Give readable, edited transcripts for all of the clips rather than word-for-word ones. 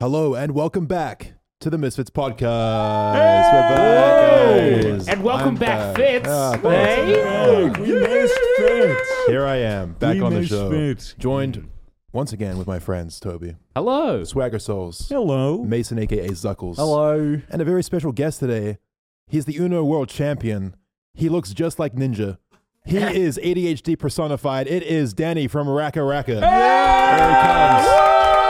Hello and welcome back to the Misfits podcast. We're back, guys. And welcome back, Fitz. Hey. We missed Fitz. Here I am, back on the show. Fitz. Joined once again with my friends, Toby, Hello. Swagger Souls, Hello. Mason, aka Zuckles. Hello. And a very special guest today. He's the Uno World Champion. He looks just like Ninja. He is ADHD personified. It is Danny from Raka Raka. There he comes.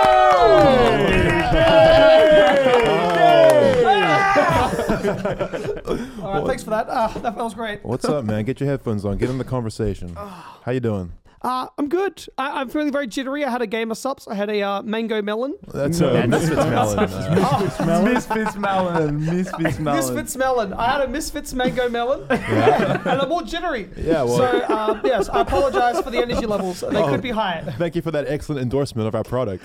All right, thanks for that. That feels great. What's up, man? Get your headphones on. Get in the conversation. How you doing? I'm good. I'm feeling very jittery. I had a game of sups. I had a mango melon. That's Misfits Melon. Misfits melon. Misfits melon. I had a Misfits mango melon, and I'm more jittery. Yeah, well, So yes, I apologize for the energy levels. They could be high. thank you for that excellent endorsement of our product.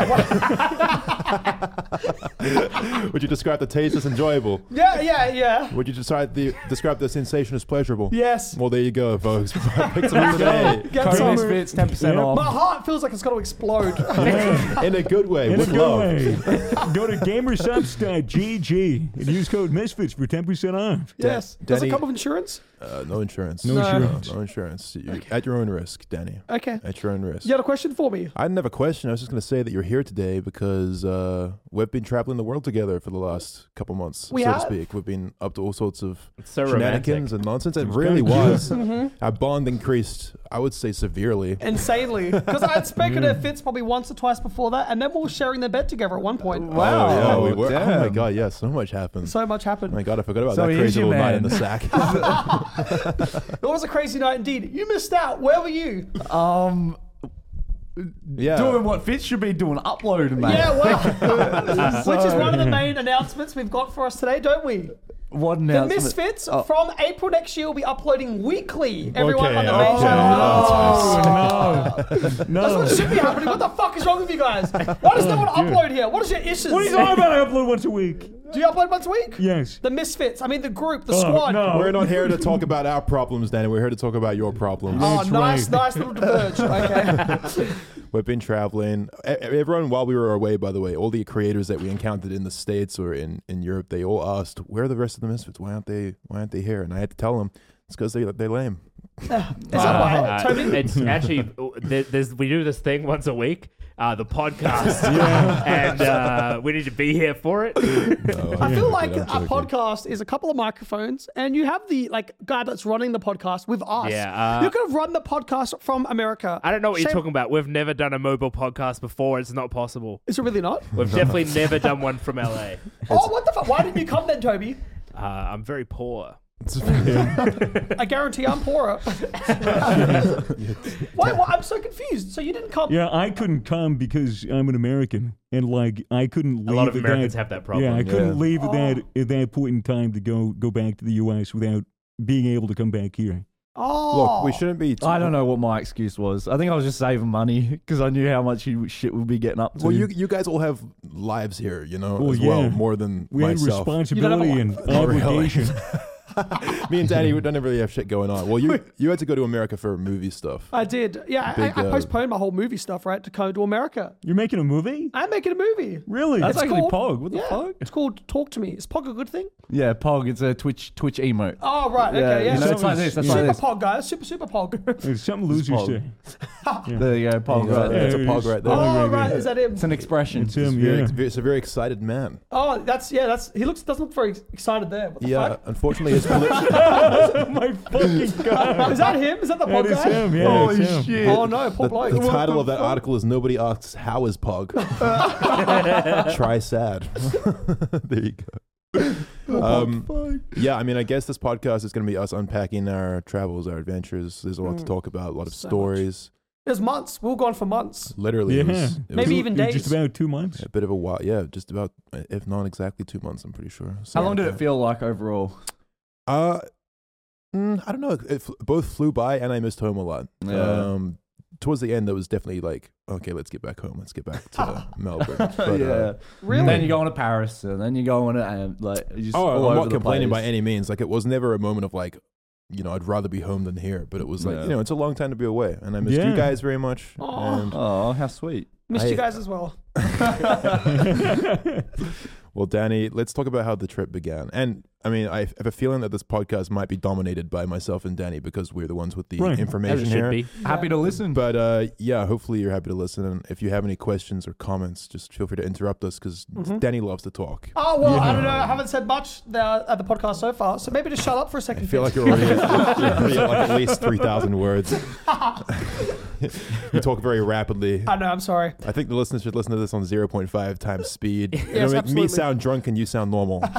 Would you describe the taste as enjoyable? Yeah. Would you describe the sensation as pleasurable? Yes. Well, there you go, folks. Pick some up today. Get Code some. Misfits 10% My off. heart feels like it's going to explode. In a good way, In with a good love. way. Go to gamersubs.gg and use code Misfits for 10% off. Yes. Does it Danny- come with insurance? No insurance. No insurance. No insurance. At your own risk, Danny. Okay. At your own risk. You had a question for me? I didn't have a question. I was just going to say that you're here today because we've been traveling the world together for the last couple months, We so have. to speak. We've been up to all sorts of It's so shenanigans romantic. and nonsense. It It's really kinda was. Mm-hmm. Our bond increased, I would say, severely. Insanely. Because I had spoken to Fitz probably once or twice before that, and then we were sharing the bed together at one point. Wow. Oh, yeah, we were. Oh my Damn. god, yeah, so much happened. So much happened. Oh my god, I forgot about So that he crazy is your little night in man. the sack. It was a crazy night indeed. You missed out. Where were you? Yeah. Doing what Fitz should be doing, uploading, mate. Yeah, well, which is one of the main announcements we've got for us today, don't we? What The announcement? Misfits Oh. from April next year will be uploading weekly. Everyone Okay, on the main okay. channel. Oh, no. That's what should be happening. What the fuck is wrong with you guys? Why does no one upload here? What is your issues? What are you talking about? I upload once a week. Do you upload once a week? Yes. The Misfits. I mean, the group, the Oh, squad. no. We're not here to talk about our problems, Danny. We're here to talk about your problems. Oh, That's nice right. little diverge. Okay. We've been traveling. Everyone, while we were away, by the way, all the creators that we encountered in the States or in Europe, they all asked, "Where are the rest of the Misfits? Why aren't they here?" And I had to tell them it's because they're lame. Is that why? Toby? It's actually we do this thing once a week, the podcast, and we need to be here for it. No, I feel like I'm a joking. podcast is a couple of microphones, and you have the guy that's running the podcast with us. Yeah, you could have run the podcast from America. I don't know what you're Shame- talking about. We've never done a mobile podcast before. It's not possible. Is it really not? We've definitely never done one from LA. Oh, what the fuck? Why didn't you come then, Toby? I'm very poor. I guarantee I'm poorer. Why? I'm so confused. So you didn't come? Yeah, I couldn't come because I'm an American, and I couldn't leave. A lot of at Americans that, have that problem. Yeah, I couldn't Yeah. leave at that point in time to go back to the U.S. without being able to come back here. Oh. Look, we shouldn't be. I don't know what my excuse was. I think I was just saving money because I knew how much shit would be getting up to. Well, you guys all have lives here, you know, Well, as well, yeah. more than We had myself. responsibility and Oh, really? obligation. Me and Danny, we don't really have shit going on. Well, you had to go to America for movie stuff. I did. Yeah, Big, I postponed my whole movie stuff, right, to come to America. You're making a movie? I'm making a movie. Really? That's It's actually called- Pog. What the Yeah, fuck? it's called Talk to Me. Is Pog a good thing? Yeah, Pog. It's a Twitch emote. Oh, right. Okay, yeah. you know, it's like this. That's Super like this. Pog, guys. Super Pog. There's something losers Pog. say. There you go, Pog. Right there. That's a pog right there. Oh, right. Is that him? It's an expression. It's him, yeah. It's a very excited man. Oh, that's he doesn't look very excited there. What the Yeah, fuck? unfortunately, his My fucking God. Is that him? Is that the That Pog is guy? him, yeah. Holy it's him. shit. Oh no, poor bloke. the title of that article is "Nobody asks how is Pog." Try sad. There you go. Yeah, I mean, I guess this podcast is going to be us unpacking our travels, our adventures. There's a lot to talk about, a lot of So stories. There's months. We're gone for months. Literally, it Yeah. was Maybe even days. Just about 2 months. a bit of a while. Yeah, just about, if not exactly 2 months, I'm pretty sure. How long did it feel like overall? I don't know. Both flew by, and I missed home a lot. Yeah. Towards the end, there was definitely like, okay, let's get back home. Let's get back to Melbourne. But, Yeah. Really? And then you go on to Paris, and then you go on it, like you just all I'm over not the complaining by place. any means. Like, it was never a moment of like, you know, I'd rather be home than here. But it was like, Yeah. you know, it's a long time to be away, and I missed Yeah. you guys very much. Aw. And Oh, how sweet. Missed you guys as well. Well, Danny, let's talk about how the trip began. And I mean, I have a feeling that this podcast might be dominated by myself and Danny because we're the ones with the Right. As information it should here. be. Happy to listen. But yeah, hopefully you're happy to listen. And if you have any questions or comments, just feel free to interrupt us because Danny loves to talk. Oh, well, I Yeah. don't know. I haven't said much at the podcast so far. So maybe just shut up for a second. I feel Fitz. like you're already at like at least 3,000 words. You talk very rapidly. I know, I'm sorry. I think the listeners should listen to this on 0.5 times speed. It'll Yes, make absolutely. me sound drunk and you sound normal. Well,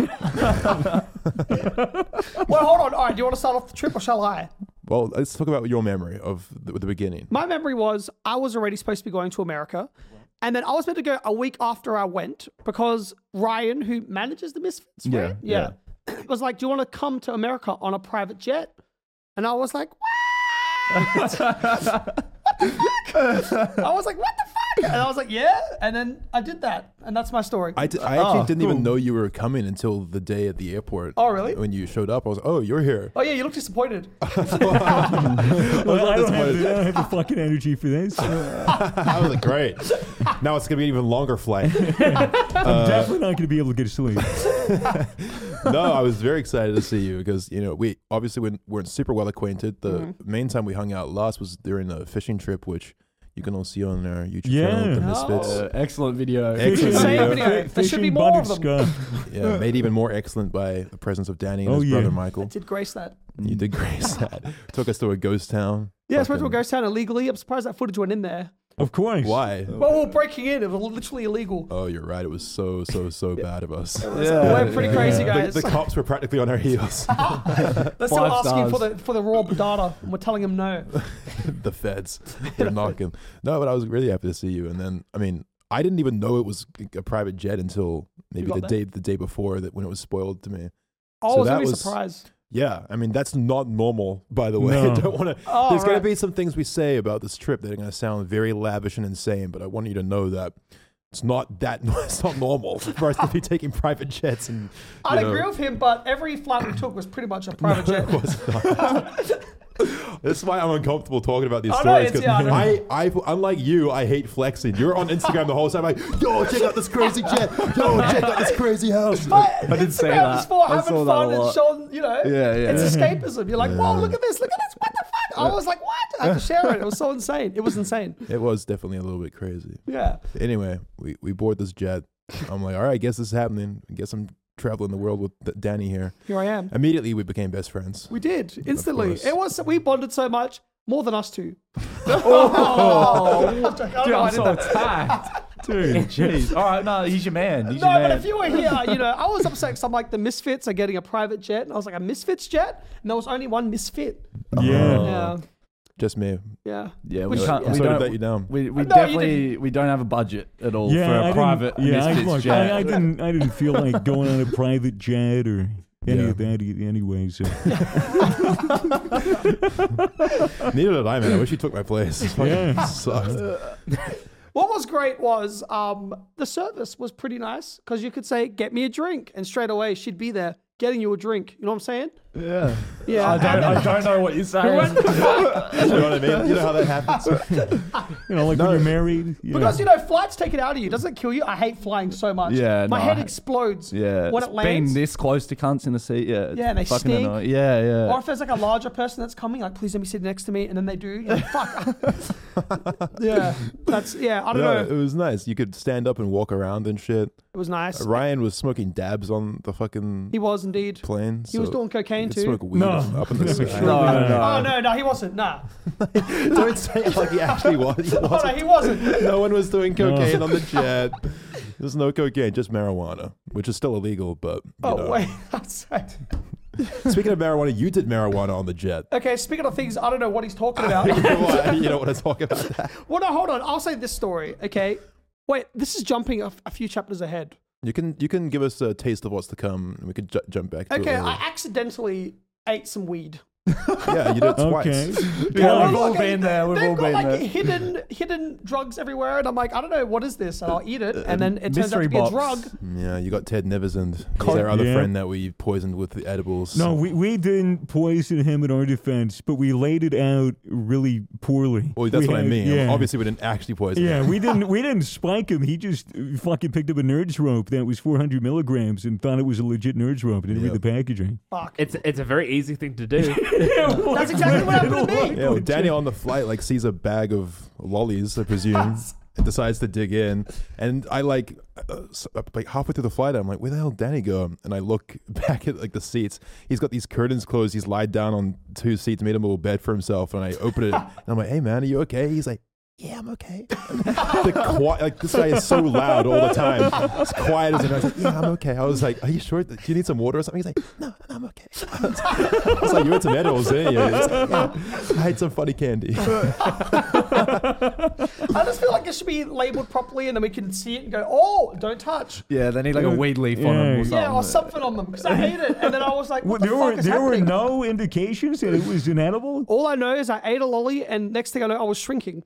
hold on. All right, do you want to start off the trip or shall I? Well, let's talk about your memory of the beginning. My memory was I was already supposed to be going to America. And then I was meant to go a week after I went because Ryan, who manages the Misfits, right? Yeah, was like, do you want to come to America on a private jet? And I was like, what? What the fuck? I was like, what the fuck? And I was like, yeah. And then I did that. And that's my story. I actually didn't even know you were coming until the day at the airport. Oh, really? When you showed up, I was like, oh, you're here. Oh, yeah, you look disappointed. Well, I don't have the fucking energy for this. I was like, great. Now it's going to be an even longer flight. I'm definitely not going to be able to get to sleep. No, I was very excited to see you because, you know, we obviously weren't super well acquainted. The main time we hung out last was during a fishing trip, which you can all see on our YouTube channel, The Yeah. Misfits. Excellent video. Excellent Same video. video. There should be more of them. Yeah, made even more excellent by the presence of Danny and Oh, his yeah. brother Michael. Did grace that. You did grace that. Took us to a ghost town. Yeah, I went to a Fucking- ghost town illegally. I'm surprised that footage went in there. Of course. Why? Well, we were breaking in. It was literally illegal. Oh, you're right. It was so bad of us. We're pretty crazy, guys. The cops were practically on our heels. They're still 5 asking stars. for the raw data, and we're telling them no. The feds. They're knocking. No, but I was really happy to see you. And then, I mean, I didn't even know it was a private jet until maybe got the day before that when it was spoiled to me. Oh, So it was that going to be a was- surprise. Yeah, I mean that's not normal, by the way. No. I don't want to. Oh, there's going right. to be some things we say about this trip that are going to sound very lavish and insane, but I want you to know that it's not that. It's not normal for us to be taking private jets. And I'd agree with him, but every flight we took was pretty much a private jet. it was not. This is why I'm uncomfortable talking about these I know, stories it's- because yeah, I I, unlike you, I hate flexing. You're on Instagram the whole time, like, yo, check out this crazy jet. Yo, check out this crazy house. But I did say Instagram is that. for I having saw that fun a and lot. showing, you know, Yeah, yeah. it's escapism. You're like, whoa, look at this, what the fuck? I was like, what? I had to share it. It was so insane. It was insane. It was definitely a little bit crazy. Yeah. Anyway, we board this jet. I'm like, all right, I guess this is happening. I guess I'm traveling the world with Danny here. Here I am. Immediately, we became best friends. We did instantly. course. We bonded so much, more than us two. Oh, I don't dude, know, I I'm did so that. attacked. Dude, jeez. All right, no, he's your man. He's No, your but man. if you were here, you know, I was upset because I'm like, the Misfits are getting a private jet. And I was like, a Misfits jet? And there was only one Misfit. Yeah. Yeah. Just me. Yeah. Yeah, Which- we can't. I'm We sorry to let don't. you down. We No, you definitely we don't have a budget at all Yeah, for I a private didn't, yeah, Misfits look, jet. I didn't feel like going on a private jet or any Yeah. of that anyway. So Neither did I, man. I wish you took my place. It fucking Yeah. sucked. What was great was the service was pretty nice because you could say, get me a drink. And straight away, she'd be there getting you a drink. You know what I'm saying? Yeah. Yeah. I don't know what you're saying. You know what I mean? You know how that happens? like when you're married. Because, you know, flights take it out of you. Doesn't it kill you? I hate flying so much. Yeah, My no, head I- explodes Yeah. when it's it lands. being this close to cunts in the seat. Yeah. It's Yeah, and they fucking stink. annoying. Yeah, yeah. Or if there's like a larger person that's coming, like, please let me sit next to me. And then they do. You're like, fuck. Yeah. I don't No, know. it was nice. You could stand up and walk around and shit. It was nice. Ryan was smoking dabs on the fucking He was indeed. plane. He was doing cocaine you could too. smoke weed No. up in the sky. Oh, no, he wasn't. Nah. Don't say it like he actually was. He Oh, no, wasn't. he wasn't. No one was doing cocaine on the jet. There's no cocaine, just marijuana, which is still illegal. But you Oh, know. wait. That's right. Speaking of marijuana, you did marijuana on the jet. Okay, speaking of things, I don't know what he's talking about. You don't want to talk about that. Well, no, hold on. I'll say this story, okay? Wait, this is jumping a few chapters ahead. You can give us a taste of what's to come, and we could jump back to it Okay, later. I accidentally ate some weed Yeah, you did it twice. Okay. Yeah, we've Like, all been there. We've they've all got been like there. hidden drugs everywhere, and I'm like, I don't know what is this, and I'll eat it, and then it turns out mystery to be a box. drug. Yeah, you got Ted Neversand. He's our other Yeah. friend that we poisoned with the edibles. No, we didn't poison him in our defense, but we laid it out really poorly. Well, that's We what I had- mean. Yeah. Obviously, we didn't actually poison Yeah, him. we didn't spike him. He just fucking picked up a Nerds rope that was 400 milligrams and thought it was a legit Nerds rope. Didn't read Yep. the packaging. Fuck. It's a very easy thing to do. That's exactly what happened to me. Yeah, well, Daniel on the flight like sees a bag of lollies, I presume, and decides to dig in. And I like halfway through the flight, I'm like, where the hell did Danny go? And I look back at like the seats. He's got these curtains closed. He's lied down on 2 seats, made him a little bed for himself. And I open it, and I'm like, hey man, are you okay? He's like, yeah, I'm okay. Like this guy is so loud all the time. As quiet as him. I was like, yeah, I'm okay. I was like, are you sure? Do you need some water or something? He's like, no, I'm okay. I was like, you had some edibles, didn't you? He's like, yeah, I had some funny candy. I just feel like it should be labeled properly, and then we can see it and go, oh, don't touch. Yeah, they need like a weed leaf on them or something. Yeah, or something on them, because I hate it. And then I was like, what the there fuck is were happening? no indications that it was inedible. All I know is I ate a lolly, and next thing I know, I was shrinking.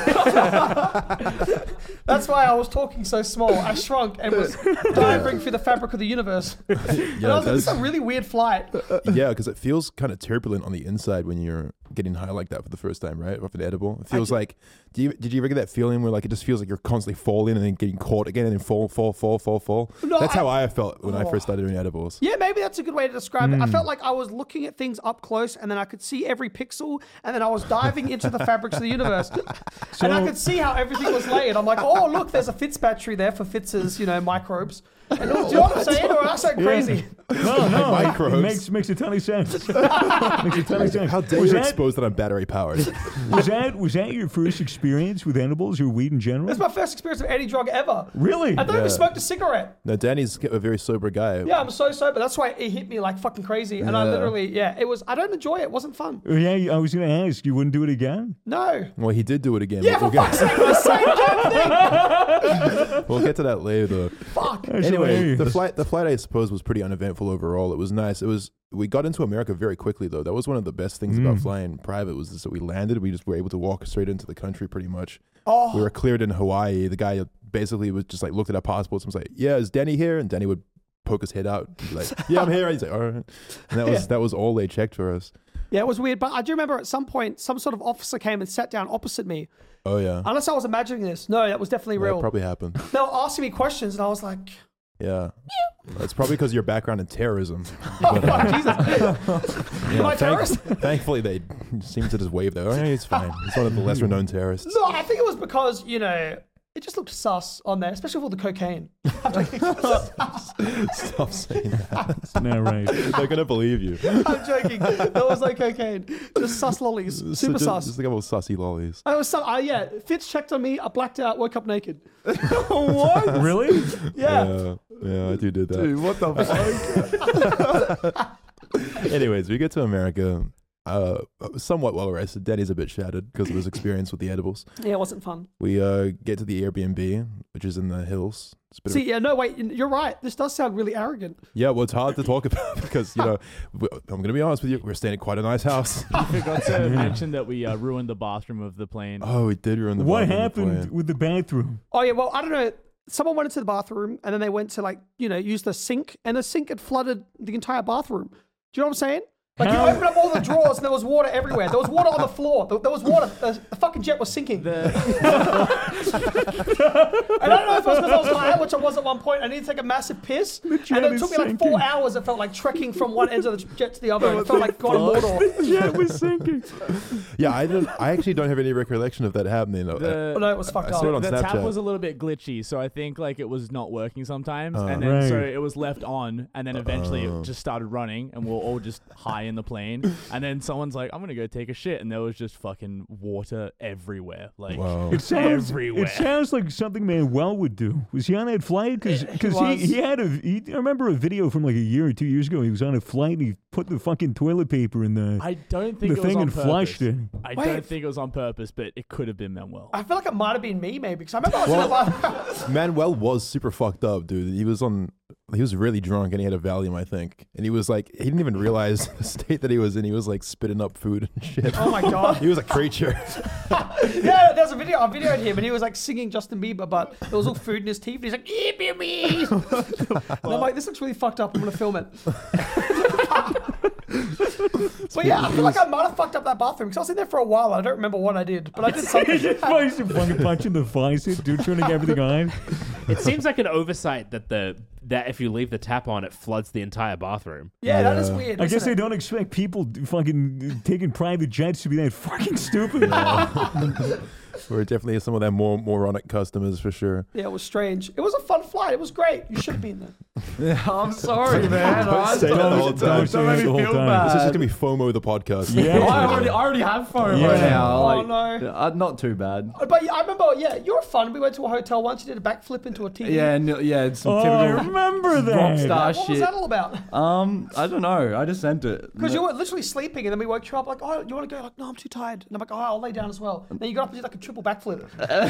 That's why I was talking so small. I shrunk and was diving through the fabric of the universe. And I was like, this is a really weird flight. Yeah, because it feels kind of turbulent on the inside when you're getting high like that for the first time, right? Off an edible. It feels like, did you ever get that feeling where like it just feels like you're constantly falling and then getting caught again and then fall? No, That's how I felt when I first started doing edibles. Yeah, maybe that's a good way to describe it. I felt like I was looking at things up close, and then I could see every pixel, and then I was diving into the fabrics of the universe. And I could see how everything was laid. I'm like, oh, look, there's a Fitz battery there for Fitz's, microbes. And, do you know what I'm saying? Or I sound crazy. No, Microbes. it makes a ton of sense. Makes a ton of sense. How dare you expose that I'm battery powered? Was that your first experience with edibles or weed in general? That's my first experience of any drug ever. Really? I don't even smoked a cigarette. No, Danny's a very sober guy. Yeah, I'm so sober. That's why it hit me like fucking crazy. And I literally, I don't enjoy it. It wasn't fun. Yeah, I was going to ask, you wouldn't do it again? No. Well, he did do it again. Yeah, for fuck's sake, the same damn thing. We'll get to that later, though. Fuck. That's Anyway, hilarious. the flight I suppose was pretty uneventful overall. It was nice. We got into America very quickly though. That was one of the best things about flying private was just that we landed. We just were able to walk straight into the country pretty much. Oh. We were cleared in Hawaii. The guy basically was just like looked at our passports and was like, "Yeah, is Danny here?" And Danny would poke his head out, and be like, "Yeah, I'm here." He's like, "All right," and that was all they checked for us. Yeah, it was weird. But I do remember at some point, some sort of officer came and sat down opposite me. Oh yeah, Unless I was imagining this. No, that was definitely that real. probably happened. They were asking me questions, and I was like, Yeah, it's probably because of your background in terrorism. oh, fuck, Jesus. You Am I a terrorist? Thankfully, they seem to just wave there. Oh, yeah, it's fine. He's one of the lesser known terrorists. No, I think it was because, it just looked sus on there, especially with all the cocaine. Stop saying that. No, right. They're gonna believe you. I'm joking. There was no cocaine. Just sus lollies. Super sus. Just a couple of sussy lollies. I was Fitz checked on me. I blacked out, woke up naked. What? Really? Yeah. Yeah, I did that. Dude, what the fuck? Anyways, we get to America. Somewhat well rested. Danny's a bit shattered because of his experience with the edibles. Yeah, it wasn't fun. We get to the Airbnb, which is in the hills. It's a bit See, no, wait, you're right. This does sound really arrogant. yeah, well, it's hard to talk about because, I'm going to be honest with you, we're staying at quite a nice house. You forgot to mention that we ruined the bathroom of the plane. Oh, we did ruin the What bathroom happened with the bathroom? Oh, yeah, well, I don't know. Someone went into the bathroom and then they went to, use the sink, and the sink had flooded the entire bathroom. Do you know what I'm saying? Like, you open up all the drawers and there was water everywhere. There was water on the floor. There was water. The fucking jet was sinking. And I don't know if it was because I was high, which I was at one point. I needed to take a massive piss. And it took me like 4 hours. It felt like trekking from one end of the jet to the other. It felt like God of Mordor. The jet was sinking. Yeah, I actually don't have any recollection of that happening. Oh, no, it was fucked I saw it up. on The Snapchat. tap was a little bit glitchy, so I think it was not working sometimes, and then Right. so it was left on, and then eventually it just started running, and we were all just high in the plane, and then someone's like, "I'm gonna go take a shit," and there was just fucking water everywhere, Wow. It everywhere. sounds like something Manuel would do. Was he on that flight? Because was. he had I remember a video from like a year or 2 years ago. He was on a flight and he put the fucking toilet paper in the I don't think it was thing on and purpose. flushed it. I Wait. don't think it was on purpose, but it could have been Manuel. I feel like it might have been me, maybe, because I remember I was in the bathroom. Manuel was super fucked up, dude. He was on he was really drunk and he had a Valium, I think. And he was like, he didn't even realize the state that he was in. He was like spitting up food and shit. Oh my God. He was a creature. Yeah, there's a video. I videoed him, and he was like singing Justin Bieber, but there was all food in his teeth. And he's like, "Eep, me." And I'm like, this looks really fucked up. I'm gonna film it. But yeah, I feel like I might have fucked up that bathroom because I was in there for a while. I don't remember what I did, but I did something. Just fucking punching the faucet, dude, turning everything on. It seems like an oversight that if you leave the tap on, it floods the entire bathroom. Yeah, that is weird. I guess they isn't it? don't expect people fucking taking private jets to be that fucking stupid. We're definitely some of them more moronic customers for sure. Yeah, it was strange. It was a fun flight. It was great. You should have been there. I'm sorry, man. Don't say that the whole time. Don't make me feel This is just gonna be FOMO the podcast. Yeah. I already have phone right Yeah. now. Oh, Like, no. not too bad. But I remember, yeah, you were fun. We went to a hotel once. You did a backflip into a TV. Yeah, it's some Oh, I typical remember that. rock star What was shit. that all about? I don't know. I just sent it. Because you were literally sleeping, and then we woke you up like, "Oh, you want to go?" Like, "No, I'm too tired." And I'm like, "Oh, I'll lay down as well." And then you got up and did like a triple backflip.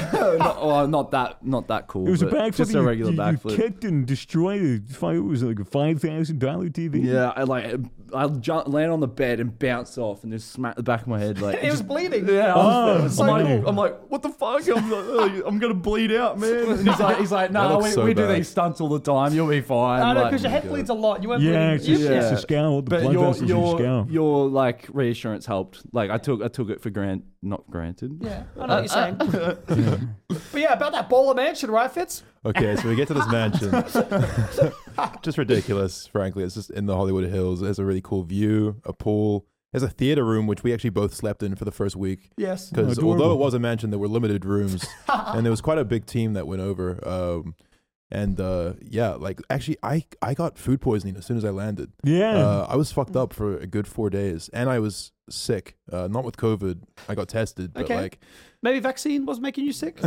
not that cool. It was a but backflip. Just a regular you backflip. kicked and destroyed it. It was like a $5,000 TV. Yeah, I land on the bed and bounce off and just smack the back of my head like. It was bleeding. Yeah, Oh, I'm like, what the fuck? I'm gonna bleed out, man. And he's like, That no, looks so we do bad. these stunts all the time. You'll be fine. I know, Like, because your head bleeds a lot. You weren't Yeah, bleeding. it's Yeah. a scalp. The but blood vessels in your scalp. your like reassurance helped. Like I took it for not granted. Yeah, I know what you're saying. But yeah, about that baller mansion, right, Fitz? Okay, so we get to this mansion. Just ridiculous, frankly. It's just in the Hollywood Hills. It has a really cool view, a pool. There's a theater room, which we actually both slept in for the first week. Yes. Because Adorable. although it was a mansion, there were limited rooms. And there was quite a big team that went over. Yeah, like actually, I got food poisoning as soon as I landed. Yeah. I was fucked up for a good 4 days. And I was sick. Not with COVID. I got tested. But Okay. like... Maybe vaccine was making you sick?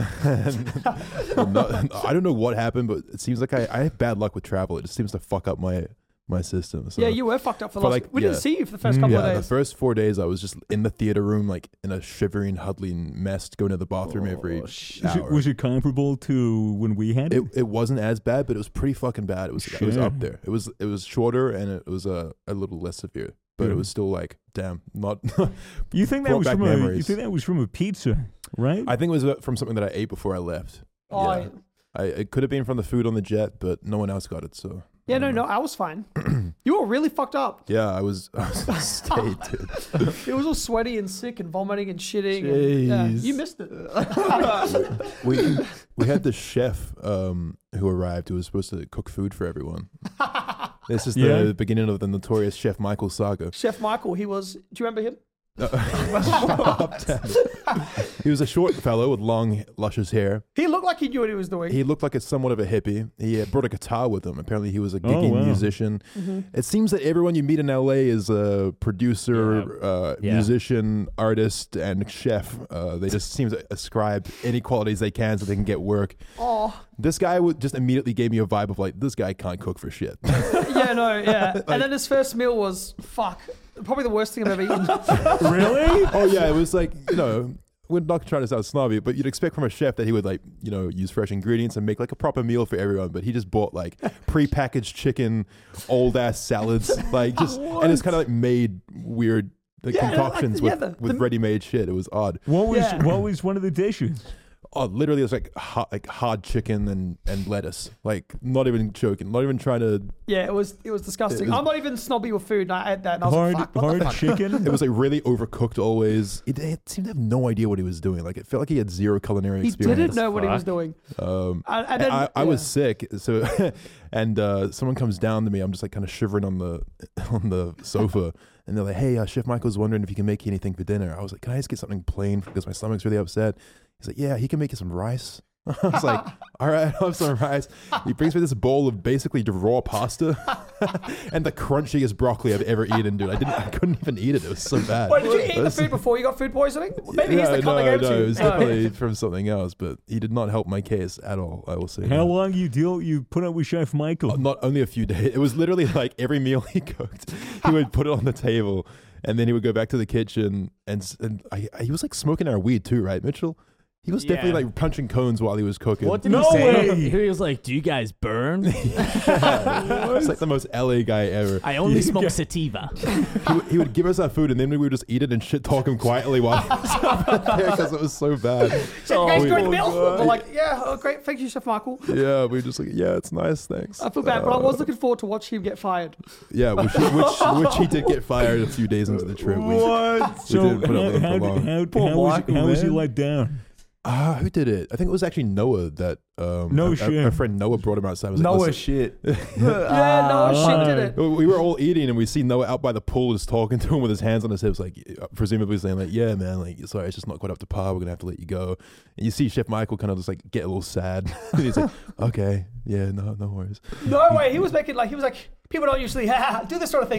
I don't know what happened, but it seems like I have bad luck with travel. It just seems to fuck up my system. So. Yeah, you were fucked up for the For last like- We didn't yeah. see you for the first couple of Yeah, the days. first 4 days I was just in the theater room, like in a shivering, huddling mess, going to the bathroom every hour. Was it comparable to when we had it? It wasn't as bad, but it was pretty fucking bad. It was Sure. up there. It was shorter and it was a little less severe, but it was still like, damn, not. You think that brought was back from memories. you think that was from a pizza, right? I think it was from something that I ate before I left. Oh, Yeah. It could have been from the food on the jet, but no one else got it. So yeah, no, I was fine. You were really fucked up. yeah, I was stayed, dude. It was all sweaty and sick and vomiting and shitting. And, yeah, Jeez. you missed it. We had this chef who arrived who was supposed to cook food for everyone. This is Yeah. the beginning of the notorious Chef Michael saga. Chef Michael, he was. Do you remember him? He was a short fellow with long, luscious hair. He looked like he knew what he was doing. He looked like somewhat of a hippie. He had brought a guitar with him. Apparently, he was a gigging wow. musician. It seems that everyone you meet in LA is a producer, Yeah. musician, artist, and chef. They just seem to ascribe any qualities they can so they can get work. Oh, This guy just immediately gave me a vibe of like, this guy can't cook for shit. yeah, no, yeah. And then his first meal was, fuck, probably the worst thing I've ever eaten. Really? Oh yeah, it was like, we're not trying to sound snobby, but you'd expect from a chef that he would like, use fresh ingredients and make like a proper meal for everyone. But he just bought like prepackaged chicken, old ass salads, like just, and it's kind of like made weird concoctions with ready-made shit. It was odd. What Yeah. was one of the dishes? Oh, literally, it was like hard chicken and lettuce. Like not even joking, not even trying to. Yeah, it was disgusting. It was- I'm not even snobby with food, and I ate that, and I was Hard like, fuck, what the hard fuck? chicken. It was like really overcooked always. It seemed to have no idea what he was doing. Like it felt like he had zero culinary He experience. didn't know what he was Fuck. doing. And And then, I was sick, so and someone comes down to me. I'm just like kind of shivering on the sofa, and they're like, "Hey, Chef Michael's wondering if he can make you anything for dinner." I was like, "Can I just get something plain because my stomach's really upset?" He's like, "Yeah, he can make you some rice." I was like, "All right, I'll have some rice." He brings me this bowl of basically raw pasta and the crunchiest broccoli I've ever eaten, dude. I couldn't even eat it. It was so bad. Wait, did you eat the That's- food before you got food poisoning? Maybe he's the cut they gave it to no, you. it was Oh. definitely from something else, but he did not help my case at all. I will say. How that. long you put up with Chef Michael? Not only a few days. It was literally like every meal he cooked, he would put it on the table, and then he would go back to the kitchen, and he was like smoking our weed too, right, Mitchell? He was definitely like punching cones while he was cooking. What did No he say? way. He was like, "Do you guys burn? It's like the most LA guy ever. I only smoke sativa." He would give us our food and then we would just eat it and shit talk him quietly while he was up there because it was so bad. So guys, we- great meal. We're like, yeah, oh, great. Thank you, Chef Michael. Yeah, we were just like, yeah, it's nice, thanks. I feel bad, but I was looking forward to watching him get fired. Yeah, which he did get fired a few days into the trip. What? We So didn't put up with him for long. how was he man. let down? Who did it? I think it was actually Noah that No shit. our friend Noah brought him outside. Was like, Noah "Listen." shit. Yeah, no, shit did it. We were all eating and we see Noah out by the pool just talking to him with his hands on his hips, like presumably saying like, yeah, man, like, sorry, it's just not quite up to par. We're going to have to let you go. And you see Chef Michael kind of just like get a little sad. He's like, okay, yeah, no worries. No way. He was making he was like, people don't usually do this sort of thing.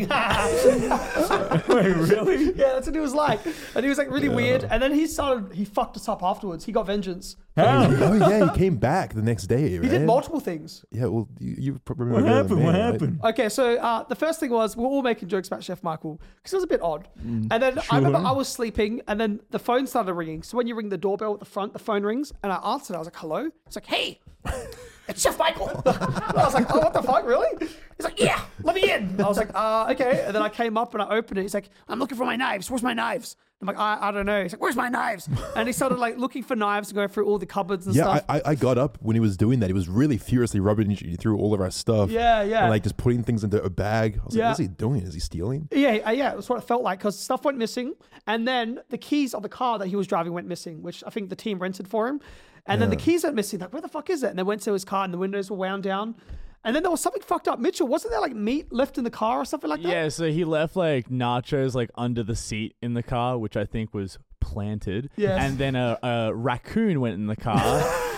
Wait, really? Yeah, that's what he was like. And he was like really weird. And then he fucked us up afterwards. He got vengeance. How? Oh yeah, he came back the next day, right? He did multiple things. Yeah, well, you probably What remember happened? me, What right? happened? Okay, so the first thing was we're all making jokes about Chef Michael because it was a bit odd. And then I remember I was sleeping and then the phone started ringing. So when you ring the doorbell at the front, the phone rings and I answered. I was like, hello? It's like, hey, it's Chef Michael. I was like, oh, what the fuck, really? He's like, yeah, let me in. I was like, okay. And then I came up and I opened it. He's like, I'm looking for my knives. Where's my knives? I'm like, I don't know. He's like, where's my knives? And he started like looking for knives and going through all the cupboards and Yeah, stuff. I got up when he was doing that. He was really furiously rubbing through all of our stuff. Yeah. And like just putting things into a bag. I was like, Yeah. what's he doing? Is he stealing? Yeah, that's what it felt like because stuff went missing. And then the keys of the car that he was driving went missing, which I think the team rented for him. And then the keys went missing. Like, where the fuck is it? And they went to his car and the windows were wound down. And then there was something fucked up. Mitchell, wasn't there like meat left in the car or something like that? Yeah, so he left like nachos like under the seat in the car, which I think was planted. Yes. And then a raccoon went in the car.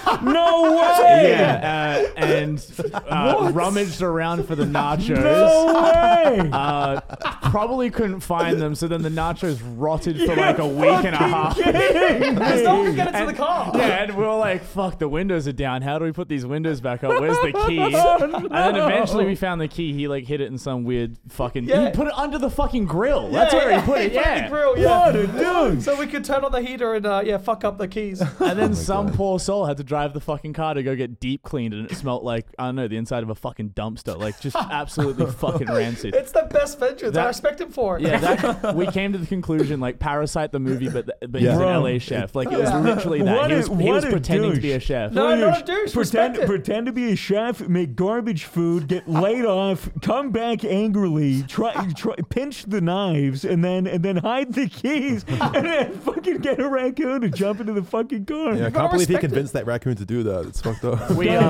No way! Yeah, and rummaged around for the nachos. No way! Probably couldn't find them, so then the nachos rotted for like a week and a half. Because no one could get into the car. Yeah, and we were like, fuck, the windows are down. How do we put these windows back up? Where's the key? And then eventually we found the key. He like hid it in some weird fucking... Yeah. He put it under the fucking grill. That's where he put it, He put yeah. in the grill, yeah. What a dude! So we could turn on the heater and fuck up the keys. And then some poor soul had to drive the fucking car to go get deep cleaned, and it smelled like, I don't know, the inside of a fucking dumpster. Like, just absolutely fucking rancid. It's the best vengeance. I That- respect him for it. Yeah, we came to the conclusion, like, Parasite the movie, but he's Yeah. an Bro. LA chef. Like, it was Yeah. literally that. What He a- was what a pretending to be douche. a chef. No, not a douche. Respect it. Pretend to be a chef, make garbage food, get laid off, come back angrily, try pinch the knives, and then hide the keys, and then fucking get a raccoon to jump into the fucking car. Yeah, I gotta can't believe he respect it. convinced that raccoon to do that. It's fucked up.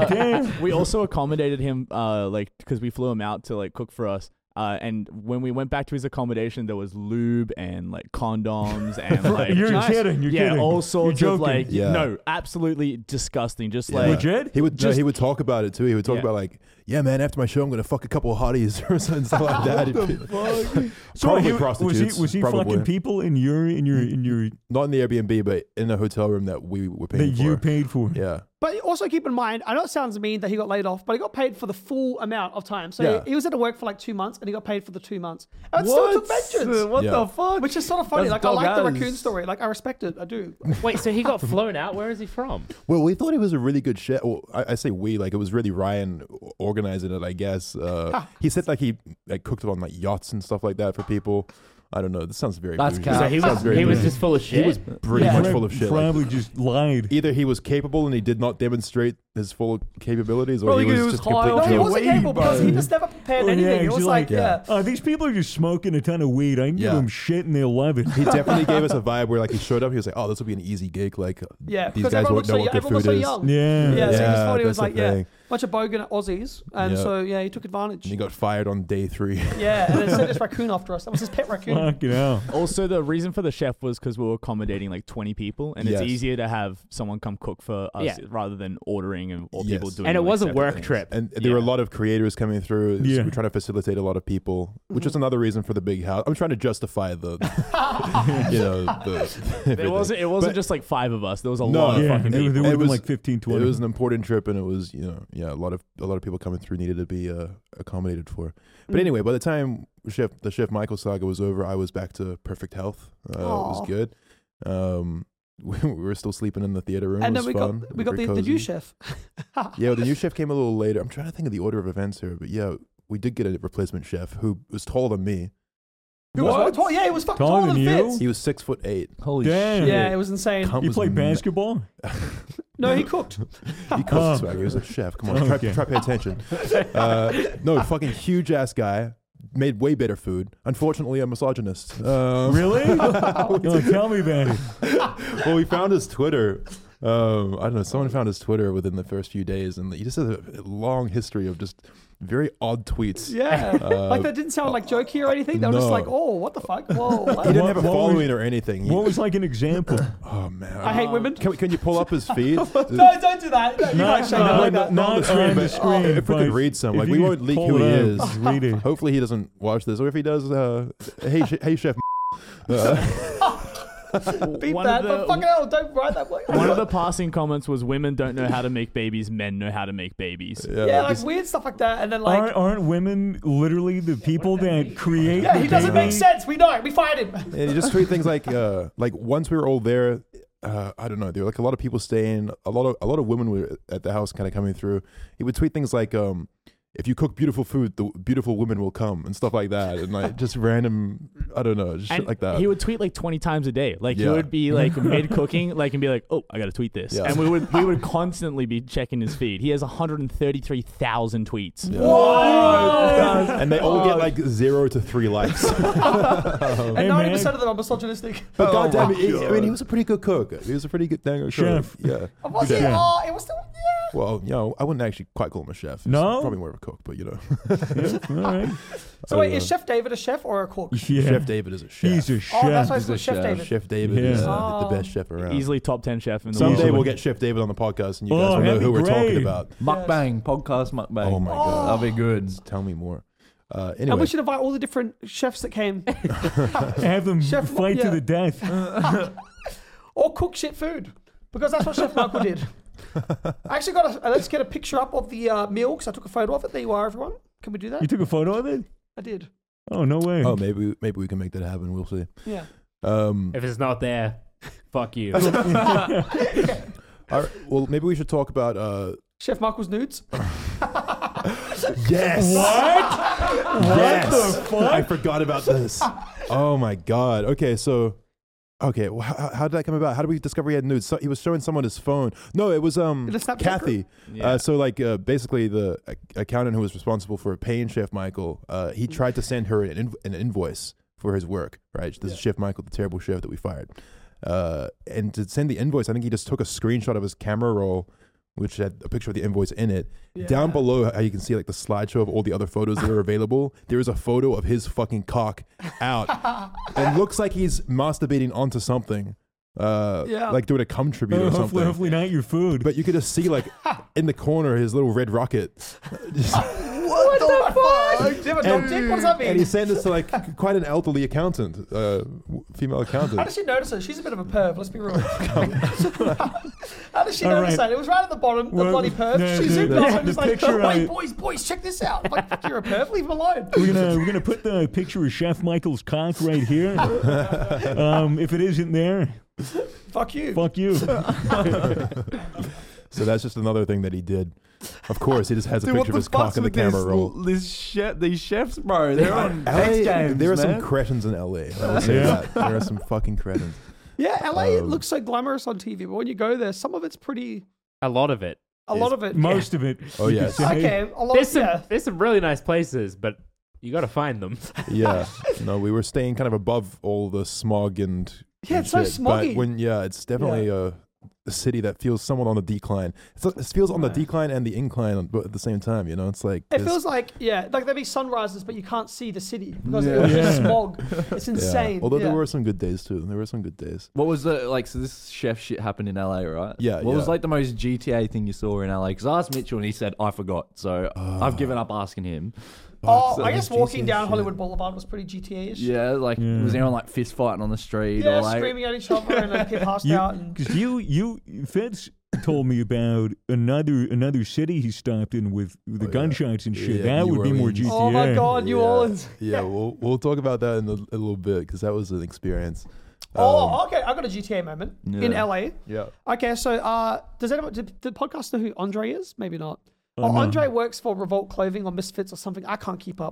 We also accommodated him, like, because we flew him out to like cook for us. And when we went back to his accommodation, there was lube and like condoms and like You're Nice. kidding. You're yeah, kidding. all sorts You're of joking. like Yeah. no, absolutely disgusting. Just Yeah. like Legit? He would he would talk about it too. He would talk Yeah. about like, yeah, man, after my show, I'm gonna fuck a couple of hotties or something stuff like that. So Probably he- prostitutes. Was he probably. fucking people in your Not in the Airbnb, but in a hotel room that we were paying that for. you paid for? Yeah. But also keep in mind, I know it sounds mean that he got laid off, but he got paid for the full amount of time. So Yeah. he was at work for like 2 months and he got paid for the 2 months. And it still took vengeance. What Yeah. the fuck? Which is sort of funny. That's Like, I like the dog raccoon ass. story. Like, I respect it. I do. Wait, so he got flown out? Where is he from? Well, we thought he was a really good chef. Well, I say we, like it was really Ryan organizing it, I guess. He said like he like cooked it on like yachts and stuff like that for people. I don't know. This sounds very That's bougie. cap. So he Sounds was very he was bougie. just full of shit. He was pretty Yeah. much full of shit. Like, Probably just lied. either he was capable and he did not demonstrate his full capabilities, or Well, he he was was just high completely. No, he Yeah, wasn't weed, capable because he bro. just never prepared Oh, yeah, anything. It he's was like, like, yeah. These people are just smoking a ton of weed. I can give Yeah. them shit and they'll love it. He definitely gave us a vibe where like he showed up, he was like, "Oh, this will be an easy gig." Like, Yeah, these because guys everyone won't looks so, know what good everyone was food so is. young. Yeah. Yeah, so he just Yeah, thought he was that's like, the yeah, thing. bunch of bogan Aussies. And Yeah. so, yeah, he took advantage. And he got fired on day 3. Yeah, and then sent this raccoon after us. That was his pet raccoon. Fucking hell. Also, the reason for the chef was because we were accommodating like 20 people, and Yes. it's easier to have someone come cook for us Yeah. rather than ordering and or Yes. people doing. And it like, was a separate work things. trip. And there were a lot of creators coming through. Yeah. We're trying to facilitate a lot of people, which is another reason for the big house. I'm trying to justify the, It wasn't. It wasn't just like 5 of us. There was a No. lot of Yeah, fucking there people. would have been was- like 15, 20. It was an important trip, and it was a lot of people coming through needed to be accommodated for. But anyway, by the time the Chef Michael saga was over, I was back to perfect health. It was Aw. good. we were still sleeping in the theater room. And it then was fun. we got very the new cozy. chef. Yeah, the new chef came a little later. I'm trying to think of the order of events here, but yeah, we did get a replacement chef who was taller than me. It was tall. Yeah, it was fucking Taller taller than than you? Fitz. He was 6'8". Holy Damn. shit. Yeah, it was insane. Cunt You was play ma- basketball? No, he cooked. He cooked, swag. He was a chef. Come on, Okay. try pay attention. No, fucking huge ass guy. Made way better food. Unfortunately, a misogynist. Really? Oh, tell me about it. Well, we found his Twitter. I don't know. Someone found his Twitter within the first few days, and he just has a long history of just very odd tweets. Yeah. Like that didn't sound like jokey or anything. They were just no. like, oh, what the fuck? Whoa. What? He didn't have a What was- following or anything. He- What was like an example? oh man, I hate women. Can you pull up his feed? No, don't do that. No, you Not- can't say that like that. not screen, on the but- screen. if we could but read some, if like, you we could won't leak pull who he it is. up, read it. Hopefully he doesn't watch this, or if he does, hey chef. Beat One that. of But the- fucking hell, don't write that. One of the passing comments was women don't know how to make babies, men know how to make babies. Yeah, like weird stuff like that. And then like, Aren't women literally the people that create yeah, the he doesn't make baby? sense. We know. We fired him. And you just tweet things like once we were all there, I don't know, there were like a lot of people staying, a lot of women were at the house kind of coming through. He would tweet things like, if you cook beautiful food, the beautiful women will come and stuff like that, and like just random, I don't know, just shit And like that. he would tweet like 20 times a day. Like he Yeah. would be like mid cooking, like and be like, "Oh, I gotta tweet this," Yeah. and we would constantly be checking his feed. He has 133,000 tweets. Yeah. Whoa! And they all get like 0 to 3 likes. And Hey, 90% man. of them are misogynistic. But goddamn, I mean, he was a pretty good cook. He was a pretty good dang good Chef. cook. Yeah. Was he? Yeah. Oh, it was still. Yeah. Well, you know, I wouldn't actually quite call him a chef. He's No? probably more of a cook, but you know, All right. So wait, is Chef David a chef or a cook? Yeah. Chef David is a chef. He's a Oh, that's chef. why it's called Chef chef. David. Chef David Yeah. is the Oh. best chef around. Easily top 10 chef in the Someday world. we'll get Chef David on the podcast, and you Oh, guys will know that'd who be we're talking great. about. Mukbang, podcast mukbang. Oh my god! That'll be good. Tell me more. And Anyway, we should invite all the different chefs that came, Have them Chef- fight to yeah. the death. or cook shit food, because that's what Chef Michael did. I actually got let's get a picture up of the meal because I took a photo of it. There you are, everyone. Can we do that? You took a photo of it? I did. Oh, no way. oh maybe we can make that happen. We'll see. Yeah. If it's not there, fuck you. All right, well, maybe we should talk about. Chef Michael's nudes. Yes. What? Yes. What the fuck? I forgot about this. Oh my god. Okay, so. Okay, well, how did that come about? How did we discover he had nudes? So he was showing someone his phone. No, it was the Snapchat Kathy. Yeah. So like basically the accountant who was responsible for paying Chef Michael, he tried to send her an invoice for his work. Right, this is Chef Michael, the terrible chef that we fired. And to send the invoice, I think he just took a screenshot of his camera roll, which had a picture of the invoice in it. Yeah. Down below, how you can see like the slideshow of all the other photos that are available. There is a photo of his fucking cock out, and looks like he's masturbating onto something, like doing a cum tribute or something. Hopefully not your food. But you could just see like in the corner his little red rocket. What the fuck? Do you have a dog dick? What does that mean? And he sent this to like quite an elderly accountant, female How accountant. does she notice it? She's a bit of a perv, let's be real. How does she All notice right. that? It was right at the bottom, the Well, bloody perv. no, She the- zoomed the- up and the was like, picture oh, wait, I- boys, check this out. I'm like, fuck, you're a perv, leave him alone. We're gonna put the picture of Chef Michael's cock right here. If it isn't there, Fuck you. fuck you. So that's just another thing that he did. Of course, he just has a picture of his cock in the camera roll. These chefs, bro. They're on LA, X Games, there are some man. cretins in LA. I will say Yeah. that. There are some fucking cretins. Yeah, LA it looks so glamorous on TV, but when you go there, some of it's pretty, A lot of it. a lot of it. Most of it. Oh, you could yes. say. Okay, a lot There's of, some yeah. there's some really nice places, but you got to find them. Yeah. No, we were staying kind of above all the smog and Yeah, it's so shit. smoggy. But when it's definitely a city that feels somewhat on the decline. It feels on the decline and the incline at the same time. You know, it's like It there's- feels like, yeah, like there'd be sunrises, but you can't see the city because Yeah. it was Yeah. just smog. It's yeah. insane. Although yeah. there were some good days too. There were some good days. What was the so this chef shit happened in LA, right? Yeah, What was yeah. like the most GTA thing you saw in LA? Because I asked Mitchell and he said I forgot, so I've given up asking him. Oh, So I guess GTA walking down shit. Hollywood Boulevard was pretty GTA-ish. Yeah, like Yeah. was anyone like fist fighting on the street Yeah, or like screaming at each other and then people passed out. And Because you Fitz told me about another city he stopped in with the yeah. gunshots and shit. Yeah, that New would be more Orleans. GTA. oh my God, New Yeah. Orleans. Yeah, we'll talk about that in a little bit because that was an experience. Okay. I got a GTA moment in LA. Yeah. Okay, so does anyone, did the podcast know who Andre is? Maybe not. Oh, no. Andre works for Revolt Clothing or Misfits or something. I can't keep up.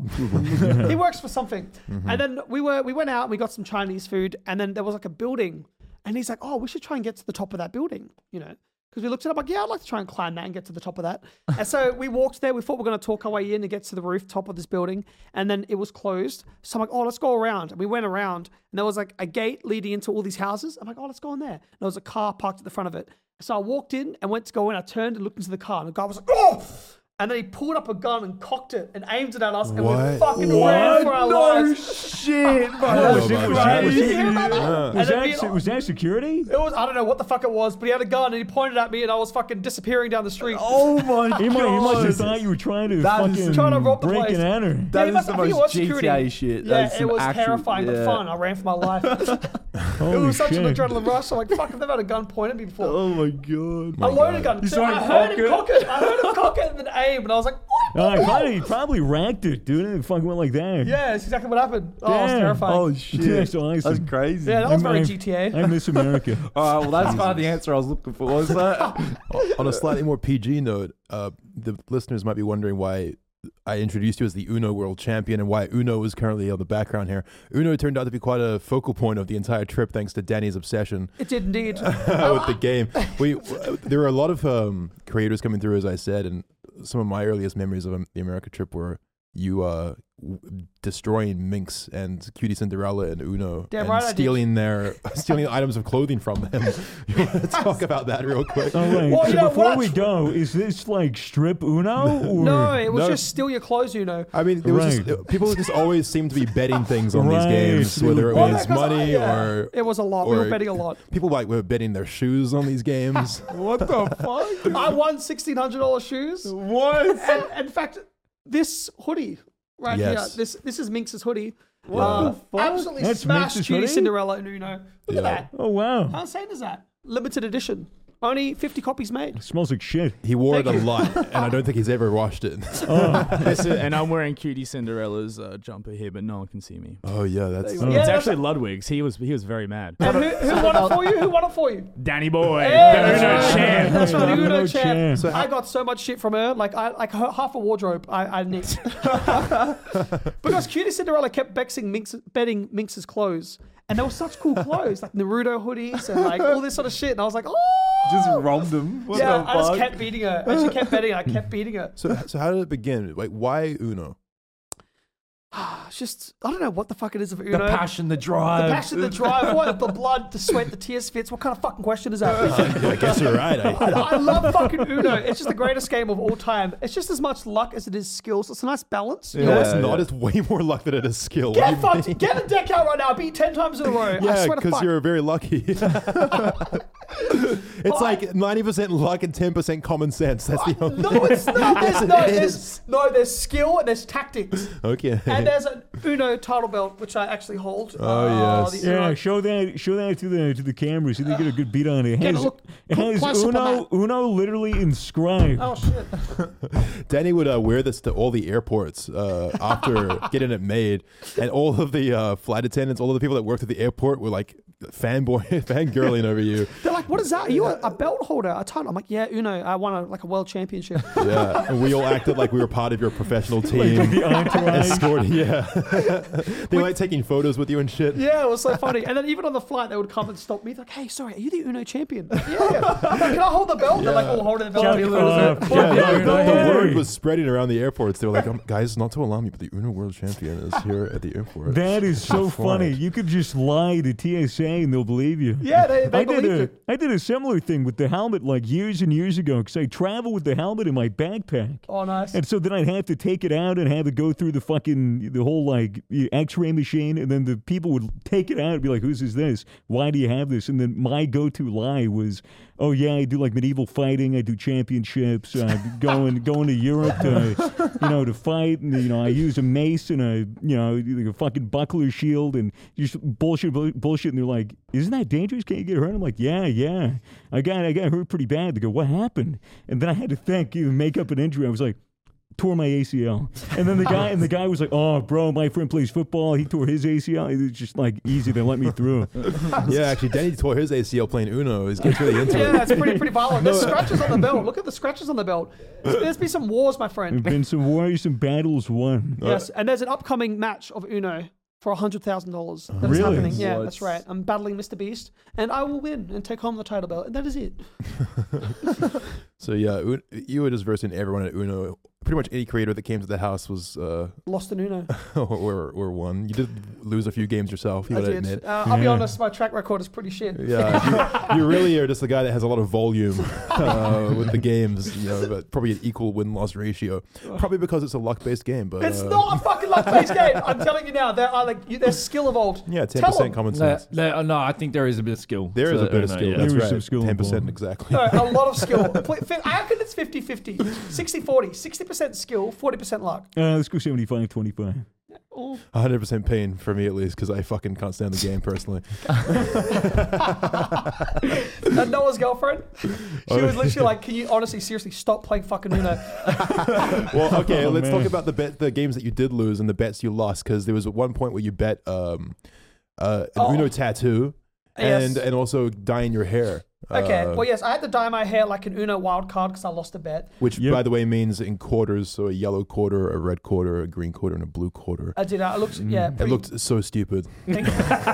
He works for something. And then we went out and we got some Chinese food, and then there was like a building, and he's like, oh, we should try and get to the top of that building, you know? Because we looked it up, like, yeah, I'd like to try and climb that and get to the top of that. And so we walked there. We thought we were going to talk our way in to get to the rooftop of this building. And then it was closed. So I'm like, oh, let's go around. And we went around. And there was like a gate leading into all these houses. I'm like, oh, let's go in there. And there was a car parked at the front of it. So I walked in and went to go in. I turned and looked into the car. And the guy was like, oh! And then he pulled up a gun and cocked it and aimed it at us. And we What? fucking ran for our lives. Shit, bro. Was it- Did you hear about that? And then me and- Was that security? It was, I don't know what the fuck it was, but he had a gun and he pointed at me and I was fucking disappearing down the street. Oh my He must have god. thought you were trying to That is- fucking Trying to rob the break place. and enter. That Yeah, is must- the I think it most was security. GTA shit. Yeah, That is it some was actual- terrifying but yeah. fun. I ran for my life. It Holy was such an shit. adrenaline rush. I'm like, fuck, I've never had a gun pointed at me before. Oh my god. A loaded gun. You So saw I him heard him cock cock it. I heard him cock it and then aim, and I was like, what? He probably racked it, dude. It fucking went like that. Yeah, that's exactly what happened. Oh, it was Damn. terrifying. Oh shit. That's awesome. That's crazy. Yeah, that was very I GTA. miss America. All right, well that's kind of the answer I was looking for. Was that? On a slightly more PG note, the listeners might be wondering why I introduced you as the Uno World Champion and why Uno is currently on the background here. Uno turned out to be quite a focal point of the entire trip thanks to Danny's obsession It did indeed. with the game. There were a lot of creators coming through, as I said, and some of my earliest memories of the America trip were you destroying Minx and Cutie Cinderella and Uno Damn and right I did. stealing items of clothing from them. You want to talk about that real quick? Oh, wait. Well, so you know before what? we go, is this like strip Uno? Or? No, it was No. just steal your clothes, you know. I mean, there was Right. just, people just always seem to be betting things on these Right. games, whether it Well, was because money yeah, or it was a lot. We were or- betting a lot. people were betting their shoes on these games. What the fuck? I won $1,600 shoes. What? And in fact, this hoodie right Yes. here, this is Minx's hoodie. What the fuck? Absolutely That's smashed Minx's Cutie hoodie? Cinderella and Uno. Look Yeah. at that. Oh, wow. How insane is that? Limited edition. Only 50 copies made. Smells like shit. He wore Thank it a you. lot, and I don't think he's ever washed it. And I'm wearing Cutie Cinderella's jumper here, but no one can see me. Oh yeah, that's Yeah, It's that's actually Ludwig's. He was very mad. And who won it for you? Who won it for you? Danny boy, Yeah, the that's Uno right. champ. That's right, the Uno Uno champ. champ. So I got so much shit from her, like half a wardrobe I nicked. Because Cutie Cinderella kept betting Minx's clothes. And they were such cool clothes, like Naruto hoodies and like all this sort of shit. And I was like, oh! Just robbed him. What Yeah, the I just fuck? kept beating her. And she kept betting, I kept beating her. so how did it begin? Like, why Uno? It's just, I don't know what the fuck it is of The Uno. passion, the The drive. passion, the drive, what? The blood, the sweat, the tears fits. What kind of fucking question is that? I guess you're right. I love fucking Uno. It's just the greatest game of all time. It's just as much luck as it is skills. It's a nice balance. You No, know? it's not. It's way more luck than it is skill. What do Get you fucked. mean? Get a deck out right now. I beat 10 times in a row. I Yeah, swear to because fuck. you're very lucky. It's like 90% luck and 10% common sense. That's the only. No, it's not. Yes, it There's skill and there's tactics. Okay. And there's an Uno title belt, which I actually hold. Oh, yes. the Uno. Yeah, show that to the camera so they get a good beat on it. It Get a has, look it has close up on Uno literally inscribed. Oh, shit. Danny would wear this to all the airports after getting it made, and all of the flight attendants, all of the people that worked at the airport were like fangirling over you. They're like, what is that? Are you a belt holder? A title? I'm like, yeah, Uno. I won a world championship. Yeah, and we all acted like we were part of your professional Like team. the entourage. Escorting, yeah. They were like taking photos with you and shit. Yeah, it was so funny. And then even on the flight, they would come and stop me. Like, hey, sorry, are you the Uno champion? Like, yeah. I'm like, can I hold the belt? They're like, all holding the belt. Shout Taking your photos. little- Yeah, Yeah, the yeah. word was spreading around the airports. They were like, guys, not to alarm you, but the Uno World Champion is here at the airport. That is so funny. Right. You could just lie to TSA and they'll believe you. Yeah, they believed it. I did a similar thing with the helmet like years and years ago because I travel with the helmet in my backpack. Oh, nice. And so then I'd have to take it out and have it go through the whole like X-ray machine, and then the people would take it out and be like, "Whose is this? Why do you have this?" And then my go-to lie was, "Oh yeah, I do like medieval fighting. I do championships. Going to Europe to fight. And, I use a mace and like a fucking buckler shield and just bullshit. And they're like, "Isn't that dangerous? Can't you get hurt?" I'm like, "Yeah. I got hurt pretty bad." They go, "What happened?" And then I had to think, make up an injury. I was like, tore my ACL. And then the guy was like, "Oh, bro, my friend plays football. He tore his ACL." It was just like easy. They let me through. Yeah, actually, Danny tore his ACL playing Uno. He's getting really into Yeah, it. it's pretty violent. There's scratches on the belt. Look at the scratches on the belt. There's been some wars, my friend. There've been some wars, some battles won. Yes, and there's an upcoming match of Uno for $100,000 that is Really? happening. Yeah, What? that's right. I'm battling Mr. Beast, and I will win and take home the title belt, and that is it. So yeah, you were just versing everyone at Uno. Pretty much any creator that came to the house was Lost in Uno. or won. You did lose a few games yourself. You I gotta did. admit. I'll be honest, my track record is pretty shit. Yeah, you really are just the guy that has a lot of volume with the games. You know, but probably an equal win-loss ratio. Probably because it's a luck-based game. But It's not a fucking luck-based game. I'm telling you now. There's skill involved. yeah, Tell 'em. 10% common sense. No, I think there is a bit of skill. There is to a bit of Uno, skill. yeah. That's There is right. some skill 10% involved. exactly. No, a lot of skill. I reckon it's 50-50. 60-40. 60% skill, 40% luck. Let's go 75-25. Oh. 100% pain for me at least because I fucking can't stand the game personally. And Noah's girlfriend, she was literally like, "Can you honestly, seriously, stop playing fucking Uno?" Well, okay, Oh, let's man. talk about the games that you did lose and the bets you lost because there was at one point where you bet an Uno tattoo Yes. and also dyeing your hair. Okay, well, yes, I had to dye my hair like an Uno wild card because I lost a bet. Which, Yep. by the way, means in quarters. So a yellow quarter, a red quarter, a green quarter, and a blue quarter. I did. It looked, yeah. It looked so stupid. When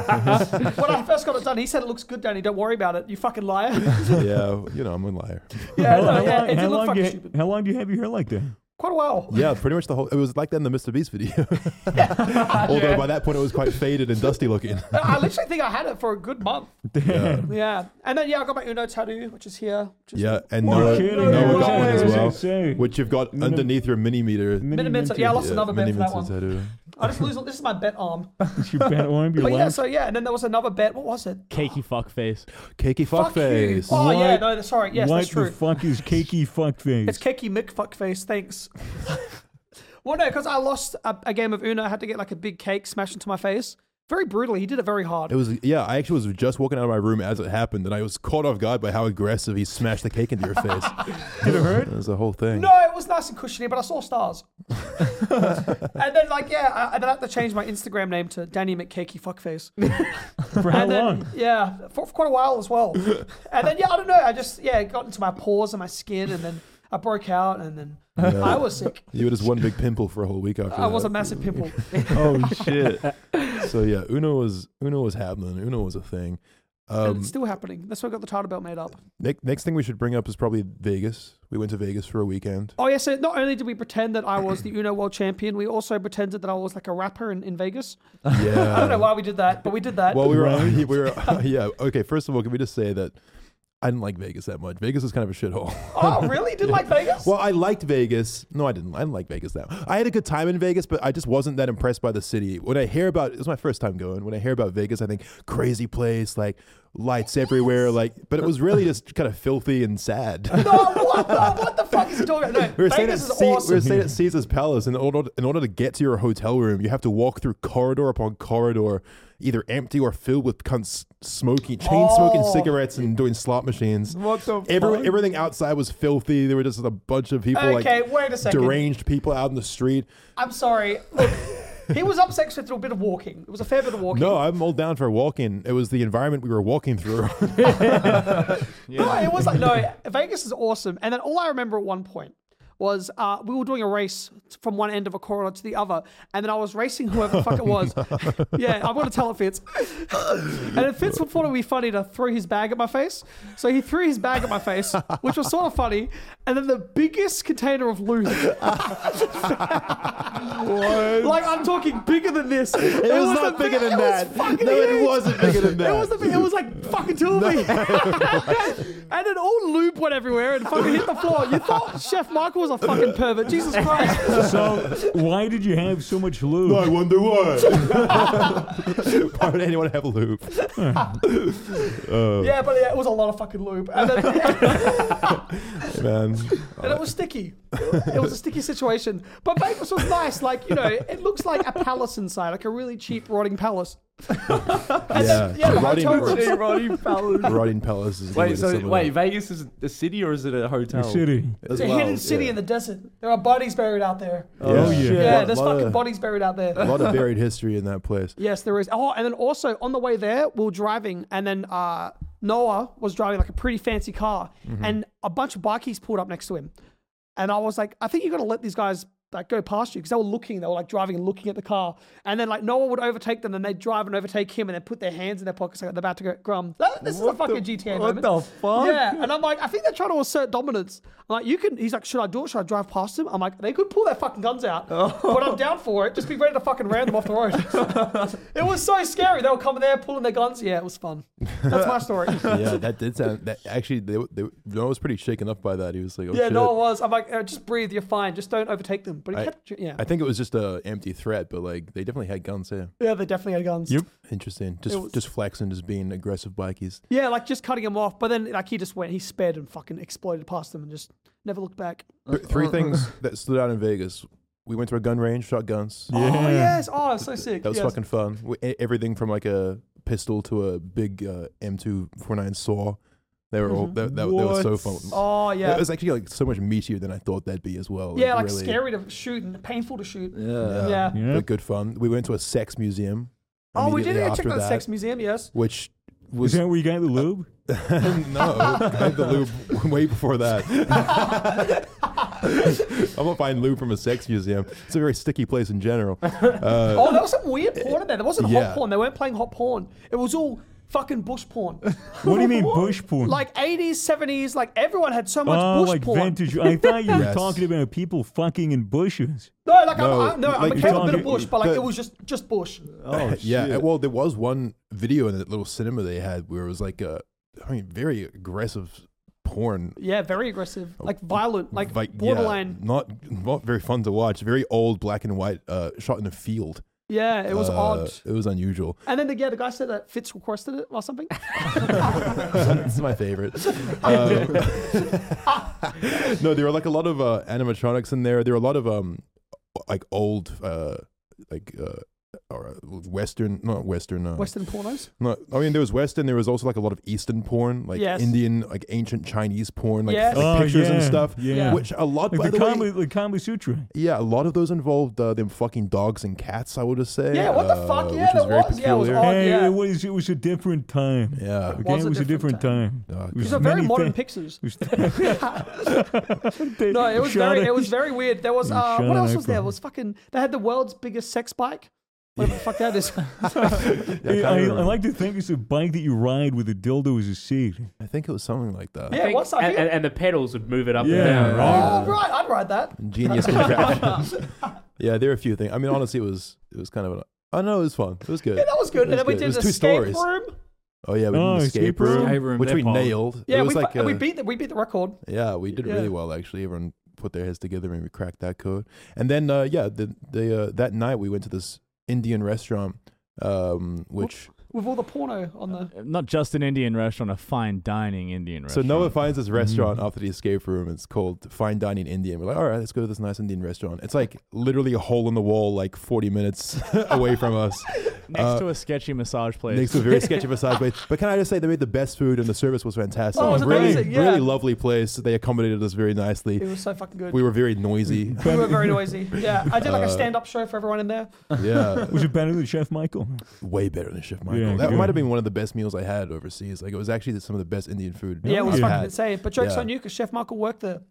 I first got it done, he said it looks good, Danny. Don't worry about it. You fucking liar. Yeah, you know, I'm a liar. Yeah, no, yeah. It did look fucking stupid. How long do you have your hair like that? Quite a while. Yeah, pretty much the whole. It was like that in the Mr. Beast video. Although by that point it was quite faded and dusty looking. I literally think I had it for a good month. Yeah, Yeah. And then, I got my Uno tattoo, which is here. yeah, and You're Noah, kidding. Noah got What one as does it well, say? which you've got Mini- underneath your mini meter. Miniminter. Yeah, I lost another bet mini for that meter one. tattoo. I just lose. This is my bet arm. It's your bad arm, your But yeah, left? and then there was another bet. What was it? Cakey fuckface. Cakey Fuck you. fuckface. Oh, yeah, What? no, sorry. Yes, what that's true. the fuck is cakey fuckface? It's Cakey McFuckface, thanks. Well, no, because I lost a game of Uno. I had to get like a big cake smashed into my face. Very brutally. He did it very hard. It was I actually was just walking out of my room as it happened, and I was caught off guard by how aggressive he smashed the cake into your face. Did it hurt? It was the whole thing. No, it was nice and cushiony, but I saw stars. And then, I had to change my Instagram name to Danny McCakey Fuckface. For how And then, long? yeah, for quite a while as well. And then, I don't know. I just, it got into my pores and my skin, and then I broke out, and then I was sick. You were just one big pimple for a whole week after I was a that. massive pimple. Oh shit! So yeah, Uno was happening. Uno was a thing. And it's still happening. That's why I got the title belt made up. Next thing we should bring up is probably Vegas. We went to Vegas for a weekend. Oh, yeah, so not only did we pretend that I was the Uno world champion, we also pretended that I was like a rapper in Vegas. Yeah. I don't know why we did that, but we did that. Well, we were yeah. Okay, first of all, can we just say that I didn't like Vegas that much. Vegas is kind of a shithole. Oh, really? You didn't like Vegas? Well, I liked Vegas. No, I didn't. I didn't like Vegas that much. I had a good time in Vegas, but I just wasn't that impressed by the city. When I hear about, it was my first time going. When I hear about Vegas, I think crazy place, like lights everywhere, but it was really just kind of filthy and sad. No, what the fuck is he talking about? No, Vegas is awesome. We were staying at Caesar's Palace, and in order to get to your hotel room, you have to walk through corridor upon corridor, either empty or filled with cunts smoking cigarettes and doing slot machines. What the fuck? Everything outside was filthy. There were just a bunch of people, Okay, wait a second. deranged people out in the street. I'm sorry. Look, he was upset because we through a bit of walking. It was a fair bit of walking. No, I'm all down for walking. It was the environment we were walking through. No, it was no, Vegas is awesome. And then all I remember at one point was we were doing a race from one end of a corridor to the other, and then I was racing whoever the fuck it was. Yeah, I'm gonna tell it Fitz. And it Fitz thought it would be funny to throw his bag at my face, so he threw his bag at my face, which was sort of funny. And then the biggest container of lube, like I'm talking bigger than this. It was not bigger than that. No, it wasn't bigger than that. It was like fucking two of me. And then all lube went everywhere and fucking hit the floor. You thought Chef Michael was a fucking pervert. Jesus Christ. So, why did you have so much lube? I wonder why. Why would anyone have lube? Yeah, but it was a lot of fucking lube. And then, Man. and it was sticky. It was a sticky situation. But Vegas was nice. Like, it looks like a palace inside, like a really cheap rotting palace. Yeah, the Rotting, hotel rooms. Rotting Palace is a good way Wait, to so sum it wait, up. Vegas is a city or is it a hotel? The city. As It's a well, hidden city yeah. in the desert. There are bodies buried out there. Oh, yeah. Yeah, there's Lot fucking of- bodies buried out there. A lot of buried history in that place. Yes, there is. Oh, and then also on the way there, we were driving, and then Noah was driving like a pretty fancy car, and a bunch of bikies pulled up next to him, and I was like, I think you got to let these guys like go past you because they were like driving and looking at the car, and then like Noah would overtake them, and they'd drive and overtake him, and then put their hands in their pockets like they're about to go grum. This is a fucking GTA moment. What the fuck? Yeah, and I'm like, I think they're trying to assert dominance. I'm like, you can. He's like, should I do it? Should I drive past him? I'm like, they could pull their fucking guns out, but I'm down for it. Just be ready to fucking ram them off the road. It was so scary. They were coming there, pulling their guns. Yeah, it was fun. That's my story. Yeah, that did sound. That actually, Noah was pretty shaken up by that. He was like, "Oh Yeah, shit." no, it was. I'm like, just breathe. You're fine. Just don't overtake them. But he kept, yeah. I think it was just a empty threat, but like they definitely had guns here. Yeah, they definitely had guns. Yep. Interesting. It was- Just flexing, just being aggressive bikies. Yeah, like just cutting him off. But then like he sped and fucking exploded past them and just never looked back. Three things that stood out in Vegas. We went to a gun range, shot guns. Yeah. Oh, yes. Oh, it's so sick. That was yes. fucking fun. Everything from like a pistol to a big M249 saw. They were all that was so fun. Oh, yeah. It was actually like so much meatier than I thought that'd be as well. Yeah, like really, scary to shoot and painful to shoot. Yeah. Yeah. Yeah. but good fun. We went to a sex museum. Oh, we did immediately check after out the sex museum, yes. which Is was that where you got the lube? no, I had the lube way before that. I'm not buying lube from a sex museum. It's a very sticky place in general. Oh, there was some weird porn in there. There wasn't Yeah. hot porn. They weren't playing hot porn. It was all fucking bush porn. What do you mean bush porn? Like 80s, 70s, like everyone had so much oh, bush like porn. vintage. I thought you were Yes. talking about people fucking in bushes. No, like No, I'm like okay you're with a bit of talking- bush, but like the- it was just bush. Oh, Yeah, shit. well, there was one video in that little cinema they had where it was like very aggressive porn. Yeah, very aggressive, like violent, like yeah, borderline. not very fun to watch. Very old, black and white, shot in a field. Yeah, it was odd. It was unusual. And then the guy said that Fitz requested it or something. This is my favorite. No, there were like a lot of animatronics in there. There were a lot of like old or Western. Western pornos. No, I mean there was Western. There was also like a lot of Eastern porn, like Yes. Indian, like ancient Chinese porn, like, Yes. like Oh, pictures and yeah, stuff. yeah. Which a lot, Like by the the way, Kama, like Kama Sutra. yeah, a lot of those involved them fucking dogs and cats. I would just say. Yeah, what the fuck? Yeah, which was there very was. Yeah, it was peculiar. odd. Hey, yeah. it was a different time. Yeah. Okay, Was it a was a different different time. Oh, It These was are very many modern thi- pictures. They No, it was shot very, at- it was very weird. There was You what shot else at was there? It alcohol. was fucking. They had the world's biggest sex bike. Whatever the fuck that is. Hey, I like to think it's a bike that you ride with a dildo as a seat. I think it was something like that. Yeah, what's that? and the pedals would move it up Yeah, and down, right? Oh, right, I'd ride that. Genius contraption. Yeah, there are a few things. I mean, honestly, it was kind of. I don't know, it was fun. It was good. Yeah, that was good. And then we good. It did was the 2 escape stories. room. Oh yeah, we did Oh, an escape escape room. Escape room, which they're we fun. nailed. Yeah, it was and we like beat the record. yeah, we did Yeah. really well actually. Everyone put their heads together and we cracked that code. And then that night we went to this Indian restaurant, which With all the porno on the. Not just an Indian restaurant, a fine dining Indian so restaurant. Noah finds this restaurant after the escape room. It's called Fine Dining Indian. We're like, all right, let's go to this nice Indian restaurant. It's like literally a hole in the wall, like 40 minutes away from us. Next to a sketchy massage place. Next to a very sketchy massage place. But can I just say they made the best food and the service was fantastic. Oh, it was really, amazing, yeah. really lovely place. They accommodated us very nicely. It was so fucking good. We were very noisy. We were very noisy. Yeah, I did like a stand-up show for everyone in there. Yeah, Was it better than Chef Michael? way better than Chef Michael. Yeah, That good. might have been one of the best meals I had overseas. Like it was actually some of the best Indian food. Yeah, it was I've fucking had. insane. But jokes Yeah. on you, because Chef Michael worked there.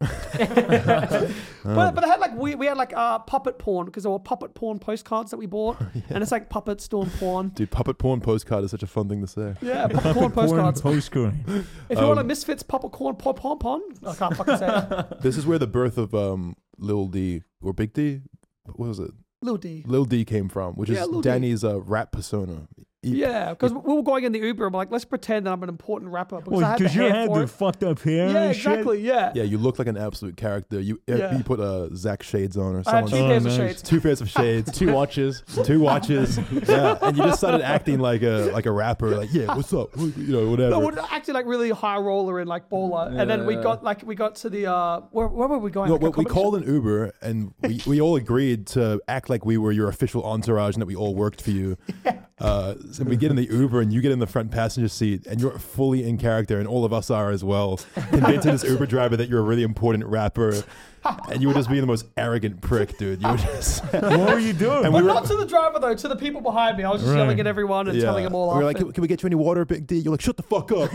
But they had like we had like puppet porn because there were puppet porn postcards that we bought, and it's like puppets doing porn. Dude, puppet porn postcard is such a fun thing to say. Yeah, puppet porn postcards. Postcard. If you want a Misfits puppet corn pon, I can't fucking say it. This is where the birth of Lil D or Big D, what was it? Lil D. Lil D came from, which Yeah, is Lil D. Danny's rap persona. Yeah, because we were going in the Uber. I'm like, let's pretend that I'm an important rapper because I Well, had the because you hair had for the it. fucked up hair Yeah, and shit. exactly. Yeah. Yeah, you look like an absolute character. You Yeah. put Zach shades on or I had something. two pairs of nice. shades. 2 pairs of shades, Two watches. 2 watches. Yeah, and you just started acting like a rapper. Like, yeah, what's up? You know, whatever. No, we're acting like really high roller and like baller, and then we got to the where were we going? No, Like a well, we comedy called an Uber and we all agreed to act like we were your official entourage and that we all worked for you. So we get in the Uber and you get in the front passenger seat and you're fully in character and all of us are as well, convincing this Uber driver that you're a really important rapper. And you were just being the most arrogant prick, dude. You were just. What were you doing? And But we were, not to the driver though, to the people behind me. I was just yelling at everyone and telling them all we were off. like, can we get you any water, Big D? You're like, shut the fuck up.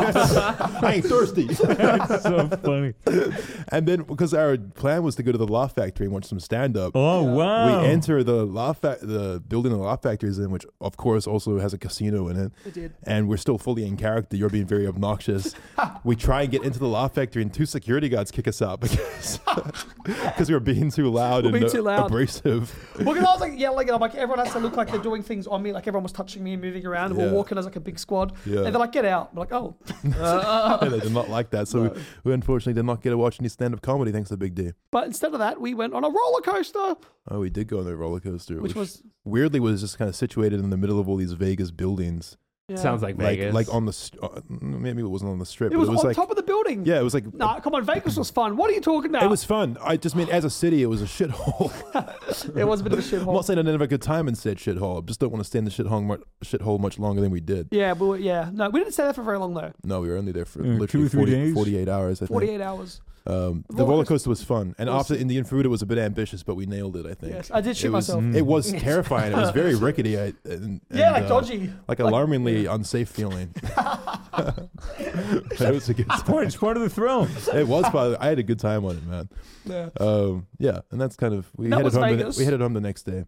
I ain't thirsty. That's so funny. And then, because our plan was to go to the Laugh Factory and watch some stand-up. Oh, wow. We enter the the building the Laugh Factory is in, which of course also has a casino in it. It did. And we're still fully in character. You're being very obnoxious. We try and get into the Laugh Factory, and 2 security guards kick us out because we were being too loud We're and being too loud. abrasive. Because I was like yelling and I'm like, everyone has to look like they're doing things on me. Like everyone was touching me and moving around. And we're Yeah. walking as like a big squad. Yeah. And they're like, get out. I'm like, oh. Yeah, they did not like that. So we unfortunately did not get to watch any stand-up comedy thanks to Big D. But instead of that, we went on a roller coaster, Oh, we did go on the roller coaster, which was weirdly was just kind of situated in the middle of all these Vegas buildings. yeah. Sounds like Vegas. Like on the maybe it wasn't on the strip. It but was, it was on like top of the building. yeah, it was like Nah, come on, Vegas was fun. What are you talking about? it was fun. I just mean as a city, it was a shithole. It was a bit of a I'm shithole. not saying I didn't have a good time in said shithole. I just don't want to stay in the shithole much longer than we did. Yeah, but no, we didn't stay there for very long though. No, we were only there for Yeah, literally 2 or 3 days? 48 hours. I think. 48 hours. The roller coaster was fun, and was- after Indian food, it was a bit ambitious, but we nailed it. I think. Yes, I did shoot it was, myself. It was terrifying. It was very rickety. And, Yeah, like dodgy. like alarmingly unsafe feeling. But it was a good time. It's part of the thrill. It was fun. I had a good time on it, man. Yeah. Yeah, and that's kind of we That headed was home. Vegas. We headed home the next day.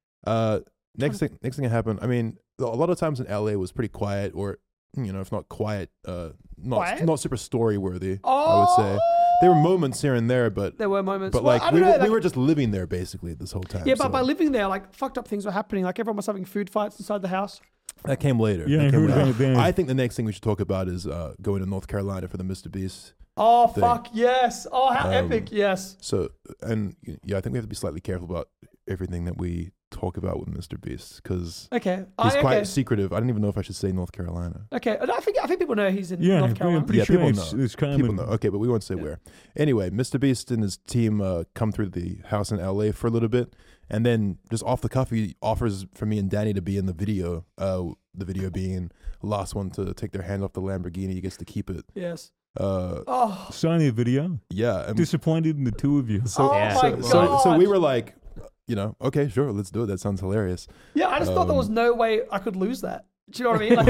Next thing that happened. I mean, a lot of times in LA was pretty quiet, or if not quiet, Quiet? not super story worthy. Oh, I would say there were moments here and there, but there were moments. but Well, like I we don't know, were, we like- were just living there basically this whole time. Yeah, but so by living there, like fucked up things were happening. Like everyone was having food fights inside the house. that came later. Yeah, That I came heard later. about that. I think the next thing we should talk about is going to North Carolina for the Mr. Beast. Oh Thing. fuck yes! Oh how epic! Yes. So, and yeah, I think we have to be slightly careful about everything that we talk about with Mr. Beast because Okay. he's okay. quite secretive. I don't even know if I should say North Carolina. Okay. And I think people know he's in Yeah, North I'm Carolina. pretty Yeah, sure people it's, know. it's common. People know. Okay, but we won't say where. Anyway, Mr. Beast and his team come through the house in LA for a little bit, and then just off the cuff, he offers for me and Danny to be in the video. The video being the last one to take their hand off the Lamborghini. He gets to keep it. Yes. Uh, Oh. Saw the video. yeah. And Disappointed in the two of you. so, Oh Yeah. my god. so we were like, okay, sure, let's do it. That sounds hilarious. Yeah, I just thought there was no way I could lose that. Do you know what I mean?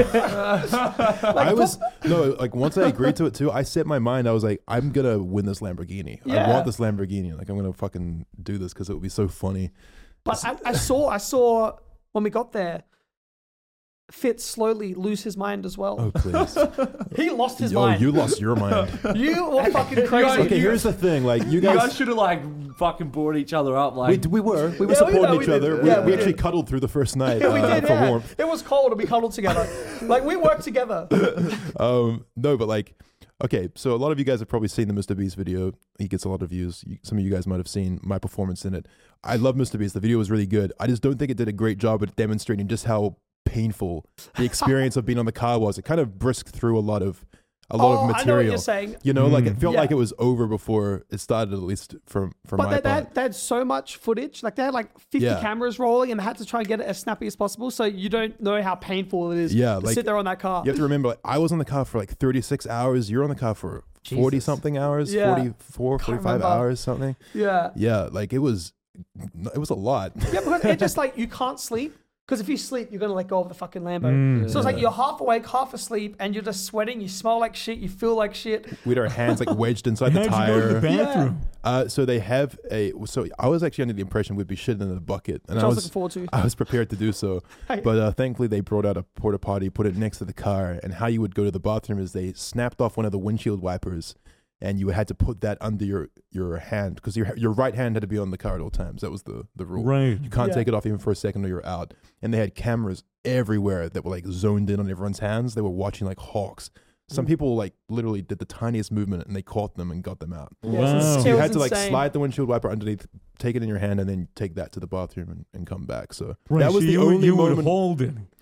Like, Once I agreed to it too, I set my mind. I was like, I'm gonna win this Lamborghini. I Yeah. want this Lamborghini. Like I'm gonna fucking do this because it would be so funny. But I saw when we got there, Fitz slowly lose his mind as well. Oh please. He lost his Yo, mind. you lost your mind. You were fucking crazy. Okay, here's the thing. Like you You guys guys. should have like fucking brought each other up. Like We were Yeah, supporting we each did. other. Yeah, we we actually did. cuddled through the first night Yeah, we did, for yeah. warmth. It was cold and we cuddled together. Like we worked together. No, but like, okay, so a lot of you guys have probably seen the Mr. Beast video. He gets a lot of views. Some of you guys might have seen my performance in it. I love Mr. Beast. The video was really good. I just don't think it did a great job at demonstrating just how painful the experience of being on the car was. It kind of brisked through a lot of I know what material. you're saying. Like it felt Yeah. like it was over before it started, at least from But my they part. had so much footage. Like they had like 50 Yeah. cameras rolling and they had to try and get it as snappy as possible. So you don't know how painful it is Yeah, to like, sit there on that car. You have to remember, like, I was on the car for like 36 hours. You're on the car for 40 something hours, Yeah. 44, 45 remember. hours, something. Yeah. Yeah, like it was a lot. Yeah, because it just like you can't sleep. Because if you sleep, you're going to let go of the fucking Lambo. So it's like you're half awake, half asleep, and you're just sweating. You smell like shit. You feel like shit. We had our hands like wedged inside the How'd you go to the tire. bathroom? So they have so I was actually under the impression we'd be shitting in a bucket, and Which I was looking forward to. I was prepared to do so, Hey. but thankfully they brought out a porta potty, put it next to the car, and how you would go to the bathroom is they snapped off one of the windshield wipers, and you had to put that under your hand because your right hand had to be on the car at all times. That was the rule. Right. You can't Yeah. take it off even for a second or you're out. And they had cameras everywhere that were like zoned in on everyone's hands. They were watching like hawks. Some people like literally did the tiniest movement and they caught them and got them out. Yeah, Wow. so So it you was had to like insane. slide the windshield wiper underneath, take it in your hand, and then take that to the bathroom and come back. So Right. that was so the you, only you would moment. hold it.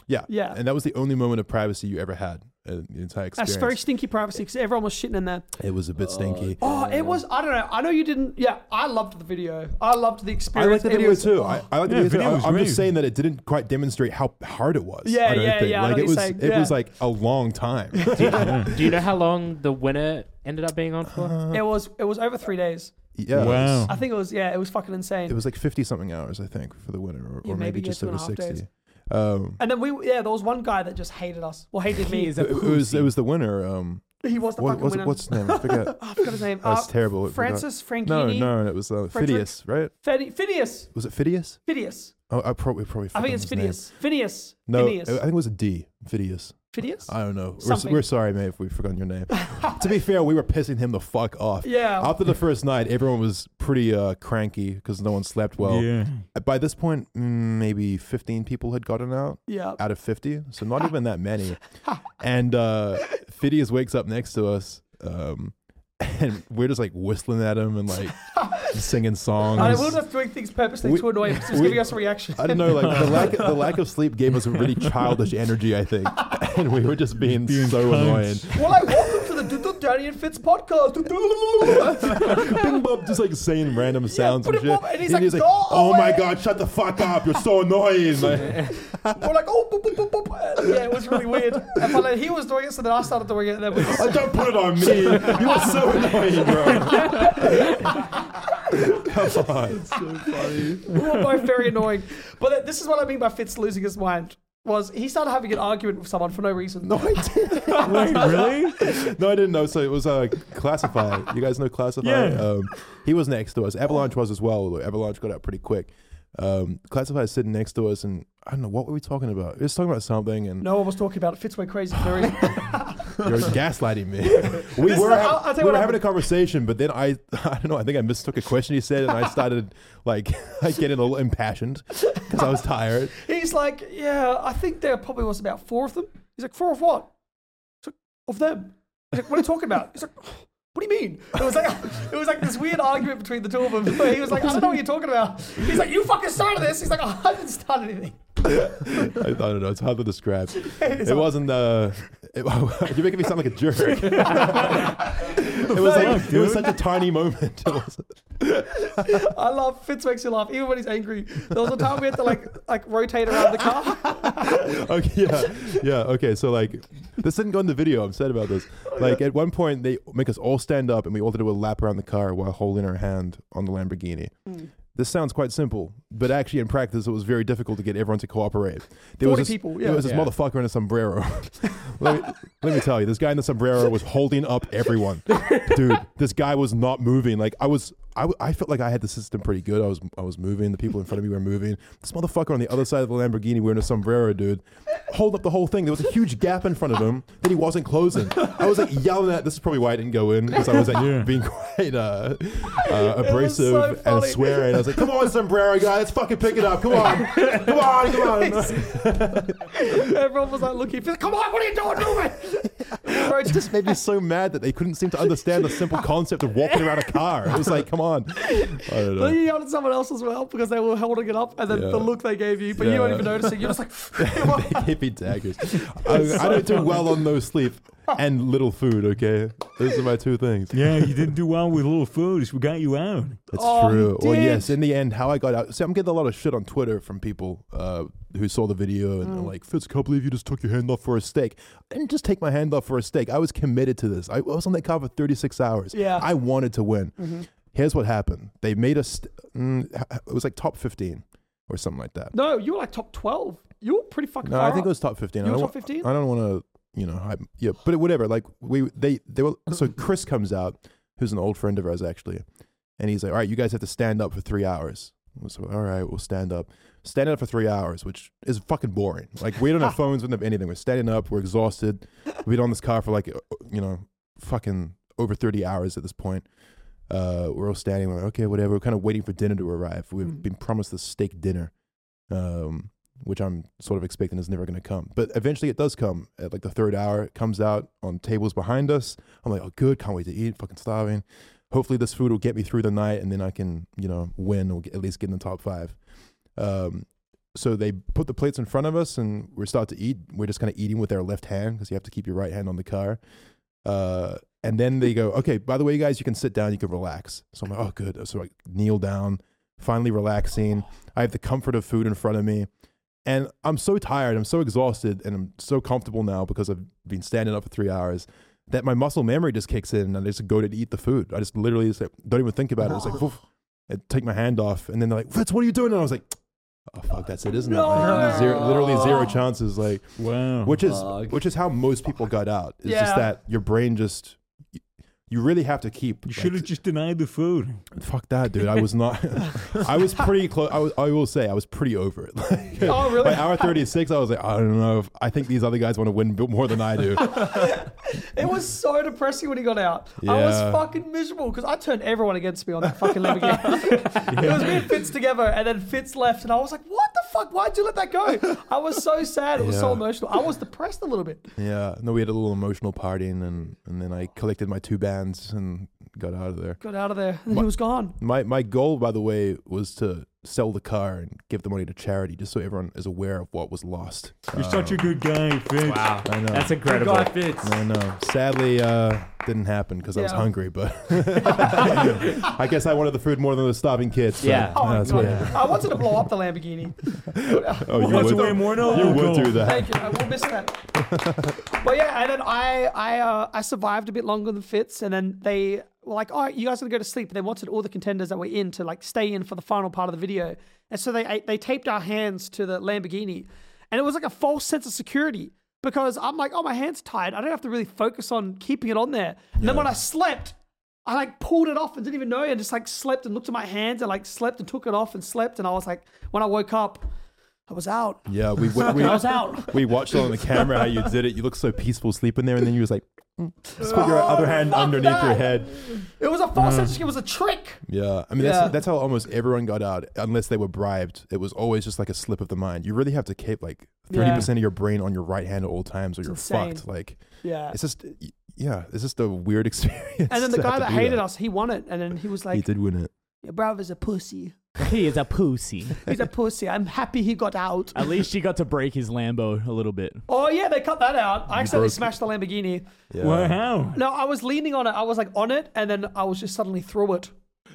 Yeah. Yeah. And that was the only moment of privacy you ever had in the entire experience. That's very stinky privacy because everyone was shitting in there. It was a bit stinky. Oh, it was. I don't know. I know you didn't. Yeah, I loved the video. I loved the I experience. like the It video was- too. oh. I like the Yeah, video too. video was I'm great. just saying that it didn't quite demonstrate how hard it was. Yeah, I don't yeah, think. yeah, I know Like what it you're was, saying. it Yeah. was like a long time. Do you know how long the winner ended up being on for? It was over 3 days. Yeah. Wow. I think it was. Yeah, it was fucking insane. It was like 50 something hours, I think, for the winner, Yeah, or maybe, maybe just over 2.5 days. 60. And then there was one guy that just hated us. Well, hated me. He is a It was the winner. He was the fucking winner. What's his name? I forget. Oh, I forgot his name. That's terrible. I forgot. Francis No, Franchini. it was Frederick? Phidias, right? Phineas. Was it Phidias? Phineas. Oh, I probably I think forgot it's his name. Phineas. Phineas. No, Phineas. I think it was a D. Phidias. Phineas? I don't know. Something. We're sorry, mate, if we've forgotten your name. To be fair, we were pissing him the fuck off. Yeah. After the first night, everyone was pretty cranky because no one slept well. Yeah. By this point, maybe 15 people had gotten out Yeah. of 50, so not even that many. And Phidias wakes up next to us, and we're just like whistling at him and like singing songs. I will just doing things purposely We- to annoy him. Just we- giving us a reaction. I don't know, like the lack of sleep gave us a really childish energy, I think, and we were just being so annoying. Well, like, welcome to the Danny and Fitz podcast. Bing bop, just like saying random sounds and shit. and he's like, like, "Go "Oh my away." god, shut the fuck up! You're so annoying!" Like, We're like, oh, boop, boop, boop, boop. Yeah, it was really weird. And but like, he was doing it, so then I started doing it, and then we just, oh, don't put it on me. You are so annoying, bro. Come on. It's so funny. we were both very annoying. But this is what I mean by Fitz losing his mind. Was he started having an argument with someone for no reason? No, I didn't. Wait, really? No, I didn't know. So it was Classify. You guys know Classify? Yeah. He was next to us. Avalanche was as well. Although Avalanche got out pretty quick. Classify is sitting next to us, and I don't know, what were we talking about? We were just talking about something, and No one was talking about it. Fitz went crazy for no reason. you're gaslighting me. we This were, is- I'll tell you we what were having a happened. conversation, but then I don't know, I think I mistook a question he said, and I started like getting a little impassioned because I was tired. He's like, yeah, I think there probably was about 4 of them. He's like, 4 of what? He's like, of them. He's like, what are you talking about? He's like, what do you mean? It was like this weird argument between the two of them where he was like, I don't know what you're talking about. He's like, you fucking started this. He's like, oh, I didn't start anything. I don't know, it's hard to describe. It's It wasn't. You're making me sound like a jerk. It was such a tiny moment. It wasn't. I love Fitz makes you laugh even when he's angry. There was a time we had to like rotate around the car. Okay, yeah. Okay, so like, this didn't go in the video. I'm sad about this. Like, at one point, they make us all stand up, and we all did a lap around the car while holding our hand on the Lamborghini. This sounds quite simple, but actually in practice, it was very difficult to get everyone to cooperate. There 40 was this, people, There yeah. was this motherfucker in a sombrero. let me tell you, this guy in the sombrero was holding up everyone. Dude, this guy was not moving. Like, I felt like I had the system pretty good. I was moving. The people in front of me were moving. This motherfucker on the other side of the Lamborghini wearing a sombrero, dude, hold up the whole thing. There was a huge gap in front of him that he wasn't closing. I was like yelling at. This is probably why I didn't go in, because I was like being quite abrasive so and funny. swearing. I was like, "Come on, sombrero guy, let's fucking pick it up. Come on, come on, come on." Everyone was like looking. He's like, come on, what are you doing? Move It it. just made me so mad that they couldn't seem to understand the simple concept of walking around a car. It was like, come on. I don't Then know. you yelled at someone else as well because they were holding it up, and then Yeah. the look they gave you, but you Yeah. weren't even noticing. You're just like, They gave me daggers. I don't do well on no sleep and little food, okay? Those are my two things. Yeah, you didn't do well with little food. We got you out. That's Oh, true. you Well, did. yes, in the end, how I got out. See, I'm getting a lot of shit on Twitter from people who saw the video and Mm. are like, "Fitz, I can't believe you just took your hand off for a steak." I didn't just take my hand off for a steak. I was committed to this. I was on that car for 36 hours. Yeah. I wanted to win. Mm-hmm. Here's what happened. They made us, it was like top 15 or something like that. no, you were like top 12. You were pretty fucking No, far I think up. it was top 15. You I were don't top 15? I don't want to, hype, yeah, but whatever. Like they were. So Chris comes out, who's an old friend of ours actually, and he's like, "All right, you guys have to stand up for 3 hours." So all right, we'll stand up. Stand up for 3 hours, which is fucking boring. Like, we don't have phones, we don't have anything. We're standing up. We're exhausted. We've been on this car for like, fucking over 30 hours at this point. We're all standing. We're like, okay, whatever. We're kind of waiting for dinner to arrive. We've been promised this steak dinner. Which I'm sort of expecting is never going to come. But eventually it does come at like the 3rd hour. It comes out on tables behind us. I'm like, oh, good. Can't wait to eat. Fucking starving. Hopefully this food will get me through the night and then I can, win or at least get in the top 5. so they put the plates in front of us and we start to eat. We're just kind of eating with our left hand because you have to keep your right hand on the car. And then they go, okay, by the way, you guys, you can sit down, you can relax. So I'm like, oh, good. So I kneel down, finally relaxing. I have the comfort of food in front of me. And I'm so tired, I'm so exhausted, and I'm so comfortable now because I've been standing up for 3 hours that my muscle memory just kicks in and I just go to eat the food. I just literally just don't even think about it. It's like, woof, I take my hand off and then they're like, Fitz, what are you doing? And I was like, oh, fuck, that's it, isn't it? Like, literally zero chances. Like, Wow. which is how most people got out. It's just that your brain just, you really have to keep. You should have just denied the food. Fuck that, dude. I was not. I was pretty close. I will say I was pretty over it. Like, Oh, really? by hour 36, I was like, I don't know. I think these other guys want to win more than I do. It was so depressing when he got out. I was Yeah. fucking miserable because I turned everyone against me on that fucking Lamborghini. It was me and Fitz together, and then Fitz left, and I was like, what the fuck? Why'd you let that go? I was so sad. It was so Yeah. emotional. I was depressed a little bit. Yeah. No, we had a little emotional partying, and then I collected my 2 bands and got out of there. Got out of there, and then he was gone. My goal, by the way, was to sell the car and give the money to charity, just so everyone is aware of what was lost. You're such a good guy, Fitz. Wow, I know. that's incredible. Guy Fitz. I know. Sadly, didn't happen because I was Yeah. hungry, but I guess I wanted the food more than the starving kids. So Yeah. Oh, that's God. what. I wanted to blow up the Lamborghini. Oh, you What's would, away more now? you would do that. Thank you. I will miss that. But yeah, and then I survived a bit longer than Fitz, and then they were like, "Oh, you guys are gonna go to sleep." And they wanted all the contenders that were in to like stay in for the final part of the video, and so they taped our hands to the Lamborghini, and it was like a false sense of security because I'm like, "Oh, my hand's tied. I don't have to really focus on keeping it on there." And then when I slept, I like pulled it off and didn't even know, and just like slept and looked at my hands and like slept and took it off and slept, and I was like, when I woke up, I was out. Yeah, we I was out. we watched it on the camera how you did it. You looked so peaceful sleeping there, and then you was like, just put your other hand fuck underneath your that. head. It was a false sense. It was a trick. Yeah, I mean Yeah. that's how almost everyone got out, unless they were bribed. It was always just like a slip of the mind. You really have to keep like 30% of your brain on your right hand at all times, or you're insane. fucked. Like Yeah. it's just a weird experience. And then the to have guy to that do hated us, he won it. And then he was he like, did win it. your brother's a pussy. He is a pussy. He's a pussy. I'm happy he got out. At least he got to break his Lambo a little bit. Oh, yeah, they cut that out. I accidentally broke- smashed the Lamborghini. Yeah. Well, how? No, I was leaning on it. I was like on it, and then I was just suddenly through it.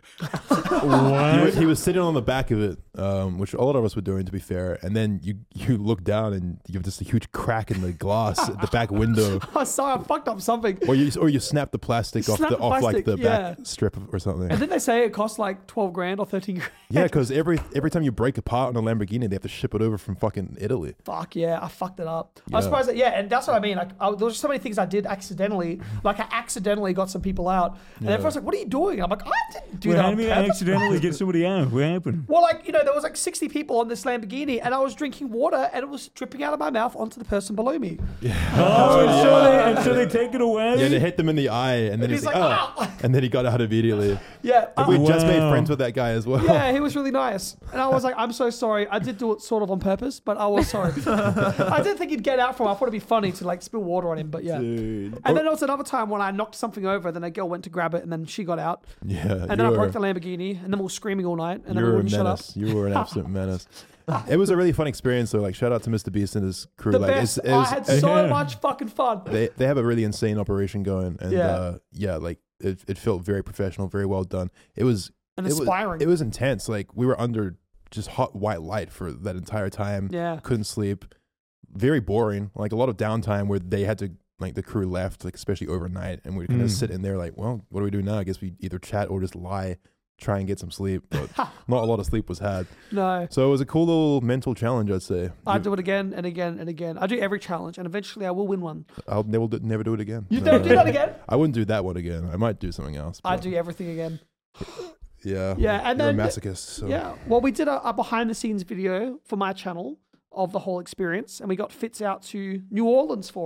What? He was sitting on the back of it, which a lot of us were doing, to be fair. And then you look down and you have just a huge crack in the glass at the back window, Oh, sorry, I fucked up something. or you snap the plastic off Snap the like plastic, the yeah. back strip or something. And then they say it costs like 12 grand or 13 grand. Yeah, because every time you break a part on a Lamborghini, they have to ship it over from fucking Italy. Fuck yeah, I fucked it up. I Yeah. suppose that, yeah, and that's what I mean. Like, there was so many things I did accidentally. Like, I accidentally got some people out, and everyone's like, "What are you doing?" I'm like, "I didn't do Well, that how on did you purpose." accidentally get somebody out? What happened? Well, like, there was like 60 people on this Lamborghini, and I was drinking water, and it was dripping out of my mouth onto the person below me. Oh, and so they take it away? Yeah, they hit them in the eye, and then he's he's like, like, "Oh," "Ah!" and then he got out immediately. Yeah, And we just made Wow. friends with that guy as well. yeah, he was really nice, and I was like, "I'm so sorry. I did do it sort of on purpose, but I was sorry. I didn't think he'd get out from. I thought it'd be funny to like spill water on him, but yeah." Dude. And then there was another time when I knocked something over, then a girl went to grab it, and then she got out, Yeah, and then I broke the Lamborghini, and then we were screaming all night, and then we You're a wouldn't shut up. menace. You were an absolute menace. It was a really fun experience, though. Like, shout out to Mr. Beast and his crew. The like, best. it I was- had so Yeah. much fucking fun. they have a really insane operation going, and Yeah. like it felt very professional, very well done. It was And it was- inspiring. It was intense. Like, we were under just hot white light for that entire time. Yeah. Couldn't sleep. Very boring. Like, a lot of downtime where they had to, like, the crew left, like, especially overnight, and we kind of sit in there like, well, what do we do now? I guess we either chat or just lie, try and get some sleep. But not a lot of sleep was had. No. So it was a cool little mental challenge, I'd say. I do it again and again and again. I do every challenge, and eventually I will win one. I'll never do it again. You don't do that again? I wouldn't do that one again. I might do something else. I but do everything again. Yeah. Yeah, and you're then- a masochist. So. Yeah. Well, we did a behind the scenes video for my channel of the whole experience, and we got Fitz out to New Orleans for it.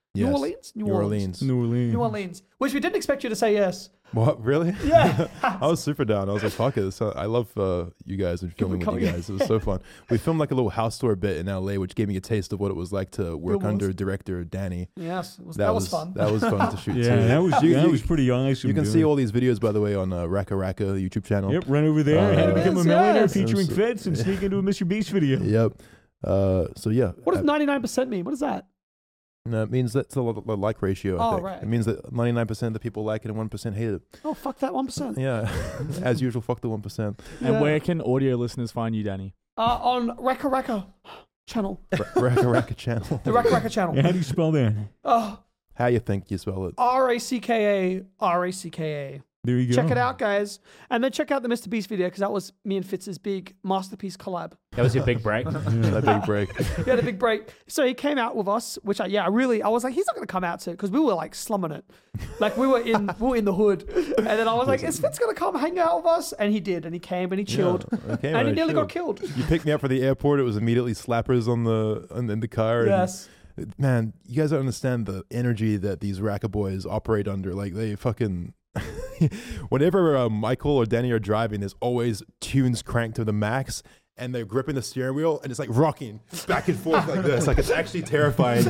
Yes. New Orleans? New Orleans. New Orleans. New Orleans. Which we didn't expect you to say yes. What, really? Yeah. I was super down. I was like, fuck it. So I love you guys and filming with you guys. It was so fun. We filmed like a little house tour bit in LA, which gave me a taste of what it was like to work under director Danny. Yes, that was fun. That was fun to shoot Yeah, too. that was pretty awesome. You can see all these videos, by the way, on Raka Raka YouTube channel. Yep, run over there. How to become a Yes, millionaire yes. featuring Fitz and sneak into a Mr. Beast video. Yep. So yeah. What does 99% mean? What is that? No, it means that's the like ratio. I Oh, think. right. It means that 99% of the people like it and 1% hate it. Oh, fuck that 1%. Yeah. As usual, fuck the 1%. And Yeah. where can audio listeners find you, Danny? On Raka Raka channel. Raka Raka channel. The Raka Raka channel. Yeah, how do you spell that? Oh, How you think you spell it? RACKA, RACKA. There you go. Check it out, guys. And then check out the Mr. Beast video because that was me and Fitz's big masterpiece collab. That was your big break. That big break. He had a big break. So he came out with us, which I was like, he's not going to come out to, because we were like slumming it. Like we were in the hood. And then I was like, is Fitz going to come hang out with us? And he did. And he came and he chilled. Yeah, I came and he I nearly got chilled. killed. You picked me up for the airport. It was immediately slappers in the car. Yes. And, man, you guys don't understand the energy that these Raka boys operate under. Like they fucking. Whenever Michael or Danny are driving, there's always tunes cranked to the max, and they're gripping the steering wheel, and it's like rocking back and forth like this. Like it's actually terrifying.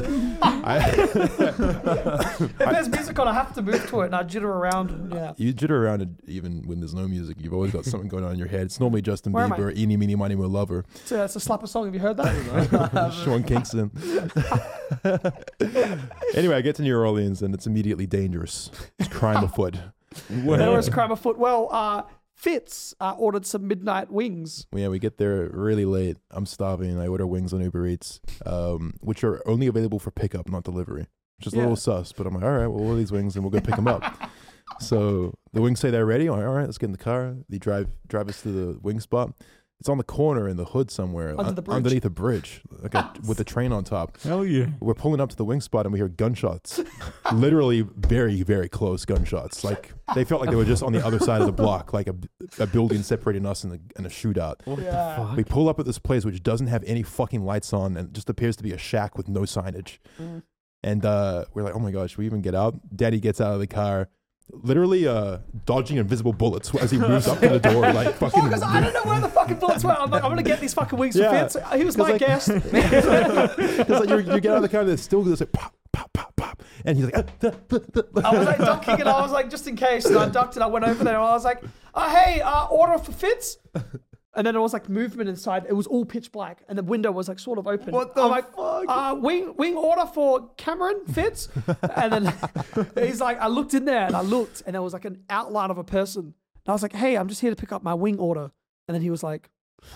If there's music on, I have to move to it and I jitter around. And, yeah. You jitter around it even when there's no music. You've always got something going on in your head. It's normally Justin Where am Bieber, Eeny, Meeny, Miny, Mo Lover, It's a slapper song. Have you heard that? Sean Kingston. Anyway, I get to New Orleans, and it's immediately dangerous. It's crime afoot. There was crime afoot. Well, Fitz ordered some midnight wings. Yeah, we get there really late. I'm starving. I order wings on Uber Eats, which are only available for pickup, not delivery. Which is a little sus, but I'm like, all right, well, order these wings and we'll go pick them up. So the wings say they're ready. I'm like, all right, let's get in the car. They drive us to the wing spot. It's on the corner in the hood somewhere, Under the bridge. underneath a bridge, with the train on top. Hell yeah. We're pulling up to the wing spot and we hear gunshots. Literally very, very close gunshots. Like they felt like they were just on the other side of the block, like a building separating us in a shootout. Yeah. We pull up at this place which doesn't have any fucking lights on and just appears to be a shack with no signage. And we're like, oh my gosh, should we even get out? Daddy gets out of the car, literally dodging invisible bullets as he moves up to the door, like fucking. Because I don't know where the fucking bullets were. I'm like, I'm gonna get these fucking wings Yeah. for Fitz. He was my like- guest. Because like you get out of the car and it's still goes like pop, pop, pop, pop, and he's like, I was like ducking and I was like, just in case. And I ducked and I went over there and I was like, hey, order for Fitz. And then there was like movement inside. It was all pitch black, and the window was like sort of open. What the I'm like, fuck? Wing order for Cameron Fitz. And then he's like, I looked in there and I looked, and there was like an outline of a person. And I was like, hey, I'm just here to pick up my wing order. And then he was like,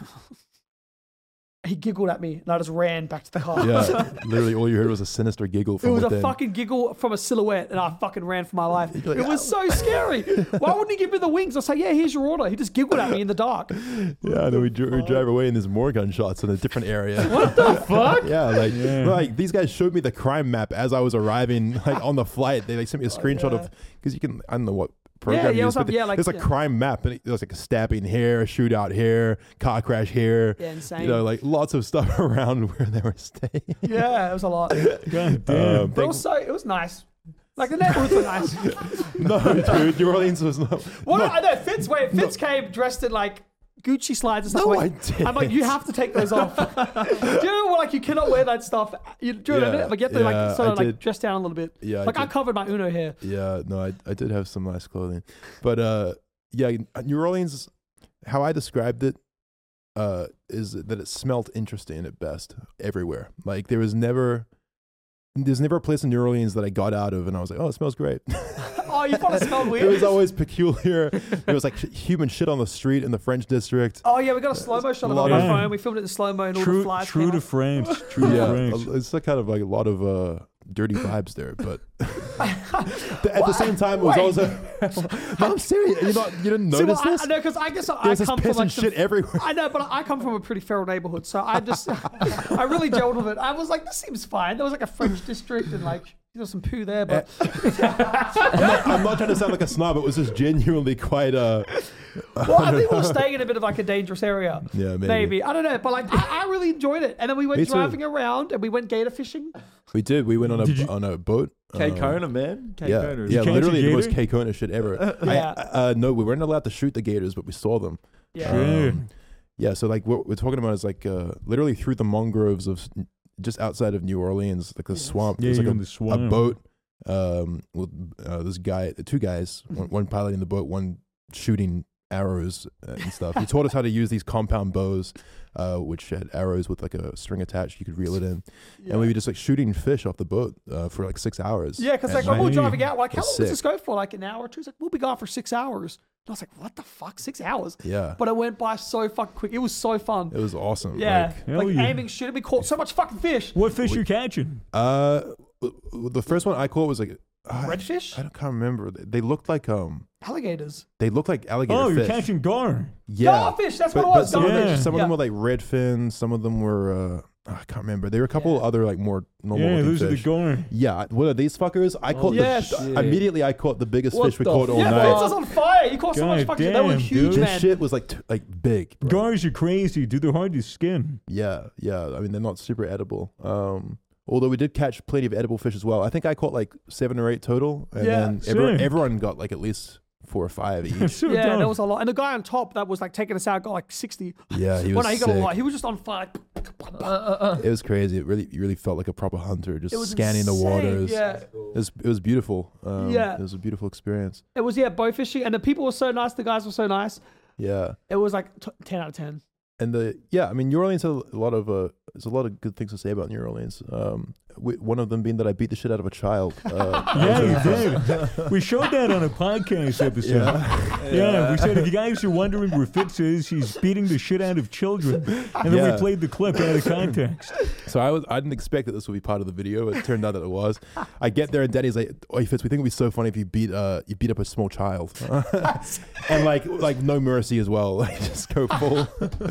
he giggled at me, and I just ran back to the car. yeah, literally all you heard was a sinister giggle It from was within. a fucking giggle from a silhouette, and I fucking ran for my life. like, It was so scary. Why wouldn't he give me the wings? I was like, yeah, here's your order. He just giggled at me in the dark. Yeah, and then we drive away and there's more gunshots in a different area. What the fuck? Yeah, like these guys showed me the crime map as I was arriving, like on the flight. They sent me a screenshot of, because you can, I don't know what program Yeah, you yeah, use, what's but up? Yeah, like- there's a yeah. crime map, and there's like a stabbing here, a shootout here, car crash here. Yeah, insane. You know, like lots of stuff around where they were staying. Yeah, it was a lot. God damn. But it was nice. Like the neighborhoods were nice. No, dude, New Orleans was not. What? no, I know Fitz came dressed in like Gucci slides and stuff. No, I'm like, I didn't. I'm like, you have to take those off. Do you know, like you cannot wear that stuff? Do you know what I Yeah, mean? Like you have to yeah, like sort of I like did. dress down a little bit. Yeah, Like I did. covered my Uno hair. Yeah, no, I did have some nice clothing, but yeah, New Orleans, how I described it, is that it smelled interesting at best everywhere. Like there's never a place in New Orleans that I got out of and I was like, oh, it smells great. Oh, you thought it smelled weird? It was always peculiar. There was like human shit on the street in the French district. Oh yeah, we got a slow-mo shot of it on lot my of- phone. We filmed it in slow-mo and all the True, flies true came to up. France. True to Yeah, France. it's like kind of like a lot of dirty vibes there, but at the same time, it was Wait. also. No, I'm serious. You didn't See, notice well, this? I know, because I guess I There's this come piss from like and shit everywhere. I know, but I come from a pretty feral neighborhood, so I just I really gelled with it. I was like, this seems fine. There was like a French district and like There's some poo there, but I'm not trying to sound like a snob. It was just genuinely quite well, I think we were staying in a bit of like a dangerous area. Yeah, Maybe. I don't know, but like I really enjoyed it. And then we went Me too. driving around and we went gator fishing. We did. We went on a boat. Cape Kona, man. Cape Yeah, Kona. yeah, catch a literally the most gator? Cape Kona shit ever. Yeah. No, we weren't allowed to shoot the gators, but we saw them. Yeah. Yeah, so like what we're talking about is like literally through the mangroves of just outside of New Orleans, like the swamp. Yeah, There's like you're in the a swamp. boat with this guy, two guys, one piloting the boat, one shooting arrows and stuff. He taught us how to use these compound bows, which had arrows with like a string attached. You could reel it in, and we were just like shooting fish off the boat for like 6 hours. Yeah, because like And when we were Hey. driving out, like, how That's long does this sick. go for? Like an hour or two? He's like, we'll be gone for 6 hours. And I was like, what the fuck? 6 hours? Yeah, But it went by so fucking quick. It was so fun. it was awesome. Yeah. Hell Like yeah. aiming, shooting. We caught so much fucking fish. What fish you catching? The first one I caught was like Redfish? I can't remember. They looked like Alligators. alligator Oh, fish. you're catching gar. Yeah, Garfish, that's but, what it was. some, Yeah. some of them Yeah. were like redfin. Some of them were I can't remember. There were a couple other like more normal Yeah, looking those are the fish. gar. Yeah, what are these fuckers? I caught yes. immediately. I caught the biggest What fish we the caught all Yeah, night. Vince was on fire. You caught so much God fucking. They were damn, huge, dude. This man. shit was like big. Bro. Gars are crazy, dude. They're hard to skin. Yeah. I mean, they're not super edible. Although we did catch plenty of edible fish as well. I think I caught like 7 or 8 total, and Yeah. then Sick. everyone got like at least 4 or 5 each. So Yeah, dumb. there was a lot. And the guy on top that was like taking us out got like 60. Yeah, he Well, was no, he got sick. a lot. He was just on fire. It was crazy. You really felt like a proper hunter, just It was scanning the insane, waters. Yeah. It was beautiful. Yeah. It was a beautiful experience. It was, bow fishing. And the people were so nice. The guys were so nice. Yeah. It was like 10 out of 10. And I mean, New Orleans has a lot of there's a lot of good things to say about New Orleans. One of them being that I beat the shit out of a child. Yeah, you did. We showed that on a podcast episode. Yeah, we said if you guys are wondering where Fitz is, he's beating the shit out of children. And then Yeah. we played the clip out of context. So I didn't expect that this would be part of the video. It turned out that it was. I get there and Danny's like, "Oi, Fitz, we think it'd be so funny if you beat up a small child," and like no mercy as well. Like just go full.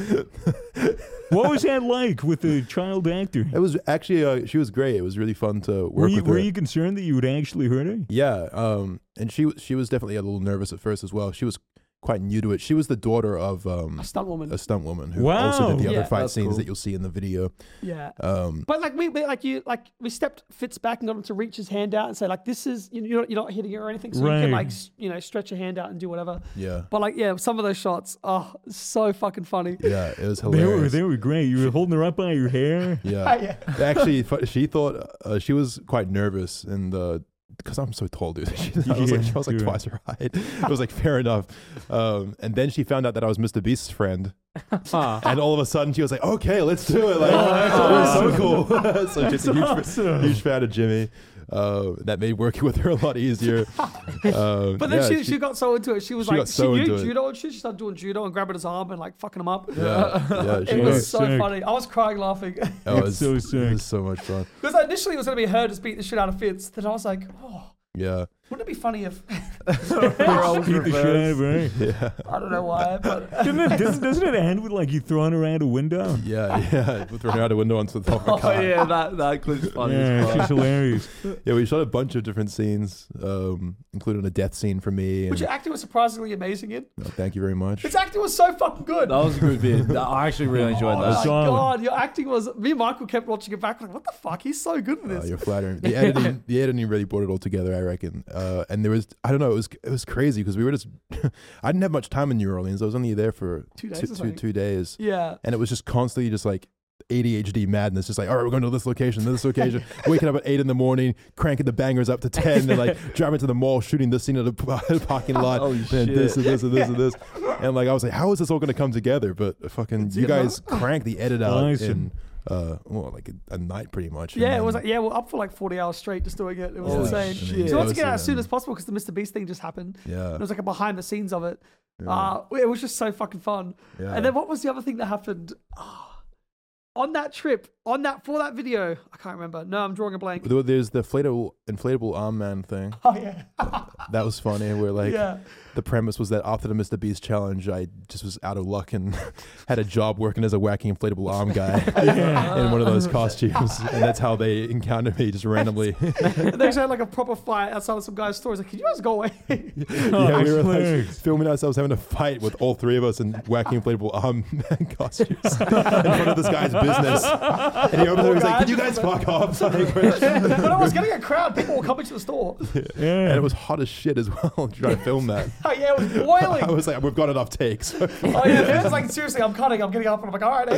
What was that like with the child actor? It was actually she was great. It was really fun to work Were you, with her. were you concerned that you would actually hurt her? Yeah, and she was definitely a little nervous at first as well. She was quite new to it. She was the daughter of A stunt woman. a stunt woman who Wow. also did the Yeah. other fight That's scenes cool. that you'll see in the video. Yeah. Um, But like we stepped Fitz back and got him to reach his hand out and say like, this is, you're not hitting it or anything. So you can Right. like, stretch your hand out and do whatever. yeah, But like, some of those shots, so fucking funny. yeah, it was hilarious. They were great. You were holding her up by your hair. Yeah, actually, she thought she was quite nervous and. Because I'm so tall, dude. I was like dude. twice her height. It was like fair enough. And then she found out that I was Mr. Beast's friend, and all of a sudden she was like, "Okay, let's do it!" Like, it was so cool. So she's a huge fan of Jimmy. That made working with her a lot easier. But then yeah, she got so into it. She was she like, got so she into knew it. judo and shit. She started doing judo and grabbing his arm and like fucking him up. yeah, she It was so Sick. funny. I was crying laughing. Oh, it was so It sick. was so much fun. Because initially it was going to be her just beating the shit out of Fitz. Then I was like, Yeah, wouldn't it be funny if, Beat the shit out of her. yeah, I don't know why, but Doesn't it end with like you throwing her out a window? yeah. We threw her out a window onto the top of a Oh car. yeah, that clip's funny. Yeah, as she's fuck. hilarious. Yeah, we shot a bunch of different scenes, including a death scene for me. which And, your acting was surprisingly amazing in. thank you very much. His acting was so fucking good. That was a good bit. I actually really enjoyed Oh that. my Solid. god, your acting was. Me and Michael kept watching it back, like, what the fuck? He's so good in this. You're flattering. The editing really brought it all together, I reckon. And there was, I don't know, it was crazy because we were just, I didn't have much time in New Orleans. I was only there for 2 days or something. 2 days. Yeah. And it was just constantly just like ADHD madness. Just like, all right, we're going to this location, waking up at 8 a.m, cranking the bangers up to 10, and like driving to the mall, shooting this scene at the parking lot, Holy and shit. this and this and this and this. And like, I was like, how is this all going to come together? But fucking, you guys cranked the edit out Awesome. in, like a night pretty much. Yeah, And it was then- like, we're up for like 40 hours straight just doing it. It was Holy insane. shit. So let's get out Yeah. as soon as possible because the Mr. Beast thing just happened. Yeah. It was like a behind the scenes of it. Yeah. It was just so fucking fun. Yeah. And then what was the other thing that happened? On that trip, for that video, I can't remember. No, I'm drawing a blank. There's the inflatable arm man thing. Oh yeah. That was funny. Where like Yeah. the premise was that after the Mr. Beast challenge, I just was out of luck and had a job working as a wacky inflatable arm guy in one of those costumes, and that's how they encountered me just randomly. And they actually had like a proper fight outside of some guy's store. He's like, "Can you guys go away?" Yeah, we were like filming ourselves having a fight with all three of us in wacky inflatable arm man costumes in front of this guy's business. And he opens it, he's like, "Can you guys fuck off?" Like, But I was getting a crowd. People were coming to the store. and it was hot as shit as well trying to film that. Oh yeah, it was boiling. I was like, we've got enough takes. Oh yeah, it was like, seriously, I'm cutting. I'm getting up, and I'm like, all right,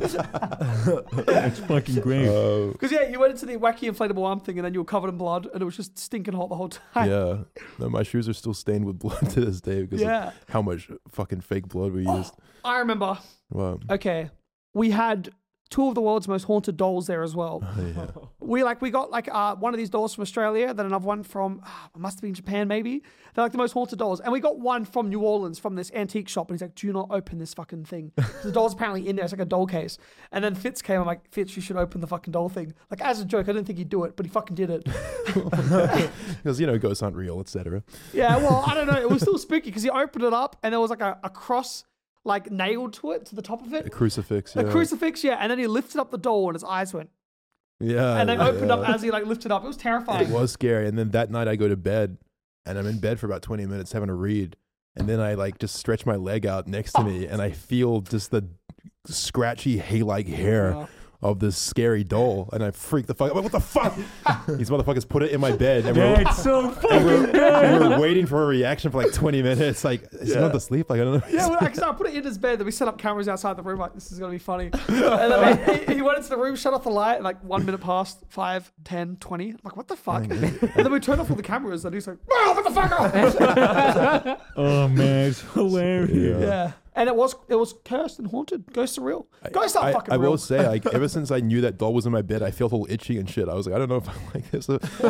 That's fucking great. because yeah, you went into the wacky inflatable arm thing, and then you were covered in blood, and it was just stinking hot the whole time. Yeah. No, my shoes are still stained with blood to this day because Yeah. of how much fucking fake blood we used. I remember. Wow. Okay, we had two of the world's most haunted dolls there as well. Yeah. We got like one of these dolls from Australia, then another one from it must have been Japan maybe. They're like the most haunted dolls, and we got one from New Orleans from this antique shop, and he's like, "Do not open this fucking thing." The doll's apparently in there. It's like a doll case. And then Fitz came. I'm like, "Fitz, you should open the fucking doll thing." Like as a joke, I didn't think he'd do it, but he fucking did it. Because, ghosts aren't real, etc. Yeah, well, I don't know. It was still spooky because he opened it up, and there was like a cross like nailed to it, to the top of A it. crucifix. A Yeah. crucifix, yeah. And then he lifted up the doll, and his eyes went. Yeah. And they opened yeah. up as he like lifted up. It was terrifying. It was scary. And then that night I go to bed and I'm in bed for about 20 minutes having to read. And then I like just stretch my leg out next to me and I feel just the scratchy hay-like hair Yeah. of this scary doll. And I freak the fuck out. I'm like, what the fuck? These motherfuckers put it in my bed. And That's so we fucking good. were waiting for a reaction for like 20 minutes. Like, is he not to sleep? Like, I don't know. Yeah, well, actually, I put it in his bed. Then we set up cameras outside the room. Like, this is gonna be funny. And then he went into the room, shut off the light. And like 1 minute passed, 5, 10, 20. I'm like, what the fuck? And then we turned off all the cameras, and he's like, "Oh, what the fuck off!" Oh man, it's hilarious. Yeah, and it was cursed and haunted. Ghosts are real. Ghosts aren't fucking I real. will say, like, ever since I knew that doll was in my bed, I felt all itchy and shit. I was like, I don't know if I like this.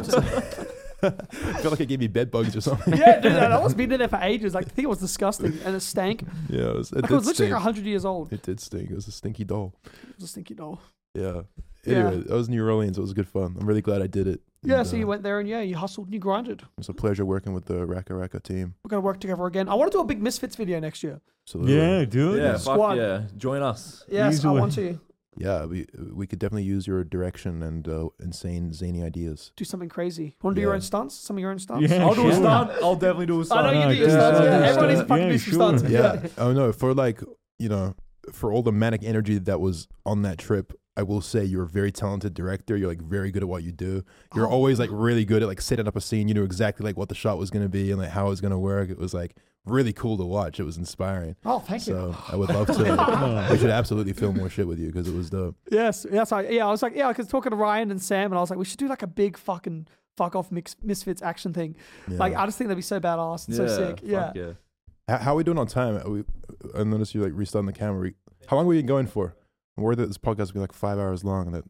I felt like it gave me bed bugs or something. Yeah, dude, I was been in there for ages. Like, the thing was disgusting, and it stank. Yeah, it Like, it did was literally stink. like 100 years old. It did stink. It was a stinky doll. It was a stinky doll. Yeah. Yeah. Anyway, that was New Orleans. It was good fun. I'm really glad I did it. Yeah, And, so you went there and you hustled and you grinded. It was a pleasure working with the Raka Raka team. We're gonna work together again. I want to do a big Misfits video next year. Absolutely. Yeah, dude. Yeah, Squad. fuck yeah. Join us. Yes, Easily. I want to Yeah, we could definitely use your direction and insane, zany ideas. do something crazy. You want to do your Yeah. own stunts? Some of your own stunts? Yeah, I'll do a sure. stunt. I'll definitely do a stunt. I know you do your Yeah, stunts. yeah, Yeah, yeah. everyone needs to fucking Yeah, do some sure. stunts. Yeah. Oh no, for like, for all the manic energy that was on that trip, I will say you're a very talented director. You're like very good at what you do. You're always like really good at like setting up a scene. You knew exactly like what the shot was going to be and like how it was going to work. It was like really cool to watch. It was inspiring. Oh, thank you. So I would love to. We should absolutely film more shit with you because it was dope. Yes, I was like, because talking to Ryan and Sam, and I was like, we should do like a big fucking fuck off Misfits action thing. Yeah. Like, I just think that'd be so badass and so sick. Yeah. fuck yeah. How are we doing on time? I noticed you like restarting the camera. How long were you going for? I'm worried that this podcast will be like 5 hours long. And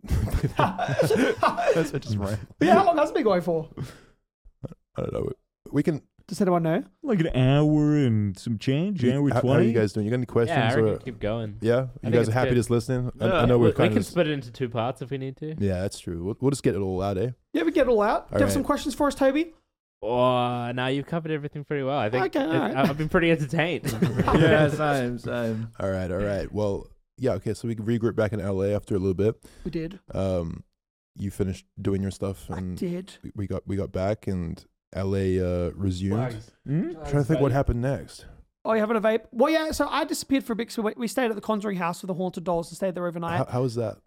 that's just right. Yeah, how long has it been going for? I don't know. We can. Does anyone know? Like an hour and some change. Hour How 20. are you guys doing? You got any questions? Yeah, I reckon or, keep going. yeah? I You think guys it's are happy good. just listening? I No, know we we're kind can of. split it into two parts if we need to. Yeah, that's true. We'll just get it all out, eh? Yeah, we get it all out. Do you have right. some questions for us, Toby? Oh, no, you've covered everything pretty well. I think Okay, all right. I've been pretty entertained. Yeah, same. All right. Well, yeah, okay. So we can regroup back in LA after a little bit. We did. You finished doing your stuff, I and did. we got back, and LA resumed. Hmm? Trying to think what happened next. Oh, you having a vape? Well, yeah, so I disappeared for a bit. So we stayed at the Conjuring House with the haunted dolls and stayed there overnight. How was that?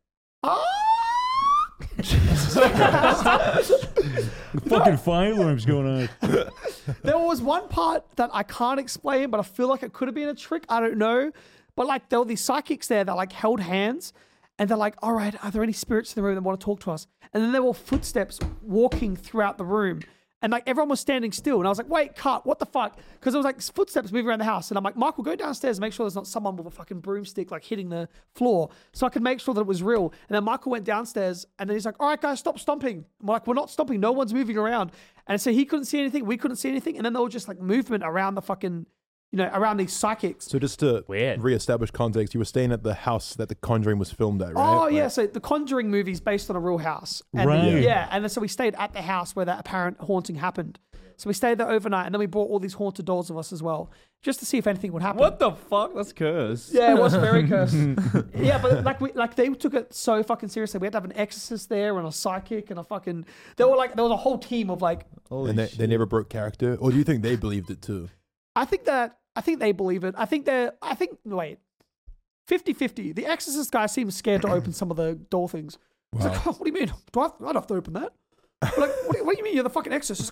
Fucking fire alarms going on. There was one part that I can't explain, but I feel like it could have been a trick. I don't know. But like there were these psychics there that like held hands and they're like, all right, are there any spirits in the room that want to talk to us? And then there were footsteps walking throughout the room. And like everyone was standing still. And I was like, wait, cut, what the fuck? Because there was like footsteps moving around the house. And I'm like, Michael, go downstairs and make sure there's not someone with a fucking broomstick like hitting the floor. So I could make sure that it was real. And then Michael went downstairs and then he's like, all right, guys, stop stomping. I'm like, we're not stomping. No one's moving around. And so he couldn't see anything. We couldn't see anything. And then there was just like movement around the fucking around these psychics. So just to Weird. re-establish context, you were staying at the house that The Conjuring was filmed at, right? Oh, yeah. So the Conjuring movie is based on a real house. And Right. then, yeah. And then so we stayed at the house where that apparent haunting happened. So we stayed there overnight, and then we brought all these haunted dolls of us as well, just to see if anything would happen. What the fuck? That's cursed. Yeah, it was very cursed. Yeah, but they took it so fucking seriously. We had to have an exorcist there and a psychic and there was a whole team of like. And they never broke character? Or do you think they believed it too? I think they believe it. Wait, 50-50. The exorcist guy seems scared to open some of the doll things. He's like, oh, what do you mean? I'd have to open that. We're like, what do you mean you're the fucking exorcist?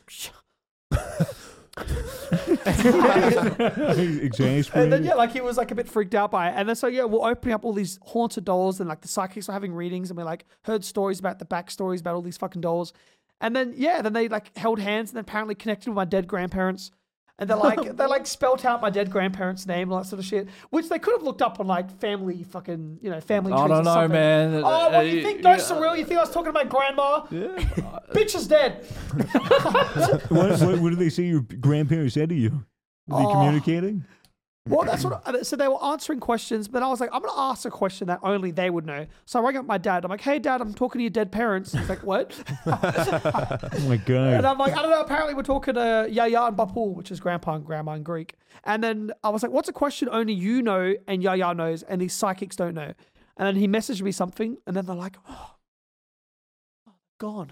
And then he was like a bit freaked out by it. And then so we're opening up all these haunted dolls, and like the psychics are having readings, and we like heard stories about the backstories about all these fucking dolls. And then then they like held hands and then apparently connected with my dead grandparents. And they spelt out my dead grandparents' name and all that sort of shit, which they could have looked up on like family fucking, family trees. I don't or know, something. man. Oh, what, you think ghosts are real? You think I was talking to my grandma? Yeah. Bitch is dead. What do they say your grandparents said to you? Were they communicating? Well, that's what. So they were answering questions, but I was like, I'm going to ask a question that only they would know. So I rang up my dad. I'm like, hey, Dad, I'm talking to your dead parents. He's like, what? Oh my God. And I'm like, I don't know. Apparently, we're talking to Yaya and Bapul, which is grandpa and grandma in Greek. And then I was like, what's a question only you know and Yaya knows and these psychics don't know? And then he messaged me something, and then they're like, oh, gone.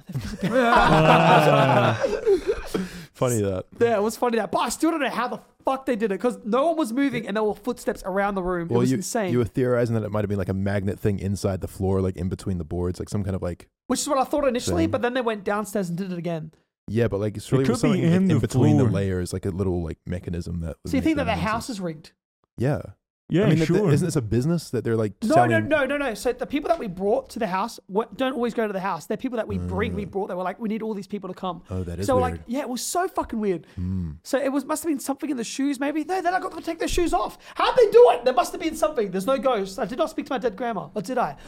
Funny that. Yeah, it was funny that. But I still don't know how the fuck they did it, because no one was moving and there were footsteps around the room. It was insane. You were theorizing that it might have been like a magnet thing inside the floor, like in between the boards, like some kind of like. Which is what I thought initially, thing. but then they went downstairs and did it again. Yeah, but like it's really could be something in in the between the floor. layers, like a little like mechanism that. So you think that the house is rigged? Yeah. Yeah, I mean, sure. isn't this a business that they're like No. selling? So the people that we brought to the house don't always go to the house. They're people that we brought. They were like, we need all these people to come. Oh, that is so weird. like, yeah, it was so fucking weird. So it must have been something in the shoes, maybe. No, then I got them to take their shoes off. How'd they do it? There must have been something. There's no ghosts. I did not speak to my dead grandma. Or did I?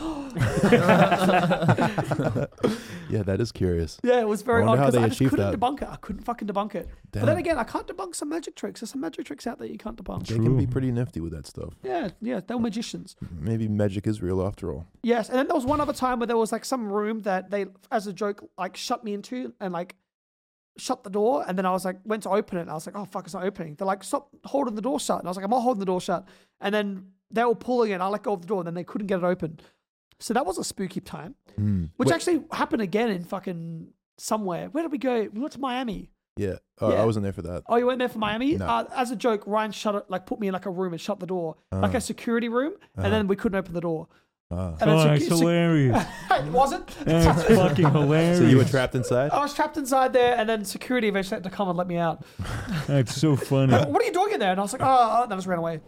Yeah, that is curious. Yeah, it was very I odd wonder how because they I just achieved couldn't that. debunk it. I couldn't fucking debunk it. But Damn. then again, I can't debunk some magic tricks. There's some magic tricks out there you can't debunk. They can be pretty nifty with that stuff. Yeah, they were magicians. Maybe magic is real after all. Yes, and then there was one other time where there was like some room that they, as a joke, like shut me into and like shut the door, and then I was like, went to open it, and I was like, oh fuck, it's not opening. They're like, stop holding the door shut, and I was like, I'm not holding the door shut. And then they were pulling it, and I let go of the door, and then they couldn't get it open. So that was a spooky time, which actually happened again in fucking somewhere. Where did we go? We went to Miami. Yeah. Yeah. I wasn't there for that. Oh, you went there for Miami? No. As a joke, Ryan shut it, like put me in like a room and shut the door, like a security room, and then we couldn't open the door. And then Oh, it's hilarious. it wasn't. That's fucking hilarious. So you were trapped inside? I was trapped inside there, and then security eventually had to come and let me out. That's so funny. What are you doing in there? And I was like, oh, and I just ran away.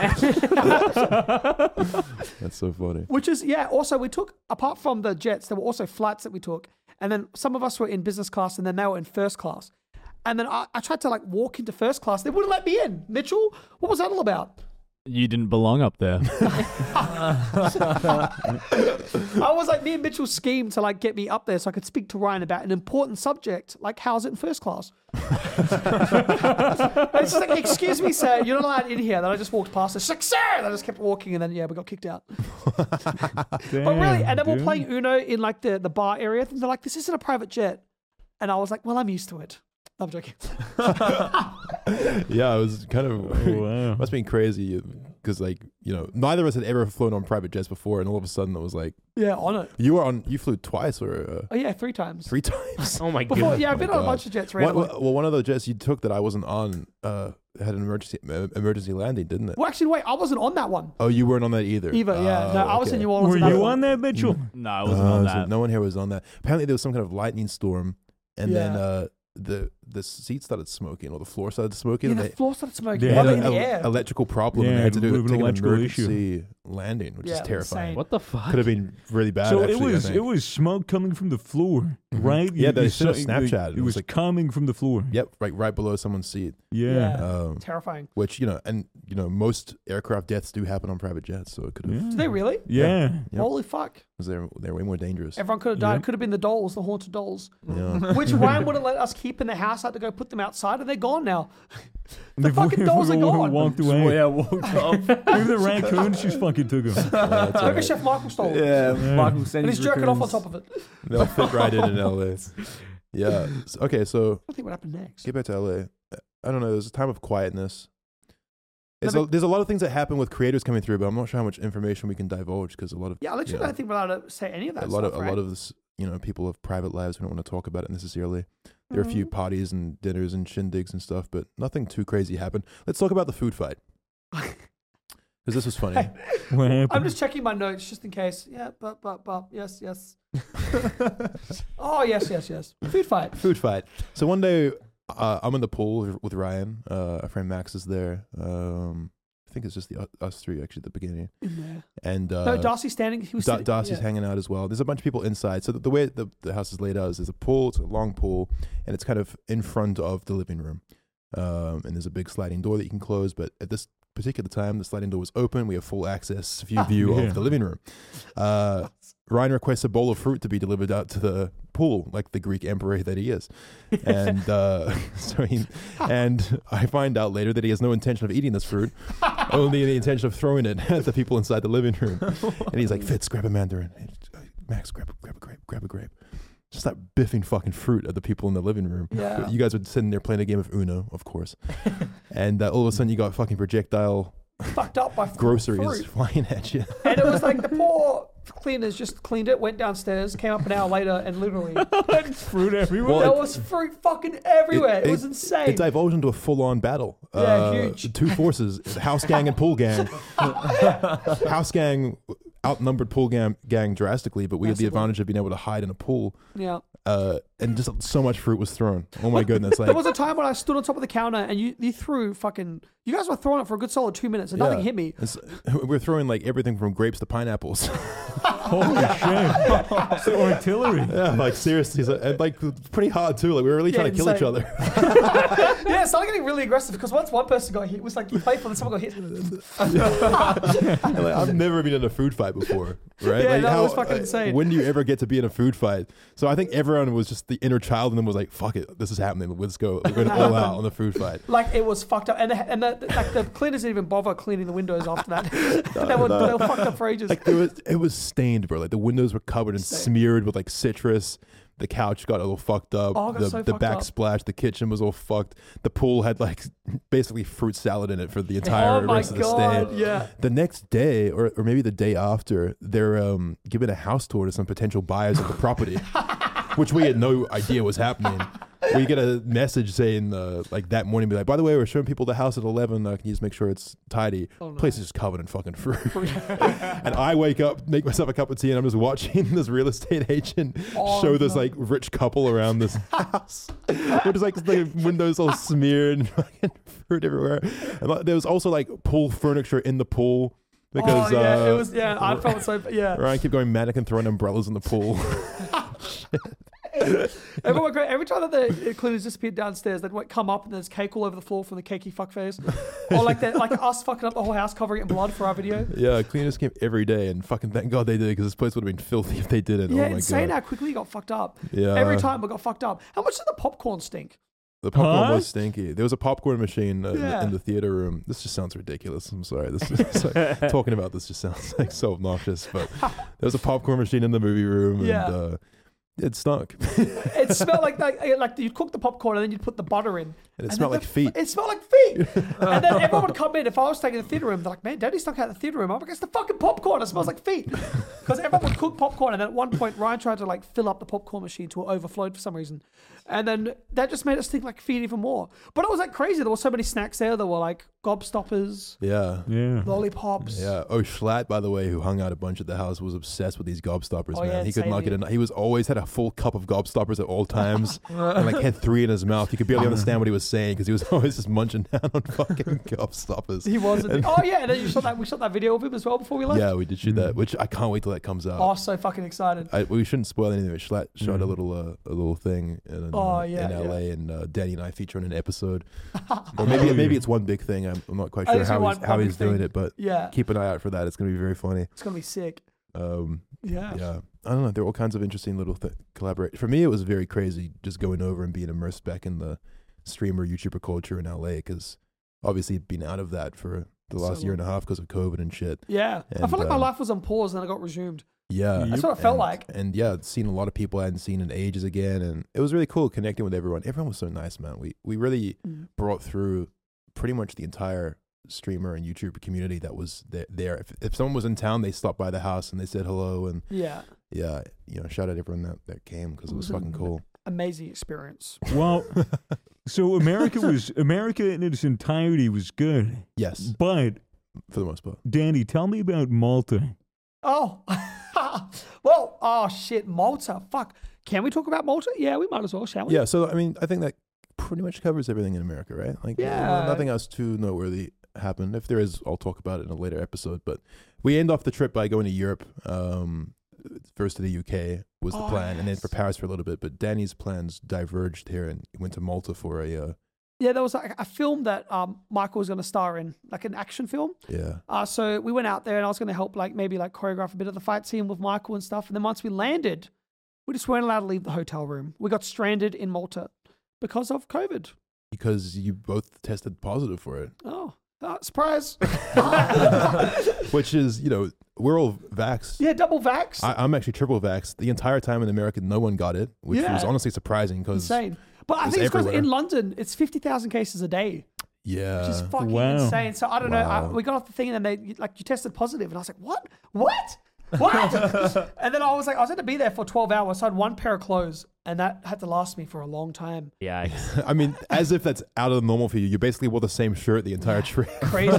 That's so funny. Which is, yeah, also we took, apart from the jets, there were also flights that we took. And then some of us were in business class, and then they were in first class. And then I tried to like walk into first class. They wouldn't let me in. Mitchell, what was that all about? You didn't belong up there. I was like, me and Mitchell schemed to like get me up there so I could speak to Ryan about an important subject, like how's it in first class? And she's like, excuse me, sir, you're not allowed in here. Then I just walked past her. She's like, sir! And I just kept walking, and then we got kicked out. But really, and then we're playing Uno in like the bar area, and they're like, this isn't a private jet. And I was like, well, I'm used to it. I'm joking. Yeah, it was kind of Wow. must have been crazy because like neither of us had ever flown on private jets before, and all of a sudden it was like Yeah, on it. you flew twice or Oh yeah, 3 times. 3 times. Oh my Before, goodness. yeah, I've been my on a God. bunch of jets randomly. Well, one of the jets you took that I wasn't on had an emergency landing, didn't it? Well, actually, wait, I wasn't on that one. Oh, you weren't on that either. Either, yeah. No, I was okay. in New Orleans. Were in that you one. on that, Mitchell? No, I wasn't on So that. no one here was on that. Apparently there was some kind of lightning storm, and Yeah. then the seat started smoking, or the floor started smoking. Yeah, and the they- floor started smoking. Yeah, They Yeah, had in the an air. electrical problem, and Yeah, they had to a little bit take an electrical issue. emergency landing, which Yeah, is terrifying. insane. What the fuck? Could have been really bad. So actually, I think. it was smoke coming from the floor, right? Yeah, they saw- showed a Snapchat. It was like coming from the floor. Yep, right below someone's seat. Yeah. Terrifying. Which most aircraft deaths do happen on private jets, so it could have. Yeah. Did they really? Yeah. Yep. Holy fuck. They're way more dangerous. Everyone could have died. Yeah. Could have been the dolls, the haunted dolls. Yeah. Which Ryan wouldn't let us keep in the house house. I had to go put them outside, and they're gone now. The They've fucking dolls are gone. Walked away. Yeah, walked off. Maybe the raccoons just fucking took them. That's Maybe right. Chef Michael stole it. Yeah, Michael sends And he's jerking off on top of it. They'll fit right in LA. Yeah. Okay, so I think what happened next. get back to LA. I don't know. There's a time of quietness. Let There's a lot of things that happen with creators coming through, but I'm not sure how much information we can divulge because a lot of Yeah, I literally don't think we're allowed to say any of that a lot stuff, of right? a lot of this, people have private lives. We don't want to talk about it necessarily. There are a few parties and dinners and shindigs and stuff, but nothing too crazy happened. Let's talk about the food fight because this was funny. What happened? I'm just checking my notes just in case. Yeah, but, yes. Oh, yes. Food fight. Food fight. So one day, I'm in the pool with Ryan. Our friend Max is there. I think it's just us three actually at the beginning. In there. And No, Darcy's standing. He was sitting- Darcy's yeah. hanging out as well. There's a bunch of people inside. So the way the house is laid out is there's a pool. It's a long pool, and it's kind of in front of the living room. And there's a big sliding door that you can close. But at this particular time, the sliding door was open. We have full access view Yeah. of the living room. Ryan requests a bowl of fruit to be delivered out to the pool, like the Greek emperor that he is. And and I find out later that he has no intention of eating this fruit, only the intention of throwing it at the people inside the living room. And he's like, Fitz, grab a mandarin. Max, grab a grape. Just start biffing fucking fruit at the people in the living room. Yeah. You guys were sitting there playing a game of Uno, of course. And all of a sudden you got fucking projectile Fucked up by groceries fruit. flying at you. And it was like the poor cleaners just cleaned it, went downstairs, came up an hour later, and literally Fruit everywhere. Well, there was fruit fucking everywhere. It was insane. It divulged into a full-on battle. Yeah, huge. Two forces, house gang and pool gang. House gang outnumbered pool gang drastically, but we had the Massively. advantage of being able to hide in a pool. Yeah. And just so much fruit was thrown. Oh my goodness! Like There was a time when I stood on top of the counter and you threw fucking. You guys were throwing it for a good solid 2 minutes and nothing yeah. hit me. We're throwing like everything from grapes to pineapples. Holy shit. So artillery. Yeah, like seriously, and like pretty hard too. Like we were really trying to kill each insane. other. Yeah, it started getting really aggressive because once one person got hit, it was like you played for and someone got hit. And, like, I've never been in a food fight before, right? Yeah, like, that was fucking insane. When do you ever get to be in a food fight? So I think everyone was just the inner child in them was like, "Fuck it, this is happening. Let's go. We're going all out on the food fight." Like it was fucked up, and the cleaners didn't even bother cleaning the windows after that. they were fucked up for ages. Like it was stained, bro. Like the windows were covered and smeared with like citrus. The couch got a little fucked up. Oh, it got so the fucked up. backsplash. The kitchen was all fucked. The pool had like basically fruit salad in it for the entire Oh my rest of the God, stay. yeah. The next day, or maybe the day after, they're giving a house tour to some potential buyers of the property, which we had no idea was happening. We get a message saying like that morning, be like, by the way, we're showing people the house at 11. Can you just make sure it's tidy? Oh, no. Place is just covered in fucking fruit. And I wake up, make myself a cup of tea, and I'm just watching this real estate agent show this like rich couple around this house. With just like the windows all smeared and fucking fruit everywhere. And like, there was also like pool furniture in the pool. Because it was. Yeah, I felt so. Yeah, Ryan kept going manic and throwing umbrellas in the pool. everyone. Every time that the cleaners disappeared downstairs, they'd like, come up and there's cake all over the floor from the cakey fuckface, or like that, like us fucking up the whole house, covering it in blood for our video. Yeah, cleaners came every day, and fucking thank God they did, because this place would have been filthy if they didn't. Yeah, Oh my insane God. how quickly it got fucked up. Yeah. Every time we got fucked up. How much did the popcorn stink? The popcorn Huh? was stinky. There was a popcorn machine Yeah. in the theater room. This just sounds ridiculous. I'm sorry. This is talking about this just sounds like so obnoxious. But there was a popcorn machine in the movie room, Yeah. and it stunk. It smelled like you'd cook the popcorn and then you'd put the butter in. And it smelled like feet. It smelled like feet. And then everyone would come in. If I was taking the theater room, they're like, man, Daddy stuck out the theater room. I'm like, it's the fucking popcorn. It smells like feet. Because everyone would cook popcorn. And then at one point, Ryan tried to like fill up the popcorn machine till it overflowed for some reason. And then that just made us think like feet even more. But it was like crazy. There were so many snacks there. There were like gobstoppers, Yeah. Yeah. lollipops. Yeah. Oh, Schlatt, by the way, who hung out a bunch at the house, was obsessed with these gobstoppers, Oh, man. yeah, He could not get insanely. enough. He was always had a full cup of gobstoppers at all times, and like had 3 in his mouth. You could barely understand what he was saying because he was always just munching down on fucking gobstoppers. He wasn't. Oh yeah, and then we shot that video of him as well before we left. Yeah, we did shoot that, which I can't wait till that comes out. Oh, so fucking excited. We shouldn't spoil anything. Schlatt shot a little thing in LA, and Danny and I feature in an episode. Or maybe it's one big thing. I'm not quite I sure think it's how one he's big doing thing. it, but Yeah, keep an eye out for that. It's gonna be very funny. it's gonna be sick. Yeah, I don't know. There were all kinds of interesting little collaborate. For me, it was very crazy just going over and being immersed back in the streamer YouTuber culture in LA, because obviously being out of that for the last year and a half because of COVID and shit. Yeah. I And, felt like my life was on pause and then I got resumed. Yeah, That's what it felt like. And yeah, seeing a lot of people I hadn't seen in ages again, and it was really cool connecting with everyone. Everyone was so nice, man. We really brought through pretty much the entire streamer and YouTuber community that was there. If someone was in town, they stopped by the house and they said hello, and Yeah. shout out everyone that came, because it was fucking cool. Amazing experience. Well, so America in its entirety was good. Yes, But for the most part. Danny, tell me about Malta. Oh. Well, oh shit, Malta. Fuck. Can we talk about Malta? Yeah, we might as well, shall we? Yeah, so I mean, I think that pretty much covers everything in America, right? Like, Yeah. nothing else too noteworthy happened. If there is, I'll talk about it in a later episode. But we end off the trip by going to Europe. First to the UK was the plan, and then for Paris for a little bit. But Danny's plans diverged here, and he went to Malta for a Yeah, there was like a film that Michael was going to star in, like an action film. So we went out there and I was going to help maybe choreograph a bit of the fight scene with Michael and stuff. And then once we landed, we just weren't allowed to leave the hotel room. We got stranded in Malta because of COVID. because you both tested positive for it. Oh, surprise. Which is, we're all vaxxed. Yeah, double vax. I'm actually triple vaxxed. The entire time in America, no one got it, which Yeah. was honestly surprising because Insane. But I it's think it's because everywhere. in London, it's 50,000 cases a day, yeah, which is fucking Wow. insane. So I don't know. Wow. We got off the thing and then you tested positive. And I was like, what? What? And then I was had to be there for 12 hours. So I had one pair of clothes and that had to last me for a long time. Yikes. I mean, as if that's out of the normal for you. You basically wore the same shirt the entire trip. Crazy.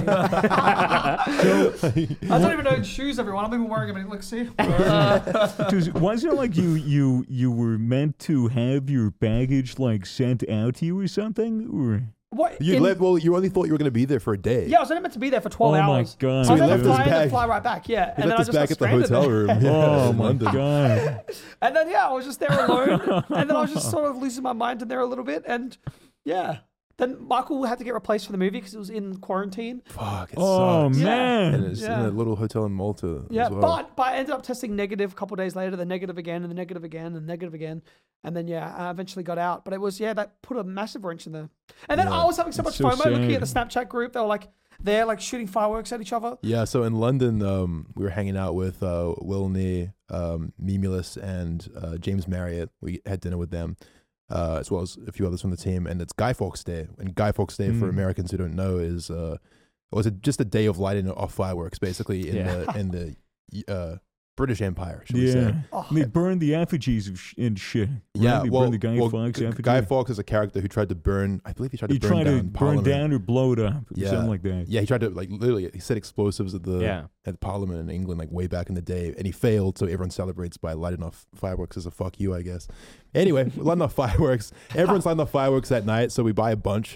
I don't even own shoes, everyone. I'm even wearing them. Look, see? Wasn't it like you were meant to have your baggage sent out to you or something? Or What? You only thought you were going to be there for a day. Yeah, I was only meant to be there for 12 Oh my hours. God. So So I he was left to his fly in bag- and fly right back. Yeah. He And then left I us just got back at the stranded hotel there. room. Yeah, oh in my London. god! And then, I was just there alone. And then I was just sort of losing my mind in there a little bit. And yeah. Then Michael had to get replaced for the movie because it was in quarantine. Fuck, it Oh sucks. man! And it's in Yeah. a little hotel in Malta Yeah, as well. but I ended up testing negative a couple of days later, then negative again, and then negative again, and negative again. And then, I eventually got out. But it was, that put a massive wrench in there. And then I was having so much so FOMO looking at sad. the Snapchat group. They were they're shooting fireworks at each other. Yeah, so in London, we were hanging out with Will Nee, Mimulus, and James Marriott. We had dinner with them, as well as a few others from the team. And it's Guy Fawkes Day. And Guy Fawkes Day, for Americans who don't know, is just a day of lighting off fireworks, basically in the British Empire, should we say? Yeah, Oh, they burned the effigies and shit. right? Yeah, they well, burned the Guy Fawkes effigy. Guy Fawkes is a character who tried to burn. I believe he tried to He burn tried down to burn Parliament. down or blow it up, or Yeah. something like that. Yeah, he tried to literally. He set explosives at at Parliament in England way back in the day, and he failed. So everyone celebrates by lighting off fireworks as a fuck you, I guess. Anyway, we're lighting off fireworks. Everyone's lighting off fireworks that night, so we buy a bunch.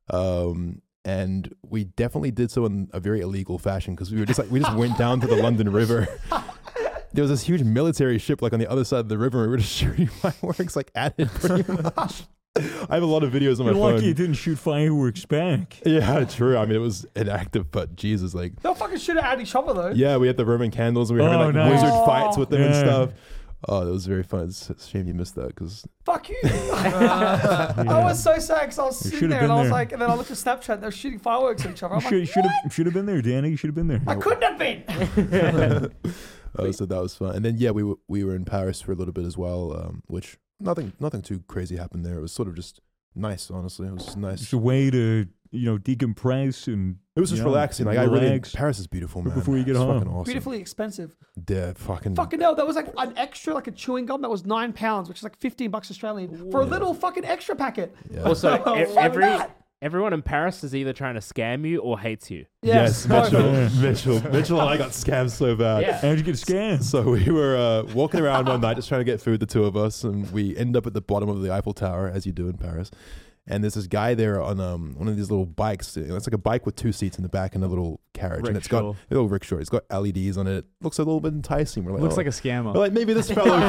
And we definitely did so in a very illegal fashion because we just went down to the London River. There was this huge military ship on the other side of the river, and we were just shooting fireworks at it pretty much. I have a lot of videos on my You're phone. lucky it didn't shoot fireworks back. Yeah, true. I mean, it was inactive, but Jesus, they'll fucking shoot at each other, though. yeah, we had the Roman candles, and we were Oh, having nice. wizard fights with them and Yeah. stuff. Oh, that was very fun. It's a shame you missed that because Fuck you. I was so sad because I was You sitting should've there and I been was there. and then I looked at Snapchat, they're shooting fireworks at each other. I'm You like, should have been there, Danny. You should have been there. I couldn't have been. so that was fun. And then we were in Paris for a little bit as well, which nothing too crazy happened there. It was sort of just nice, honestly. It was just nice. It's a way to decompress and It was just relaxing. Paris is beautiful, man. before you get It's home. fucking awesome. Beautifully expensive. Yeah, fucking Hell, that was an extra, a chewing gum that was £9, which is $15 Australian for a little fucking extra packet. Yeah. Also, Oh, fuck that. everyone in Paris is either trying to scam you or hates you. Yes, both. Mitchell and I got scammed so bad. Yeah. How'd you get scanned? So we were walking around one night just trying to get food, the two of us, and we end up at the bottom of the Eiffel Tower, as you do in Paris. And there's this guy there on one of these little bikes. It's like a bike with two seats in the back and a little carriage, and it's got a little rickshaw. It's got LEDs on it. Looks a little bit enticing. We're like, Looks oh. like a scammer. We're like, maybe this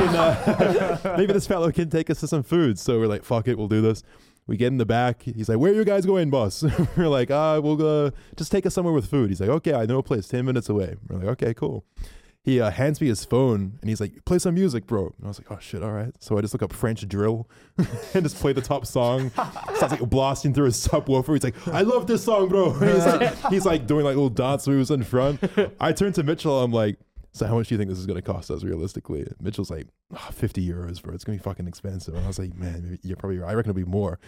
fellow can take us to some food. So we're like, fuck it, we'll do this. We get in the back. He's like, where are you guys going, boss? We're like, we'll go. Just take us somewhere with food. He's like, okay, I know a place 10 minutes away. We're like, okay, cool. he hands me his phone and he's like, play some music, bro. And I was like, oh shit, all right. So I just look up French drill and just play the top song. Sounds like blasting through his subwoofer. He's like, I love this song, bro. And he's like doing like little dance moves in front. I turn to Mitchell. I'm like, so how much do you think this is going to cost us realistically? Mitchell's like, 50 euros, bro. It's going to be fucking expensive. And I was like, man, maybe you're probably right. I reckon it'll be more.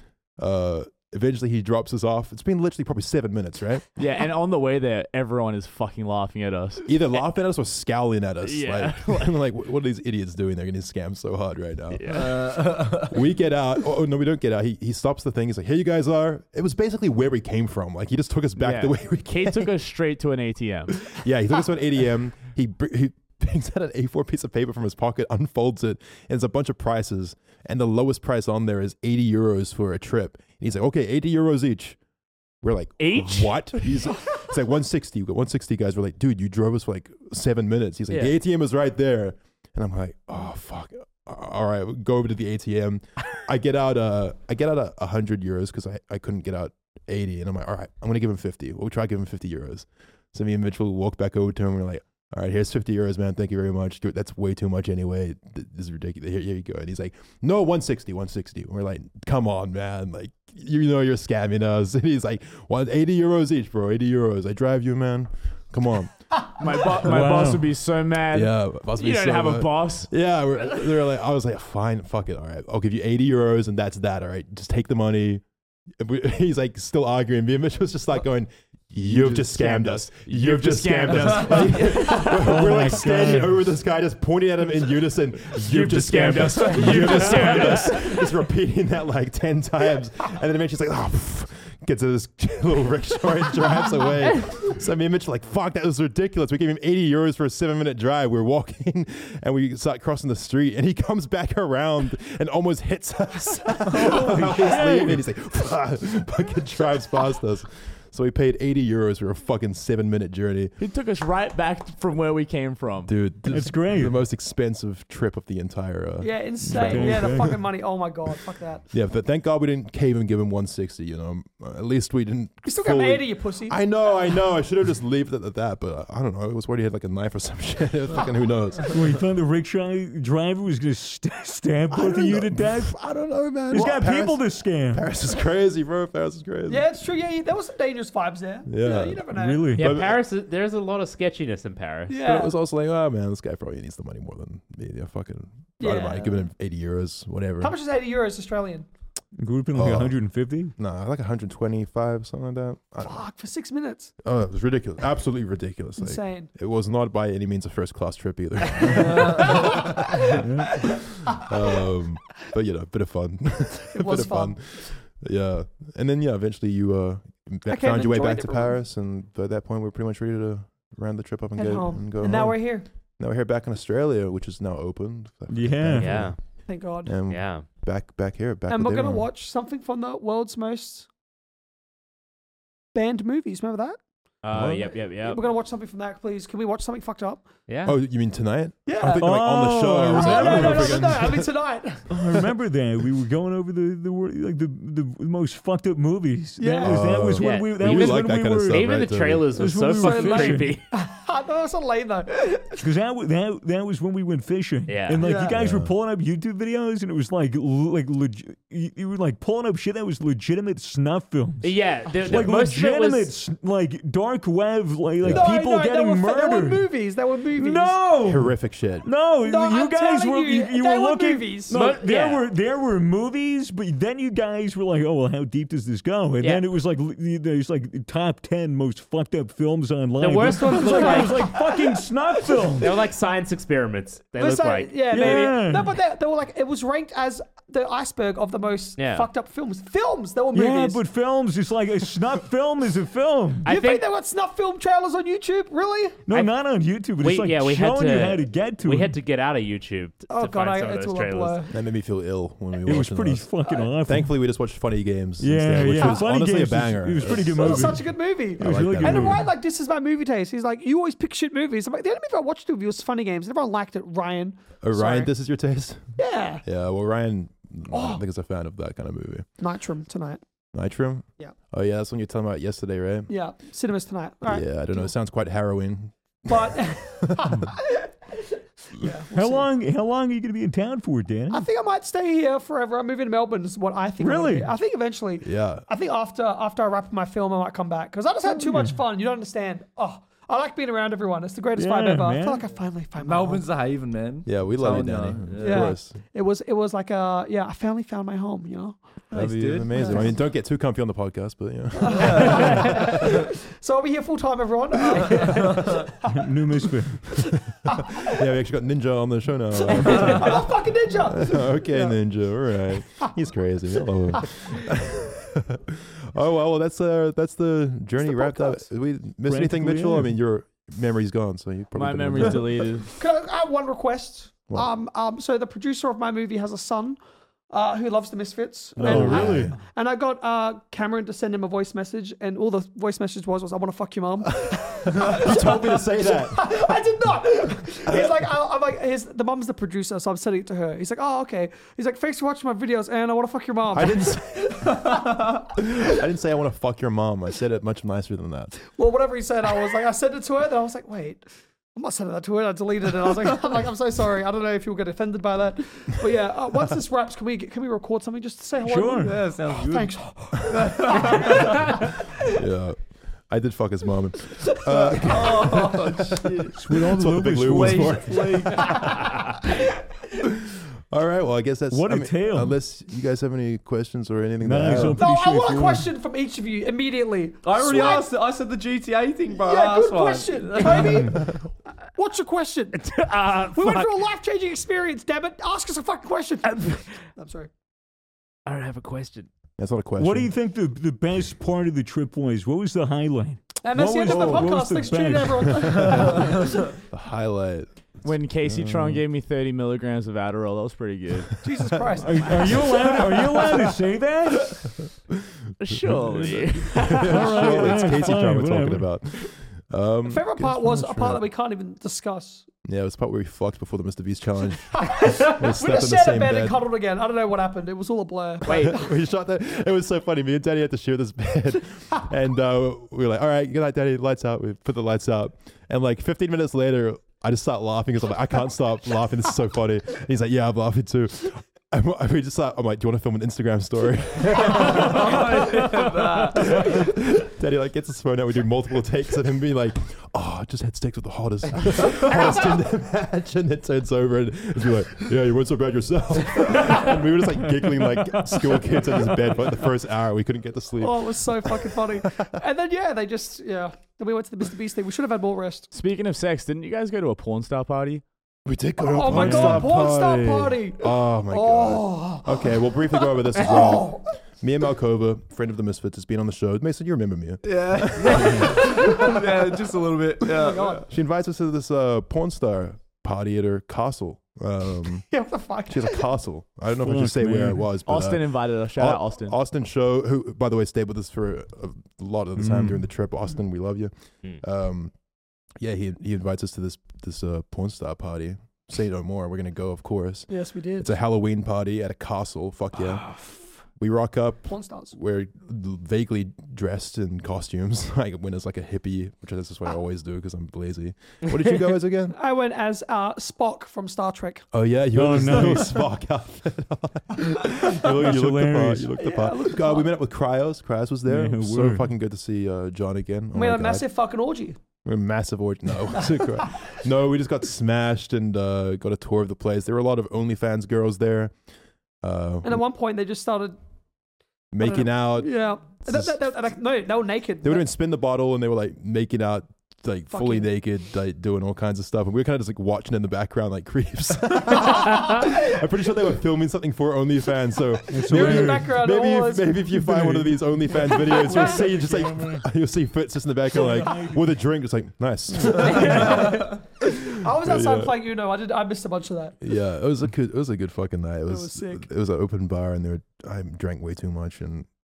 Eventually he drops us off. It's been literally probably 7 minutes, right? Yeah, and on the way there, everyone is fucking laughing at us. Either laughing at us or scowling at us. Yeah. Like, I'm like, what are these idiots doing? They're getting scammed so hard right now. Yeah. We get out. Oh, no, we don't get out. He stops the thing. He's like, here you guys are. It was basically where we came from. Like, he just took us back the way we came. He took us straight to an ATM. Yeah, he took us to an ATM. He brings out an A4 piece of paper from his pocket, unfolds it, and it's a bunch of prices. And the lowest price on there is 80 euros for a trip. And he's like, okay, 80 euros each. We're like, Each? What? He's like 160. We got 160 guys. We're like, dude, you drove us for like 7 minutes. He's like, the ATM is right there. And I'm like, oh, fuck. All right, we'll go over to the ATM. I get out 100 euros because I couldn't get out 80. And I'm like, all right, I'm going to give him 50. We'll try to give him 50 euros. So me and Mitchell walk back over to him. We're like, all right, here's 50 euros, man. Thank you very much. Dude, that's way too much anyway. This is ridiculous. Here you go. And he's like, no, 160. We're like, come on, man. Like, you know you're scamming us. And he's like, 80 euros each, bro. 80 euros. I drive you, man. Come on. My boss would be so mad. Yeah. You don't have a boss. Yeah. They're like, I was like, fine, fuck it. All right. I'll give you 80 euros and that's that. All right. Just take the money. He's like still arguing. Me and Mitch was just like going, You've just scammed us. You've just scammed us. We're like standing over this guy, just pointing at him in unison. You've just scammed us. You've just scammed us. Just repeating that like 10 times. And then eventually he's like, oh, gets in this little rickshaw and drives away. So me and Mitch are like, fuck, that was ridiculous. We gave him 80 euros for a 7-minute drive. We're walking and we start crossing the street and he comes back around and almost hits us. He's like, fucking drives past us. So we paid 80 euros for a fucking 7-minute journey. He took us right back from where we came from. Dude, that's great. The most expensive trip of the entire... yeah, insane. Yeah, the fucking money. Oh my God, fuck that. Yeah, but thank God we didn't cave and give him 160, you know. At least we didn't... You still got 80, you pussy. I know. I should have just left it at that, but I don't know. It was where he had like a knife or some shit. Fucking who knows. Well, you thought the rickshaw driver was going to stab both of you to death? I don't know, man. He's got people to scam. Paris is crazy, bro. Paris is crazy. Yeah, it's true. Yeah, there was some dangerous vibes there. Yeah. You never know. Really? Yeah, But- Paris. There's a lot of sketchiness in Paris. But Yeah. it was also like, oh man, this guy probably needs the money more than me. Yeah, fucking... I don't Yeah. mind giving him 80 euros, whatever. How much is 80 euros Australian? It would have been like 150. No, like 125, something like that. I don't know. Fuck, for 6 minutes. Oh, it was ridiculous. Absolutely ridiculous. Like, Insane. it was not by any means a first class trip either. But you know, a bit of fun. It was fun. Yeah. And then eventually you came found and your way joined back to everyone. Paris, and by that point we were pretty much ready to round the trip up and Head go home. and go And now home. we're here. Now we're here back in Australia, which is now open. Yeah. Yeah. Thank God. And Yeah. back here, back And with we're going to everyone. watch something from the world's most banned movies. Remember that? Yep. We're going to watch something from that, please. Can we watch something fucked up? Yeah. Oh, you mean tonight? Yeah. I think like on the show. I was like, no, I don't know no, if we're no, gonna- I mean tonight. I remember that we were going over the most fucked up movies. Yeah. That was Yeah. when we. That We was like when that we kind of were. stuff. Even right, the so- trailers were That's so when we were fucking fishing. creepy. That was so lame though. Because that was when we went fishing. Yeah. And like Yeah. you guys were pulling up YouTube videos, and it was like you were like pulling up shit that was legitimate snuff films. Yeah. Like most of it legitimate, was. like dark web, like No, people no, getting they were murdered. movies. They were movies. No, Horrific shit. no, No, you I'm guys telling were you, you they were were looking. movies. No, But- yeah. there were movies, but then you guys were like, oh well, how deep does this go? And Yeah. then it was like there's like top 10 most fucked up films online. The worst ones It was look like, it was like- like fucking snuff films. They were like science experiments. They Let's look say- like. yeah, Yeah. maybe. No, but they were like, it was ranked as the iceberg of the most Yeah. fucked up films. Films, they were Yeah, movies. but films, it's like a snuff film is a film. I You think think they got snuff film trailers on YouTube? Really? No, not on YouTube, but it's like we had showing to. you how to get to we it. had to get out of YouTube Oh to God, find some of it's those all a trailers. blur. That made me feel ill when we were It was watching pretty those. fucking awful. Thankfully, we just watched Funny Games Yeah, instead, which yeah. was Funny honestly Games a banger. it was pretty good It was movie. such a good movie. It was really that good And movie. Ryan, like, this is my movie taste. He's like, you always pick shit movies. I'm like, the only movie I watched of you was Funny Games. And everyone liked it, Ryan. Ryan, Sorry. this is your taste? Yeah. Yeah, well, Ryan, I don't think is a fan of that kind of movie. Nitram tonight. Nitram? Yeah. Oh, yeah, that's what you were talking about yesterday, right? Yeah. Cinemas tonight. All right. Yeah, I don't know. It sounds quite harrowing. But How long are you going to be in town for, Dan? I think I might stay here forever. I'm moving to Melbourne. Is what I think. Really? I think eventually. Yeah. I think after I wrap my film, I might come back because I just had too much fun. You don't understand. Oh, I like being around everyone. It's the greatest vibe Yeah, ever. I man. feel like I finally found my home. Melbourne's the haven, man. Yeah, we love you, Danny. Yeah. Of course. It was like I finally found my home. You know. That'd be dude. amazing. I mean, don't get too comfy on the podcast, but So I'll be here full time, everyone. New misfit. yeah, we actually got Ninja on the show now. I'm a fucking ninja. Okay, Ninja. All right. He's crazy. I love him. Oh well, that's the journey the wrapped up. podcast. Did we miss anything, Practically, Mitchell? yeah. I mean, your memory's gone, so you probably My couldn't memory's remember. deleted. Can I have one request? What? So the producer of my movie has a son who loves the Misfits. Oh, and, really? And I got Cameron to send him a voice message, and all the voice message was I want to fuck your mom. You told me to say that. I did not. He's like, I'm like, the mom's the producer, so I'm sending it to her. He's like, oh, okay. He's like, thanks for watching my videos, and I want to fuck your mom. I didn't say I want to fuck your mom. I said it much nicer than that. Well, whatever he said, I sent it to her, then I was like, wait. I'm not sending that to her. I deleted it. I was like, I'm so sorry. I don't know if you'll get offended by that. But yeah, once this wraps, can we record something just to say hello? Sure. Yeah, sounds good. Thanks. Yeah. I did fuck his mom. With all That's what the big lube was for. All right. Well, I guess that's What a tale. Unless you guys have any questions or anything. No, to it's add. all No, pretty I want a straightforward. question from each of you immediately. I already Swag- asked it. I said the GTA thing, bro. Yeah, Last good one. question. Toby, what's your question? We went through a life-changing experience, damn it. Ask us a fucking question. I'm sorry. I don't have a question. That's not a question. What do you think the best part of the trip was? What was the highlight? And that's the end of the What was podcast. the Thanks for tuning in, best? everyone. The highlight. When Casey Tron gave me 30 milligrams of Adderall, that was pretty good. Jesus Christ. Are you allowed to say that? Surely. Sure, it's Casey fine, Tron we're talking whatever. about. Favorite part was a part that we can't even discuss. Yeah, it was the part where we fucked before the Mr. Beast challenge. We We slept just in the shared a same bed bed. and cuddled again. I don't know what happened. It was all a blur. Wait, We shot that. It was so funny. Me and Daddy had to share this bed, and we were like, "All right, good night, Daddy. Lights out." We put the lights out, and like 15 minutes later, I just start laughing because I'm like, I can't stop laughing. This is so funny. And he's like, "Yeah, I'm laughing too." And we just thought, I'm like, "Do you want to film an Instagram story?" Daddy like gets his phone out. We do multiple takes of him being like, "Oh, I just had steaks with the hottest in the match," and it turns over and it's like, "Yeah, you weren't so bad yourself." And we were just like giggling like school kids in his bed for like the first hour. We couldn't get to sleep. Oh, it was so fucking funny. And then, then we went to the Mr. Beast thing. We should have had more rest. Speaking of sex, didn't you guys go to a porn star party? We did go to a Oh my God, porn star party. Oh my god. Okay, we'll briefly go over this as well. Me and Malkova, friend of the Misfits, has been on the show. Mason, you remember me? Yeah. Yeah, just a little bit. Yeah. She invites us to this porn star party at her castle. Yeah, what the fuck? She has a castle. I don't know if I should say where it was. But, Austin invited us. Shout out Austin. Austin Show, who, by the way, stayed with us for a lot of the time during the trip. Austin, we love you. Yeah, he invites us to this porn star party. Say no more. We're gonna go, of course. Yes, we did. It's a Halloween party at a castle. Fuck yeah. We rock up. Porn stars. We're vaguely dressed in costumes. I went as like a hippie, which is what I always do because I'm lazy. What did you go as again? I went as Spock from Star Trek. Oh yeah, you Oh, had this little nice. Spock outfit on. you looked hilarious. the part. You looked the Yeah, part. I looked the God, we part. met up with Cryos. Cryos was there. Yeah, So word. fucking good to see John again. Oh We my had a God. massive fucking orgy. We're a massive orgy. No, no, we just got smashed and got a tour of the place. There were a lot of OnlyFans girls there. And at one point, they just started. Making out. Yeah. It's just- No, they were naked. They were doing spin the bottle and they were like making out, like fully Fucking- naked, like doing all kinds of stuff. And we were kind of just like watching in the background like creeps. I'm pretty sure they were filming something for OnlyFans. So They were in the background. maybe if you find one of these OnlyFans videos, you'll see just like you'll see Fitz just in the background like with a drink, just like nice. I was outside Yeah. playing Uno. I missed a bunch of that. Yeah, it was a good fucking night. It was was sick. It was an open bar and I drank way too much and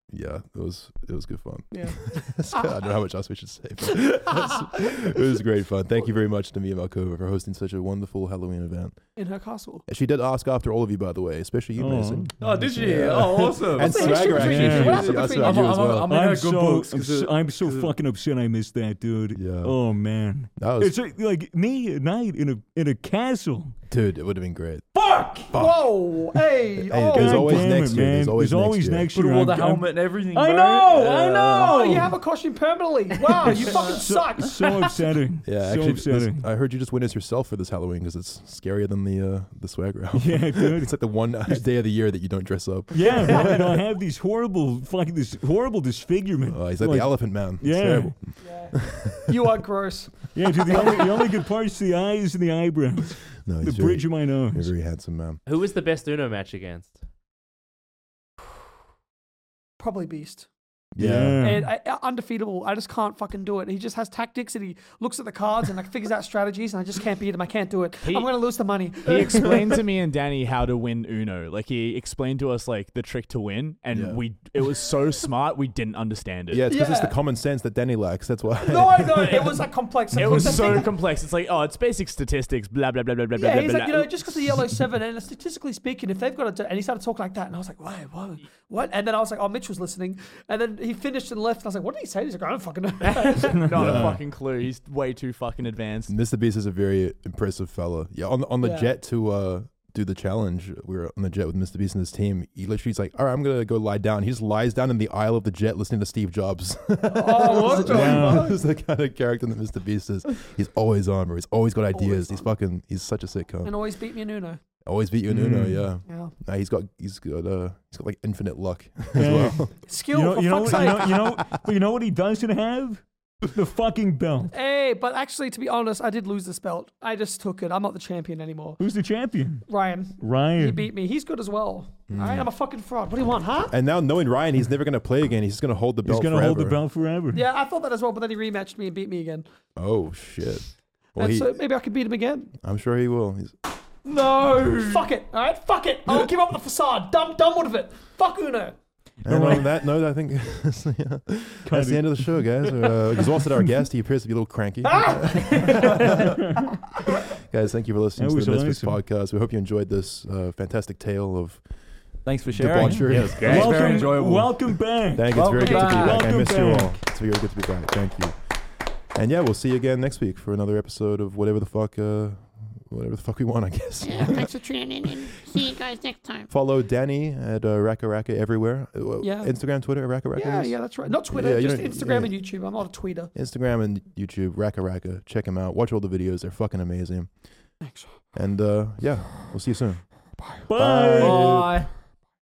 yeah, it was good fun. Yeah. I don't know how much else we should say, but it was great fun. Thank you very much to Mia Malkova for hosting such a wonderful Halloween event. In her castle. She did ask after all of you, by the way, especially you, Mason. Oh, did she? Yeah. Oh, awesome. And the history Swagger between actually. you two? What She happened asked between about you? you as well. I'm in her good books. I'm so fucking upset I missed that, dude. Yeah. Oh man. That was, It's like me at night in a castle. dude, it would have been great. Whoa! Hey! Hey, oh, there's always damn next it, year. man. There's always next year. next Put year. all the I'm- helmet and everything. I bro. know, I Yeah. know. Oh, you have a costume permanently. Wow, you fucking suck. So upsetting. Yeah, so actually, upsetting. I heard you just witness yourself for this Halloween because it's scarier than the swag round. Yeah, dude. It's like the one day of the year that you don't dress up. Yeah, man, I have these horrible disfigurement. He's like the Elephant Man. It's Yeah. terrible. You are gross. Yeah, dude, the only good parts are the eyes and the eyebrows. No, The he's bridge of my You're a nose. very handsome man. Who was the best Uno match against? Probably Beast. Yeah. And undefeatable. I just can't fucking do it. He just has tactics and he looks at the cards and like figures out strategies and I just can't beat him. I can't do it. I'm going to lose the money. He explained to me and Danny how to win Uno. Like he explained to us like the trick to win, and Yeah. it was so smart we didn't understand it. Yeah, it's because it's the Yeah. common sense that Danny lacks. That's why. No, it was like complex. It was The so thing- complex. It's like, oh, it's basic statistics, blah blah blah blah blah Yeah, blah he's blah. like, just because the yellow 7, and statistically speaking, if they've got and he started talking like that, and I was like, whoa, what? And then I was like, oh, Mitch was listening, and then he finished and left, and I was like, what did he say? He's like, I don't fucking know. Not a fucking clue. He's way too fucking advanced. Mr. Beast is a very impressive fella. Yeah, on the Yeah. jet to do the challenge, we were on the jet with Mr. Beast and his team. He literally's like, all right, I'm gonna go lie down. He just lies down in the aisle of the jet listening to Steve Jobs. Oh, what the Wow. fuck? This is the kind of character that Mr. Beast is. He's always on, bro. He's always got ideas. He's such a sick cunt. And always beat me in Uno. Always beat you in Uno, yeah. Yeah. Nah, he's got like infinite luck as Yeah. well. Skill, for fuck's sake. But you know what he doesn't have? The fucking belt. Hey, but actually, to be honest, I did lose this belt. I just took it. I'm not the champion anymore. Who's the champion? Ryan. He Ryan. beat me. He's good as well. All right, I'm a fucking fraud. What do you want, huh? And now knowing Ryan, he's never gonna play again. He's just gonna hold the He's belt gonna forever. hold the belt forever. Yeah, I thought that as well, but then he rematched me and beat me again. Oh shit. Well, And so maybe I could beat him again. I'm sure he will. No. Fuck it. All right, fuck it. I'll give up the facade. Done with it. Fuck Uno. And on that note, I think that's the end of the show, guys. Exhausted our guest. He appears to be a little cranky. Guys, thank you for listening That to was the Misfits awesome. podcast. We hope you enjoyed this fantastic tale of Thanks for sharing. debauchery. Yeah, it was great. It's very enjoyable. Welcome back. Thank you. It's very Welcome good to be back. back. I Welcome missed you back. all. It's very good to be back. Thank you. And yeah, we'll see you again next week for another episode of whatever the fuck we want, I guess. Yeah, thanks for tuning in. See you guys next time. Follow Danny at Raka Raka everywhere. Yeah. Instagram, Twitter, Raka Raka. Yeah, that's right. Not Twitter, Yeah, you just don't- Instagram yeah. and YouTube. I'm not a tweeter. Instagram and YouTube, Raka Raka. Check them out. Watch all the videos. They're fucking amazing. Thanks. And yeah, we'll see you soon. Bye. Bye.